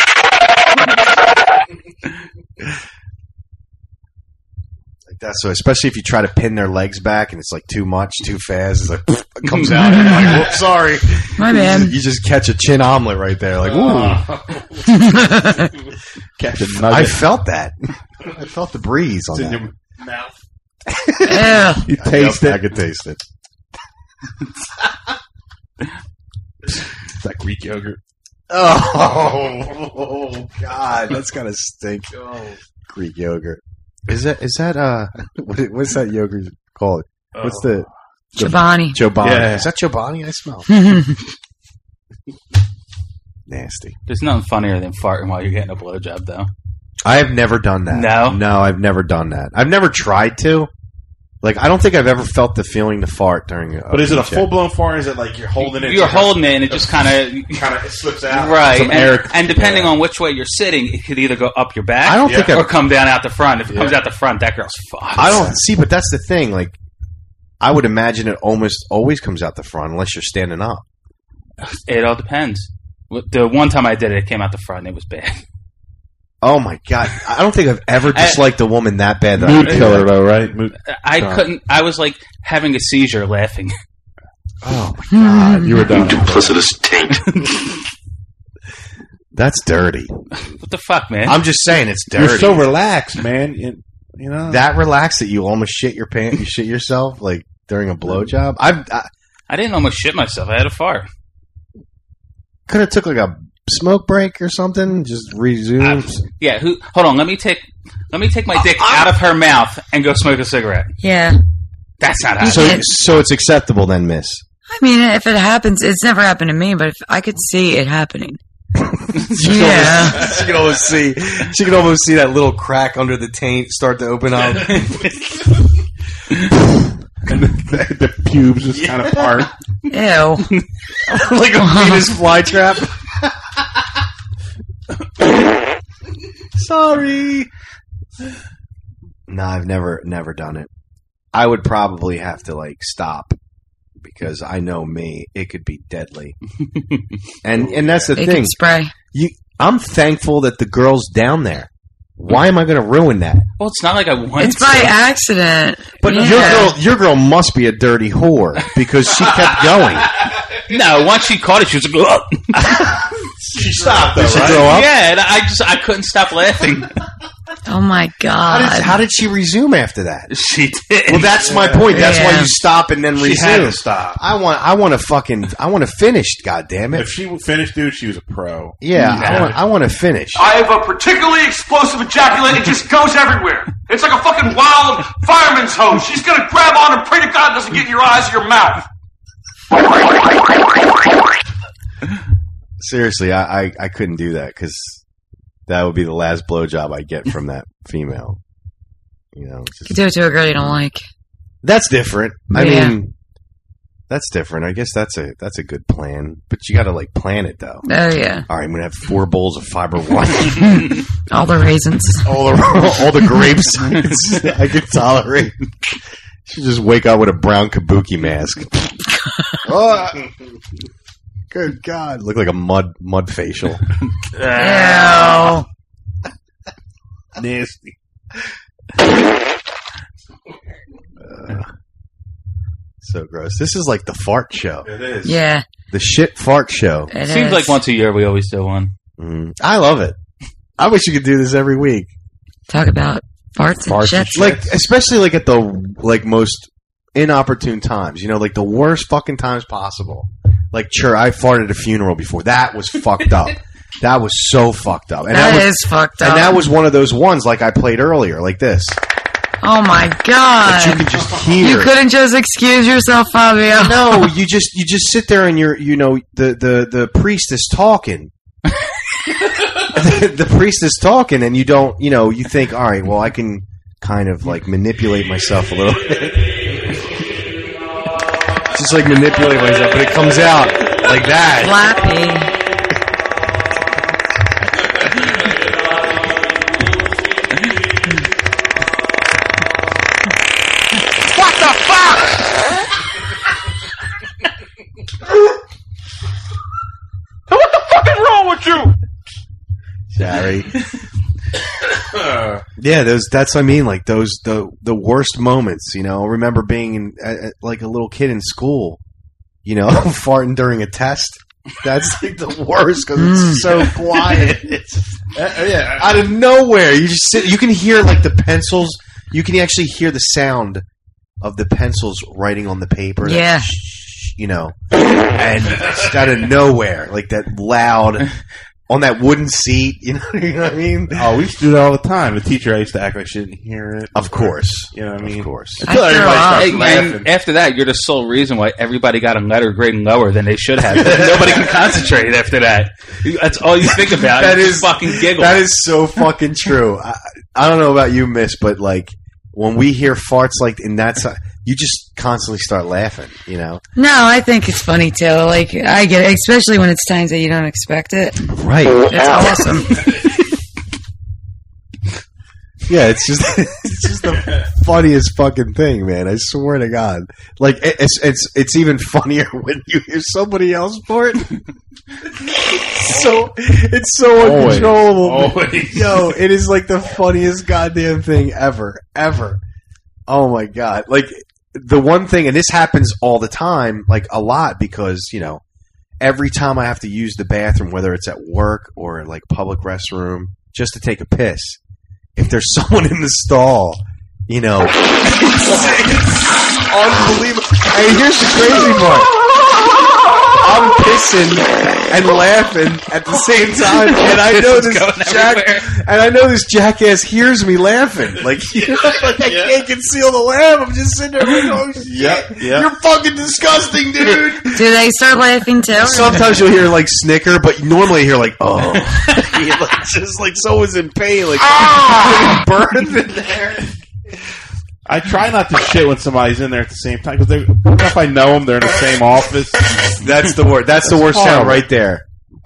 Like that. So especially if you try to pin their legs back and it's like too much, too fast, it's like it comes out. And you're like, whoops, sorry. My bad. You just, you just catch a chin omelet right there. Like, ooh. Catch a I nugget. felt that. I felt the breeze on It's in that. your mouth. Yeah. You taste I, it. I could taste it. It's like Greek yogurt. Oh, oh God, that's gotta stink. Greek yogurt. Is that is that uh what, what's that yogurt called? What's the, the Chobani. Chobani. Yeah. Is that Chobani? I smell. Nasty. There's nothing funnier than farting while you're getting a blowjob, though. I have never done that. No? No, I've never done that. I've never tried to. Like, I don't think I've ever felt the feeling to fart during a But is it a check. full blown fart? Or is it like you're holding it? You're holding it, and it just kind of kind of it slips out. right. Some And, air. and depending on which way you're sitting, it could either go up your back I don't Yeah. think I've or come down out the front. If it comes Yeah. out the front, that girl's fucked. I don't see, but that's the thing. Like, I would imagine it almost always comes out the front unless you're standing up. It all depends. The one time I did it, it came out the front. And it was bad. Oh my God! I don't think I've ever I- disliked a woman that bad. That Mood I- killer, though, right? Mood. I Stop. couldn't. I was like having a seizure laughing. Oh my God! You were done. Duplicitous taint. That's dirty. What the fuck, man? I'm just saying it's dirty. You're so relaxed, man. You, you know that relaxed that you almost shit your pants. You shit yourself like during a blowjob. I've I I didn't almost shit myself. I had a fart. could have took like a smoke break or something. Just resume. I- yeah. Who? Hold on. Let me take. Let me take my dick out of her mouth and go smoke a cigarette. Yeah. That's not happening. so so it's acceptable then, Miss. I mean, if it happens, it's never happened to me, but if I could see it happening. She can Yeah. almost, she can almost see. She can almost see that little crack under the taint start to open up. and the, the pubes just kind of part. Ew. Like a penis flytrap. Sorry. No, I've never never done it. I would probably have to like stop because I know me, it could be deadly. And and that's the They thing. can spray. You, I'm thankful that the girl's down there. Why am I going to ruin that? Well, it's not like I wanted It's by accident. But Yeah. your girl, your girl must be a dirty whore because she kept going. No, once she caught it, she was like, "Ugh." She stopped, though, Did she right? throw up? Yeah, and I just I couldn't stop laughing. Oh my How god. did, how did she resume after that? She did. Well, that's my point. That's why Yeah. you stop and then She resume. had to stop. I want, I want to fucking, I want to finish. God damn it! If she finished, dude, she was a pro. Yeah, I want, I want to finish. I have a particularly explosive ejaculate. It just goes everywhere. It's like a fucking wild fireman's hose. She's gonna grab on and pray to God it doesn't get in your eyes or your mouth. Seriously, I, I, I couldn't do that because that would be the last blowjob I get from that female. You know, You do it to a girl you don't like. that's different. I Yeah. mean, that's different. I guess that's a that's a good plan, but you got to like plan it though. Oh yeah. All right, I'm gonna have four bowls of fiber one. All the raisins. all the all the grapes I could tolerate. She just wake up with a brown kabuki mask. Oh, good God! Look like a mud mud facial. Ew. Nasty. Uh, so gross. This is like the fart show. It is. Yeah. The shit fart show. It Seems is. like once a year we always do one. Mm, I love it. I wish you could do this every week. Talk about farts and Farts and shit. Like, especially like at the like most inopportune times. You know, like the worst fucking times possible. Like, sure, I farted at a funeral before. That was fucked up. That was so fucked up. And That was, is fucked up. And that was one of those ones like I played earlier, like this. Oh my god. That you could just hear. You couldn't just excuse yourself, Fabio. No, you just you just sit there and you're you know the the the priest is talking. the, the priest is talking, and you don't you know you think, all right, well I can kind of like manipulate myself a little bit. Just like manipulate myself, but it comes out like that. Flappy. What the fuck is wrong with you? Sorry. Yeah, those. That's what I mean. Like those, the the worst moments. You know, I remember being in, uh, like a little kid in school. You know, farting during a test. That's like the worst because it's so quiet. It's uh, yeah, out of nowhere. You just sit. You can hear like the pencils. You can actually hear the sound of the pencils writing on the paper. Yeah. You know, and just out of nowhere, like that loud on that wooden seat. You know, you know what I mean? Oh, we used to do that all the time. The teacher used to act like she didn't hear it. Of course, you know what I mean. Of course. Until everybody starts Hey, laughing. and after that, you're the sole reason why everybody got a letter grading lower than they should have. Nobody can concentrate after that. That's all you think about. That is is fucking giggle. That is so fucking true. I, I don't know about you, Miss, but like when we hear farts like in that side, you just constantly start laughing. You know, No, I think it's funny too. Like I get it, especially when it's times that you don't expect it. right? It's awesome. Yeah, it's just it's just the funniest fucking thing, man. I swear to God. Like it, it's it's it's even funnier when you hear somebody else fart. so it's so Always. uncontrollable. Always. Yo, it is like the funniest goddamn thing ever, ever. Oh my God! Like the one thing, and this happens all the time, like a lot, because you know, every time I have to use the bathroom, whether it's at work or like public restroom, just to take a piss. If there's someone in the stall, you know, it's, it's unbelievable. And here's the crazy part. I'm pissing and laughing at the same time, and I know this jack, and I know this jackass hears me laughing. Like, you know, like I can't conceal the laugh. I'm just sitting there going, "Oh shit, Yep, yep. you're fucking disgusting, dude." Do they start laughing too? Sometimes you'll hear like snicker, but normally you hear like, "Oh," like, just like someone's in pain, like burns in there. I try not to shit when somebody's in there at the same time because if I know them, they're in the same office. That's the word. That's, That's the worst sound right there.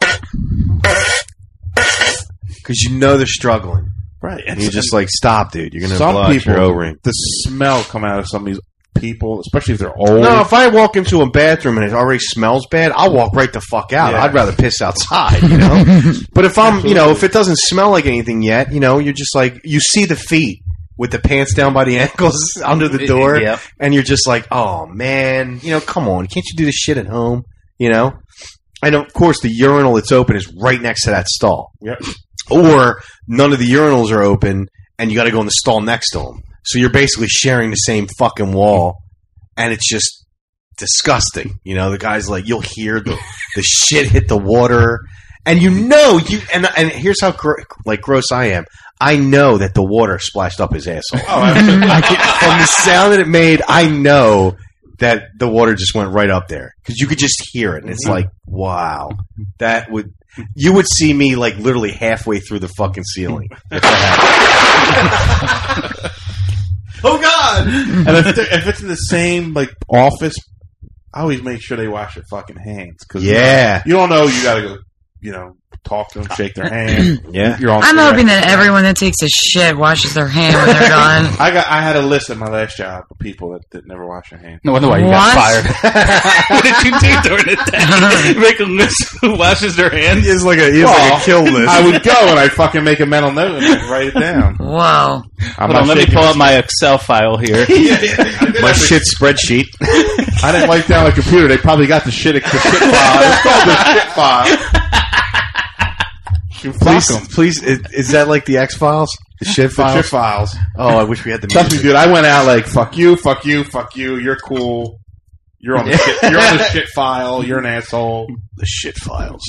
Because you know they're struggling, right? And you're just like, "Stop, dude! You're gonna some blow out people, your O-ring." The smell come out of some of these people, especially if they're old. No, if I walk into a bathroom and it already smells bad, I'll walk right the fuck out. Yeah. I'd rather piss outside, you know. But if I'm, you know, if it doesn't smell like anything yet, you know, you're just like, you see the feet with the pants down by the ankles under the door, Yep. and you're just like, "Oh man, you know, come on, can't you do this shit at home?" You know. And of course, the urinal that's open is right next to that stall. Yep. Or none of the urinals are open, and you got to go in the stall next to them. So you're basically sharing the same fucking wall, and it's just disgusting. You know, the guy's like, you'll hear the the shit hit the water, and you know you. And and here's how gr- like gross I am. I know that the water splashed up his asshole. Oh, absolutely. I can, from the sound that it made, I know that the water just went right up there because you could just hear it, and it's like, wow, that would. You would see me like literally halfway through the fucking ceiling. If that happened. Oh God! And if, they're- if it's in the same like office, I always make sure they wash their fucking hands. Cause Yeah. you don't know. You gotta go. You know, talk to them, shake their hand. Yeah. You're on I'm direct. hoping that everyone that takes a shit washes their hand when they're done. I got. I had a list at my last job of people that, that never wash their hands. No wonder why you What? got fired. What did you do during the day? Make a list who washes their hands? He has like a he has Well, like a kill list. I would go and I'd fucking make a mental note and I'd write it down. Whoa. I'm Hold on, not let me shaking pull it. up my Excel file here. My shit spreadsheet. I didn't wipe down my computer. They probably got the shit, the shit file. It's called the shit file. You fuck Please, 'em. please, is, is that like the X Files? The shit The files? shit files. Oh, I wish we had the Trust me, music. dude. I went out like, fuck you, fuck you, fuck you. You're cool. You're on the shit. You're on the shit file. You're an asshole. The shit files.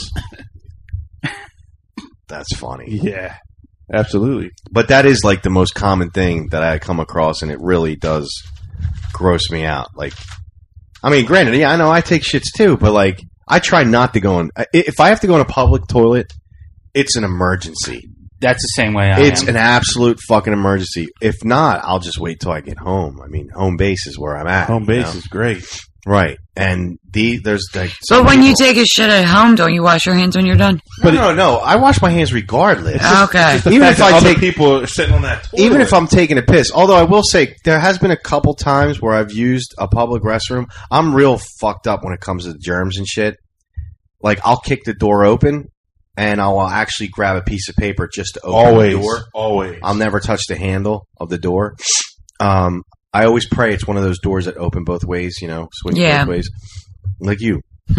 That's funny. Yeah, absolutely. But that is like the most common thing that I come across, and it really does gross me out. Like, I mean, granted, yeah, I know I take shits too, but like, I try not to go in. I- If I have to go in a public toilet, it's an emergency. That's the same way I it's am. an absolute fucking emergency. If not, I'll just wait till I get home. I mean, home base is where I'm at. Home base you know? is great. Right. And the there's like But some when you people- take a shit at home, don't you wash your hands when you're done? no, no, no. I wash my hands regardless. Okay. Just the Even fact if that I other take- people are sitting on that toilet. Even if I'm taking a piss. Although I will say there has been a couple times where I've used a public restroom. I'm real fucked up when it comes to germs and shit. Like I'll kick the door open and I'll actually grab a piece of paper just to open always, the door. always. I'll never touch the handle of the door. Um, I always pray it's one of those doors that open both ways, you know, swing Yeah. both ways. Like you.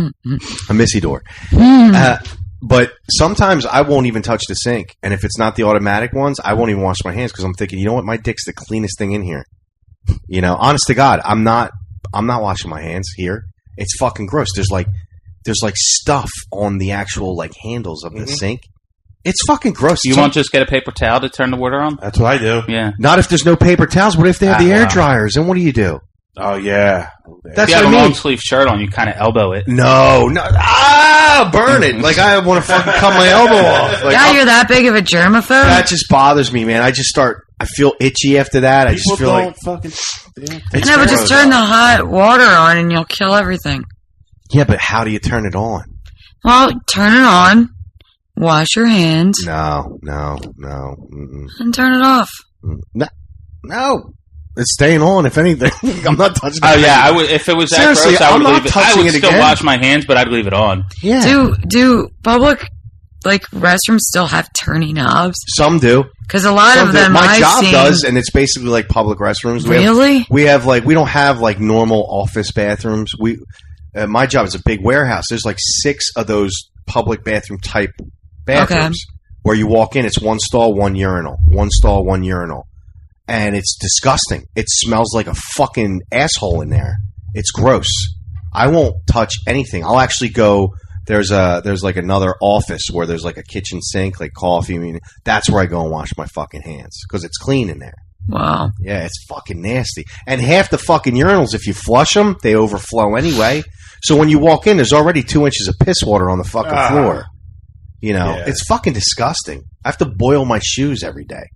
A Missy door. Mm. Uh, but sometimes I won't even touch the sink. And if it's not the automatic ones, I won't even wash my hands because I'm thinking, you know what? My dick's the cleanest thing in here. You know, honest to God, I'm not, I'm not washing my hands here. It's fucking gross. There's like, there's like stuff on the actual like handles of the Mhm. sink. It's fucking gross. You Some- won't just get a paper towel to turn the water on? That's what I do. Yeah. Not if there's no paper towels. What if they have Ah, the air wow. dryers? And what do you do? Oh yeah. That's if you have what I a mean. long sleeve shirt on, you kind of elbow it. No, no, ah, burn it. Like I want to fucking cut my elbow off. Like, yeah, I'm- you're that big of a germaphobe? that just bothers me, man. I just start. I feel itchy after that. I People just feel don't like fucking. Yeah. it's No, but gross. just turn the hot water on and you'll kill everything. Yeah, but how do you turn it on? Well, turn it on, wash your hands, No, no, no, mm-mm. and turn it off. no, no. It's staying on. If anything, I'm not touching. Oh it. yeah, I would. If it was that Seriously, gross, I would I'm not leave it. I touching would it still again. wash my hands, but I'd leave it on. Yeah, Do do public like restrooms still have turny knobs? some do. Because a lot Some of do. them My I've job seen, does, and it's basically like public restrooms. We have- Really? we have like we don't have like normal office bathrooms. We uh, my job is a big warehouse. There's like six of those public bathroom type bathrooms where you walk in. It's one stall, one urinal, one stall, one urinal, and it's disgusting. It smells like a fucking asshole in there. It's gross. I won't touch anything. I'll actually go. There's a there's like another office where there's like a kitchen sink, like coffee. I mean, that's where I go and wash my fucking hands because it's clean in there. Wow. Yeah, it's fucking nasty. And half the fucking urinals, if you flush them, they overflow anyway. So when you walk in, there's already two inches of piss water on the fucking Ah. floor. You know, Yeah. it's fucking disgusting. I have to boil my shoes every day.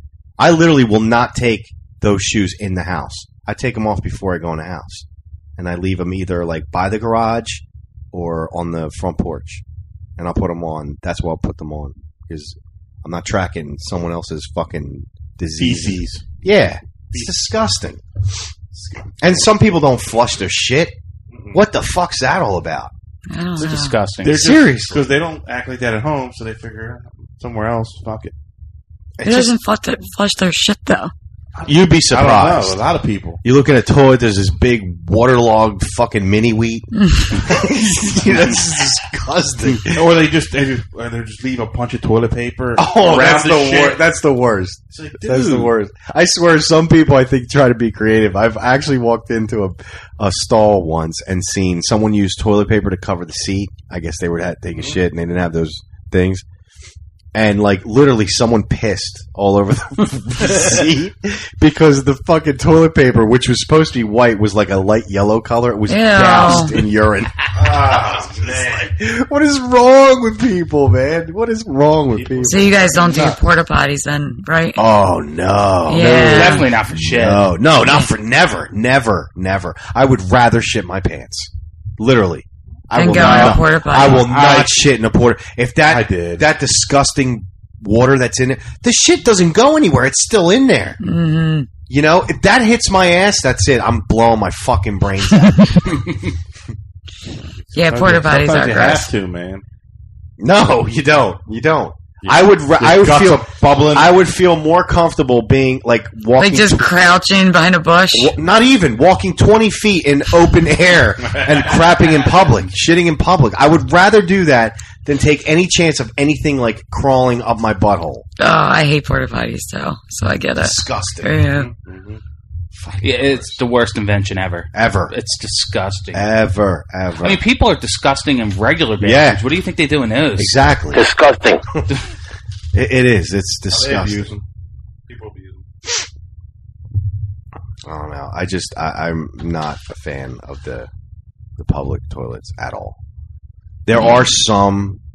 I literally will not take those shoes in the house. I take them off before I go in the house. And I leave them either like by the garage or on the front porch. And I'll put them on. That's where I'll put them on. Because I'm not tracking someone else's fucking disease. Feces. Yeah. It's disgusting. And some people don't flush their shit. What the fuck's that all about? I don't It's know. disgusting. They're Seriously. because they don't act like that at home, so they figure somewhere else. Fuck it. Who doesn't flush their, flush their shit though? You'd be I don't know. surprised. A lot of people. You look in a toilet, there's this big waterlogged fucking mini wheat. That's disgusting. Or they just they just or they just leave a bunch of toilet paper. Oh, around that's the the shit. worst. That's the worst. It's like, That's the dude. worst. I swear, some people I think try to be creative. I've actually walked into a a stall once and seen someone use toilet paper to cover the seat. I guess they were to take a shit and they didn't have those things. And like literally, someone pissed all over the, the seat because the fucking toilet paper, which was supposed to be white, was like a light yellow color. It was Ew. doused in urine. Oh, man. What is wrong with people, man? What is wrong with people? So you guys don't do porta potties then, right? Oh no! Yeah. Definitely not for shit. No, no, not for never, never, never. I would rather shit my pants. Literally, I And will go in not. a porta potty. I will not I- shit in a porta. If that I did. that disgusting water that's in it, the shit doesn't go anywhere. It's still in there. Mm-hmm. You know, if that hits my ass, that's it. I'm blowing my fucking brains out. Yeah, porta potties Sometimes are you gross. have to, man. No, you don't. You don't. I would. ra- Your I would guts feel. are bubbling. I would feel more comfortable being like walking. Like just tw- crouching behind a bush. Wa- Not even walking twenty feet in open air and crapping in public, shitting in public. I would rather do that than take any chance of anything like crawling up my butthole. Oh, I hate porta potties too, so I get it. Disgusting. Yeah. Yeah, it's the worst invention ever. Ever. It's disgusting. Ever, ever. I mean, people are disgusting in regular bathrooms. Yeah. What do you think they do in those? Exactly. Disgusting. It, it is. It's They disgusting. abuse them. People abuse them. I don't know. I just I, I'm not a fan of the the public toilets at all. There are some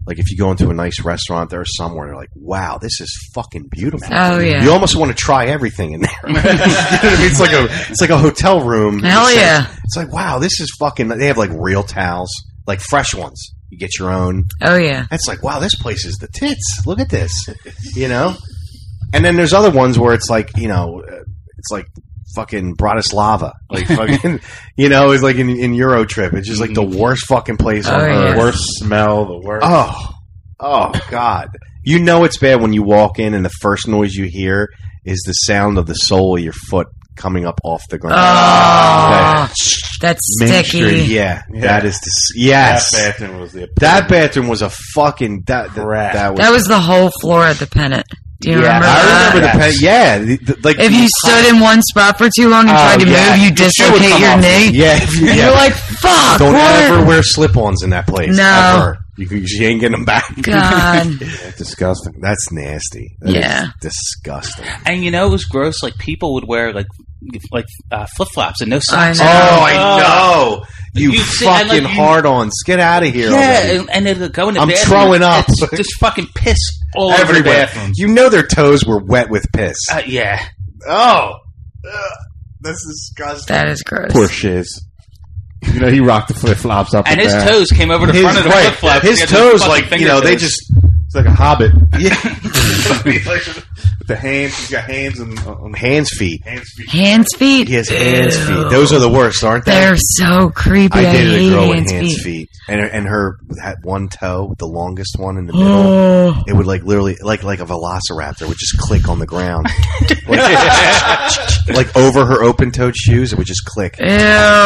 Like if you go into a nice restaurant, there's somewhere you're like, wow, this is fucking beautiful. Oh, yeah. You almost want to try everything in there. You know what I mean? It's like a it's like a hotel room. Hell It's yeah. like- It's like, wow, this is fucking. They have like real towels, like fresh ones. You get your own. Oh yeah. It's like, wow, this place is the tits. Look at this. You know. And then there's other ones where it's like, you know, uh, it's like fucking Bratislava, like fucking, you know, it's like in, in Euro Trip. It's just like the worst fucking place on Oh, earth. yeah. Worst smell, the worst. Oh, oh God! You know it's bad when you walk in and the first noise you hear is the sound of the sole of your foot coming up off the ground. Oh, that's Main sticky. Street, yeah, Yeah. that is dis- yes. That bathroom was the That bathroom was a fucking that that, that was That was the whole floor at the Pennant. Do you yeah, remember I that? remember the pen- yeah, the, the, like If you stood in one spot for too long and Oh, tried to yeah. move, you Your shoe would dislocate come your off. knee. Yeah, if you- And yeah. you're like, fuck. Don't what? ever wear slip-ons in that place. No. Ever. You, can- you ain't getting them back. God. That's disgusting. That's nasty. That Yeah. is disgusting. And you know, it was gross. Like people would wear like like uh, flip flops and no I socks. know. Oh, I know. You You'd see- and, fucking like, you- hard-ons. Get out of here Yeah, already. and, and they'd go in the I'm bathroom. throwing up. It's just fucking piss all over the Everywhere. bathrooms. You know their toes were wet with piss. Uh, yeah. Oh. Ugh. That's disgusting. That is gross. Poor shiz. You know, he rocked the flip flops up And and his down. toes came over the His- front of the right. flip flops. His toes, like, you know, they just... It's like a hobbit. Yeah. With the hands, he's got hands and uh, Hands feet. hands feet. Hands, feet. He has hands Ew. feet. Those are the worst, aren't they? They're so creepy. I, I dated hate a girl with hands, hands feet. feet, and her, and her had one toe, the longest one in the middle. Oh. It would like literally like like a velociraptor would just click on the ground, like, like over her open-toed shoes. It would just click. Ew.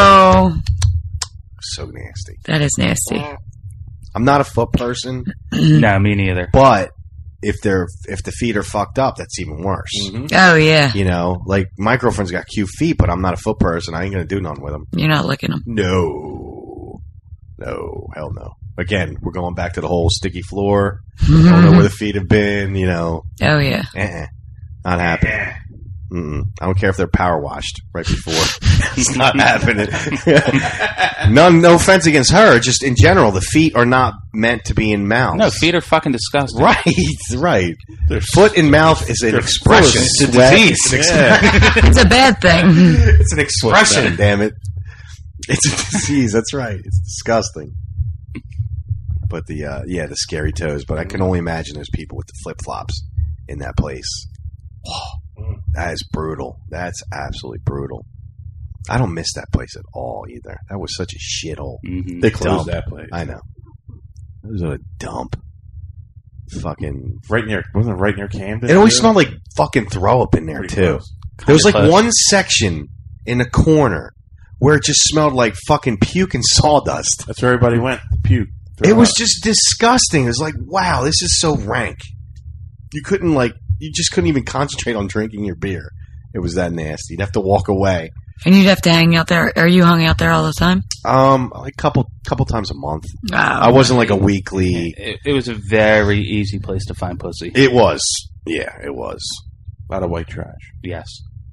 So nasty. That is nasty. I'm not a foot person, No, me neither. but if they're if the feet are fucked up, that's even worse. Oh, yeah. You know, like my girlfriend's got cute feet, but I'm not a foot person. I ain't gonna do nothing with them. You're not licking them. No. No, hell no. Again, we're going back to the whole sticky floor. I don't know where the feet have been, you know. Oh, yeah. Uh-uh. Not happening. Mm-mm. I don't care if they're power washed right before. It's not happening. None, no offense against her. Just in general, the feet are not meant to be in mouths. No, feet are fucking disgusting. Right, right. Foot in mouth is an expression. It's It's a disease. It's, an It's a bad thing. it's an expression, damn it. It's a disease. That's right. It's disgusting. But the uh, yeah, the scary toes. But I can only imagine those people with the flip flops in that place. Oh, that is brutal. That's absolutely brutal. I don't miss that place at all either. That was such a shithole. Mm-hmm. They closed Dump. that place. I know. It was a dump. Fucking. Right near, wasn't it right near Camden? It always too? smelled like fucking throw up in there Pretty too. close. There was like Kinda close. one section in a corner where it just smelled like fucking puke and sawdust. That's where everybody went. Puke. It was just disgusting. It was like, wow, this is so rank. You couldn't like, you just couldn't even concentrate on drinking your beer. It was that nasty. You'd have to walk away. And you'd have to hang out there. Are you hung out there all the time? Um, like couple couple times a month. Oh, I wasn't like a weekly. It, it was a very easy place to find pussy. It was, yeah, it was. a lot of white trash. Yes.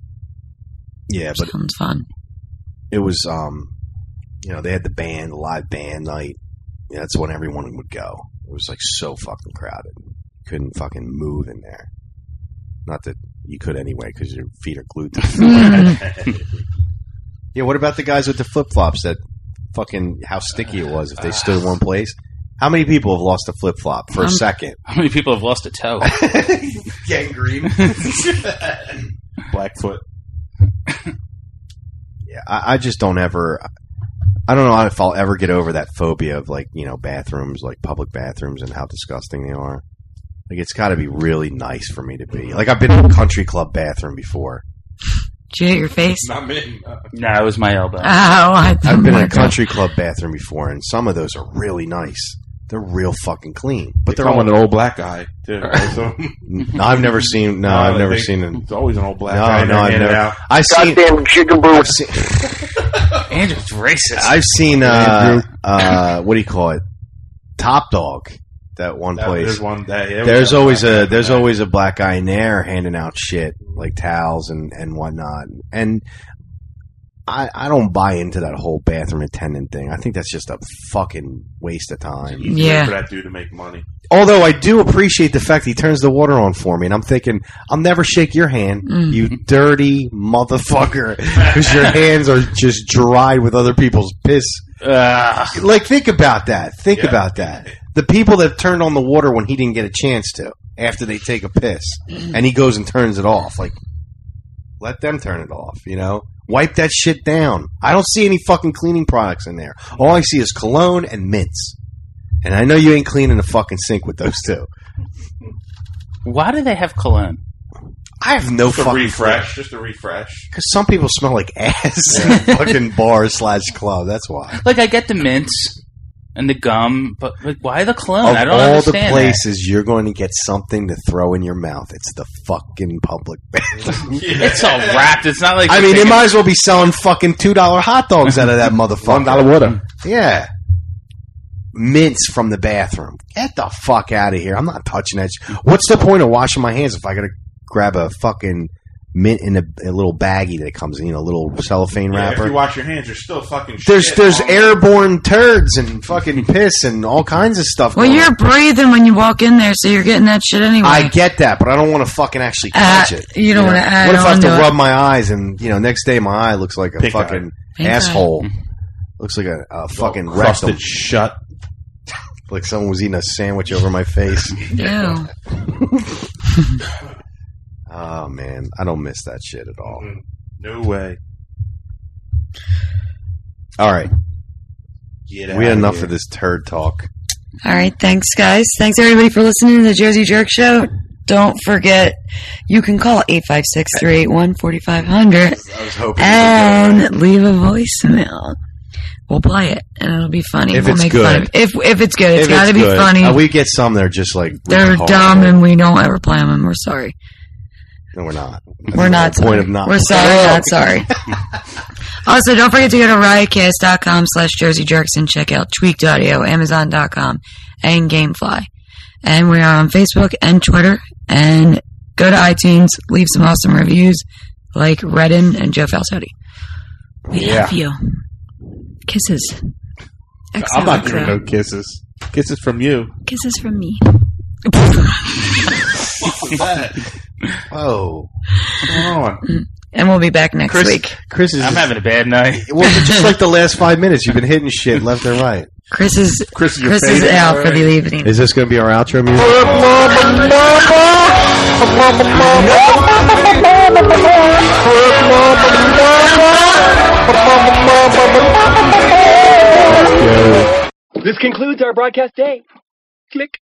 Yeah, but Sounds fun. it was, um, you know, they had the band, the live band night. Yeah, that's when everyone would go. It was like so fucking crowded. Couldn't fucking move in there. Not that you could anyway, because your feet are glued to the floor. Yeah, what about the guys with the flip flops? That fucking how sticky it was if they stood in one place. How many people have lost a flip flop for a Um, second? How many people have lost a toe? Gangrene. Blackfoot. Yeah, I, I just don't ever. I don't know if I'll ever get over that phobia of like you know bathrooms, like public bathrooms, and how disgusting they are. Like it's got to be really nice for me to be. Like I've been in a country club bathroom before. Did you hit your face? Not me. Uh, No, it was my elbow. Oh, I I've been in a country club bathroom before, and some of those are really nice. They're real fucking clean, but they they're come all. with an old black guy too. So, No, I've never seen. No, I've never they- seen an. It's always an old black No, guy. no, I've handing never. out. I've seen. Goddamn jigaboo. I've seen. Andrew's racist. I've seen. Uh, uh, what do you call it? Top Dog. That one That- place. There's one. That, yeah, There's we got always black a guy there's in that. always a black guy in there handing out shit like towels and and whatnot. And I, I don't buy into that whole bathroom attendant thing. I think that's just a fucking waste of time. Easy Yeah. for that dude to make money. Although I do appreciate the fact he turns the water on for me, and I'm thinking, I'll never shake your hand, Mm. you dirty motherfucker, because your hands are just dried with other people's piss. Ugh. Like, think about that. Think Yeah. about that. The people that turned on the water when he didn't get a chance to, after they take a piss, and he goes and turns it off. Like, let them turn it off, you know? Wipe that shit down. I don't see any fucking cleaning products in there. All I see is cologne and mints. And I know you ain't cleaning the fucking sink with those two. Why do they have cologne? I have no Just a fucking refresh. Just a refresh. Because some people smell like ass in fucking bars slash club. That's why. Like, I get the mints and the gum, but like, why the cologne? Of I don't all the understand places you're going to get something to throw in your mouth, it's the fucking public bathroom. that. It's all wrapped. It's not like I you're mean, they taking- might as well be selling fucking two dollar hot dogs out of that motherfucker. One dollar water. Yeah. Mints from the bathroom. Get the fuck out of here. I'm not touching that. Sh- What's the point of washing my hands if I gotta grab a fucking mint in a, a little baggie that comes in, you know, a little cellophane Yeah, wrapper? if you wash your hands, you're still fucking There's shit there's on- airborne turds and fucking piss and all kinds of stuff. Well, going you're on. breathing when you walk in there, so you're getting that shit anyway. I get that, but I don't want to fucking actually Uh, touch it. you don't know? wanna add What if I have to on to rub it? my eyes and you know next day my eye looks like a Pink fucking Pink eye. asshole? Looks like a, a fucking rectum. crusted shut. Like someone was eating a sandwich over my face. Ew. Oh man, I don't miss that shit at all. No way. All right, Get we had outta enough here. of this turd talk. All right, thanks, guys. Thanks, everybody, for listening to the Jersey Jerk Show. Don't forget, you can call eight five six, three eight one, four five zero zero I was hoping. and leave a voicemail. We'll play it, and it'll be funny. If we'll it's make good. fun of it. If, if it's good, it's If got to it's be good. funny. Uh, we get some that are just like They're really dumb, horrible. and we don't ever play them, and we're sorry. No, we're not. We're not the point sorry. of not. We're sorry, not sorry. Also, don't forget to go to riotcast.com slash Jersey Jerks and check out Tweaked Audio, Amazon dot com, and Gamefly. And we are on Facebook and Twitter. And go to iTunes, leave some awesome reviews like Redden and Joe Falsotti. We Yeah. love you. Kisses. X O I'm not X O. giving no kisses. Kisses from you. Kisses from me. Oh, what's going on? And we'll be back next Chris, week. Chris is I'm having a bad night. well, just like the last five minutes, you've been hitting shit left and right. Chris is, Chris is, your Chris is favorite. out for the Alright. evening. Is this going to be our outro music? This concludes our broadcast day. Click.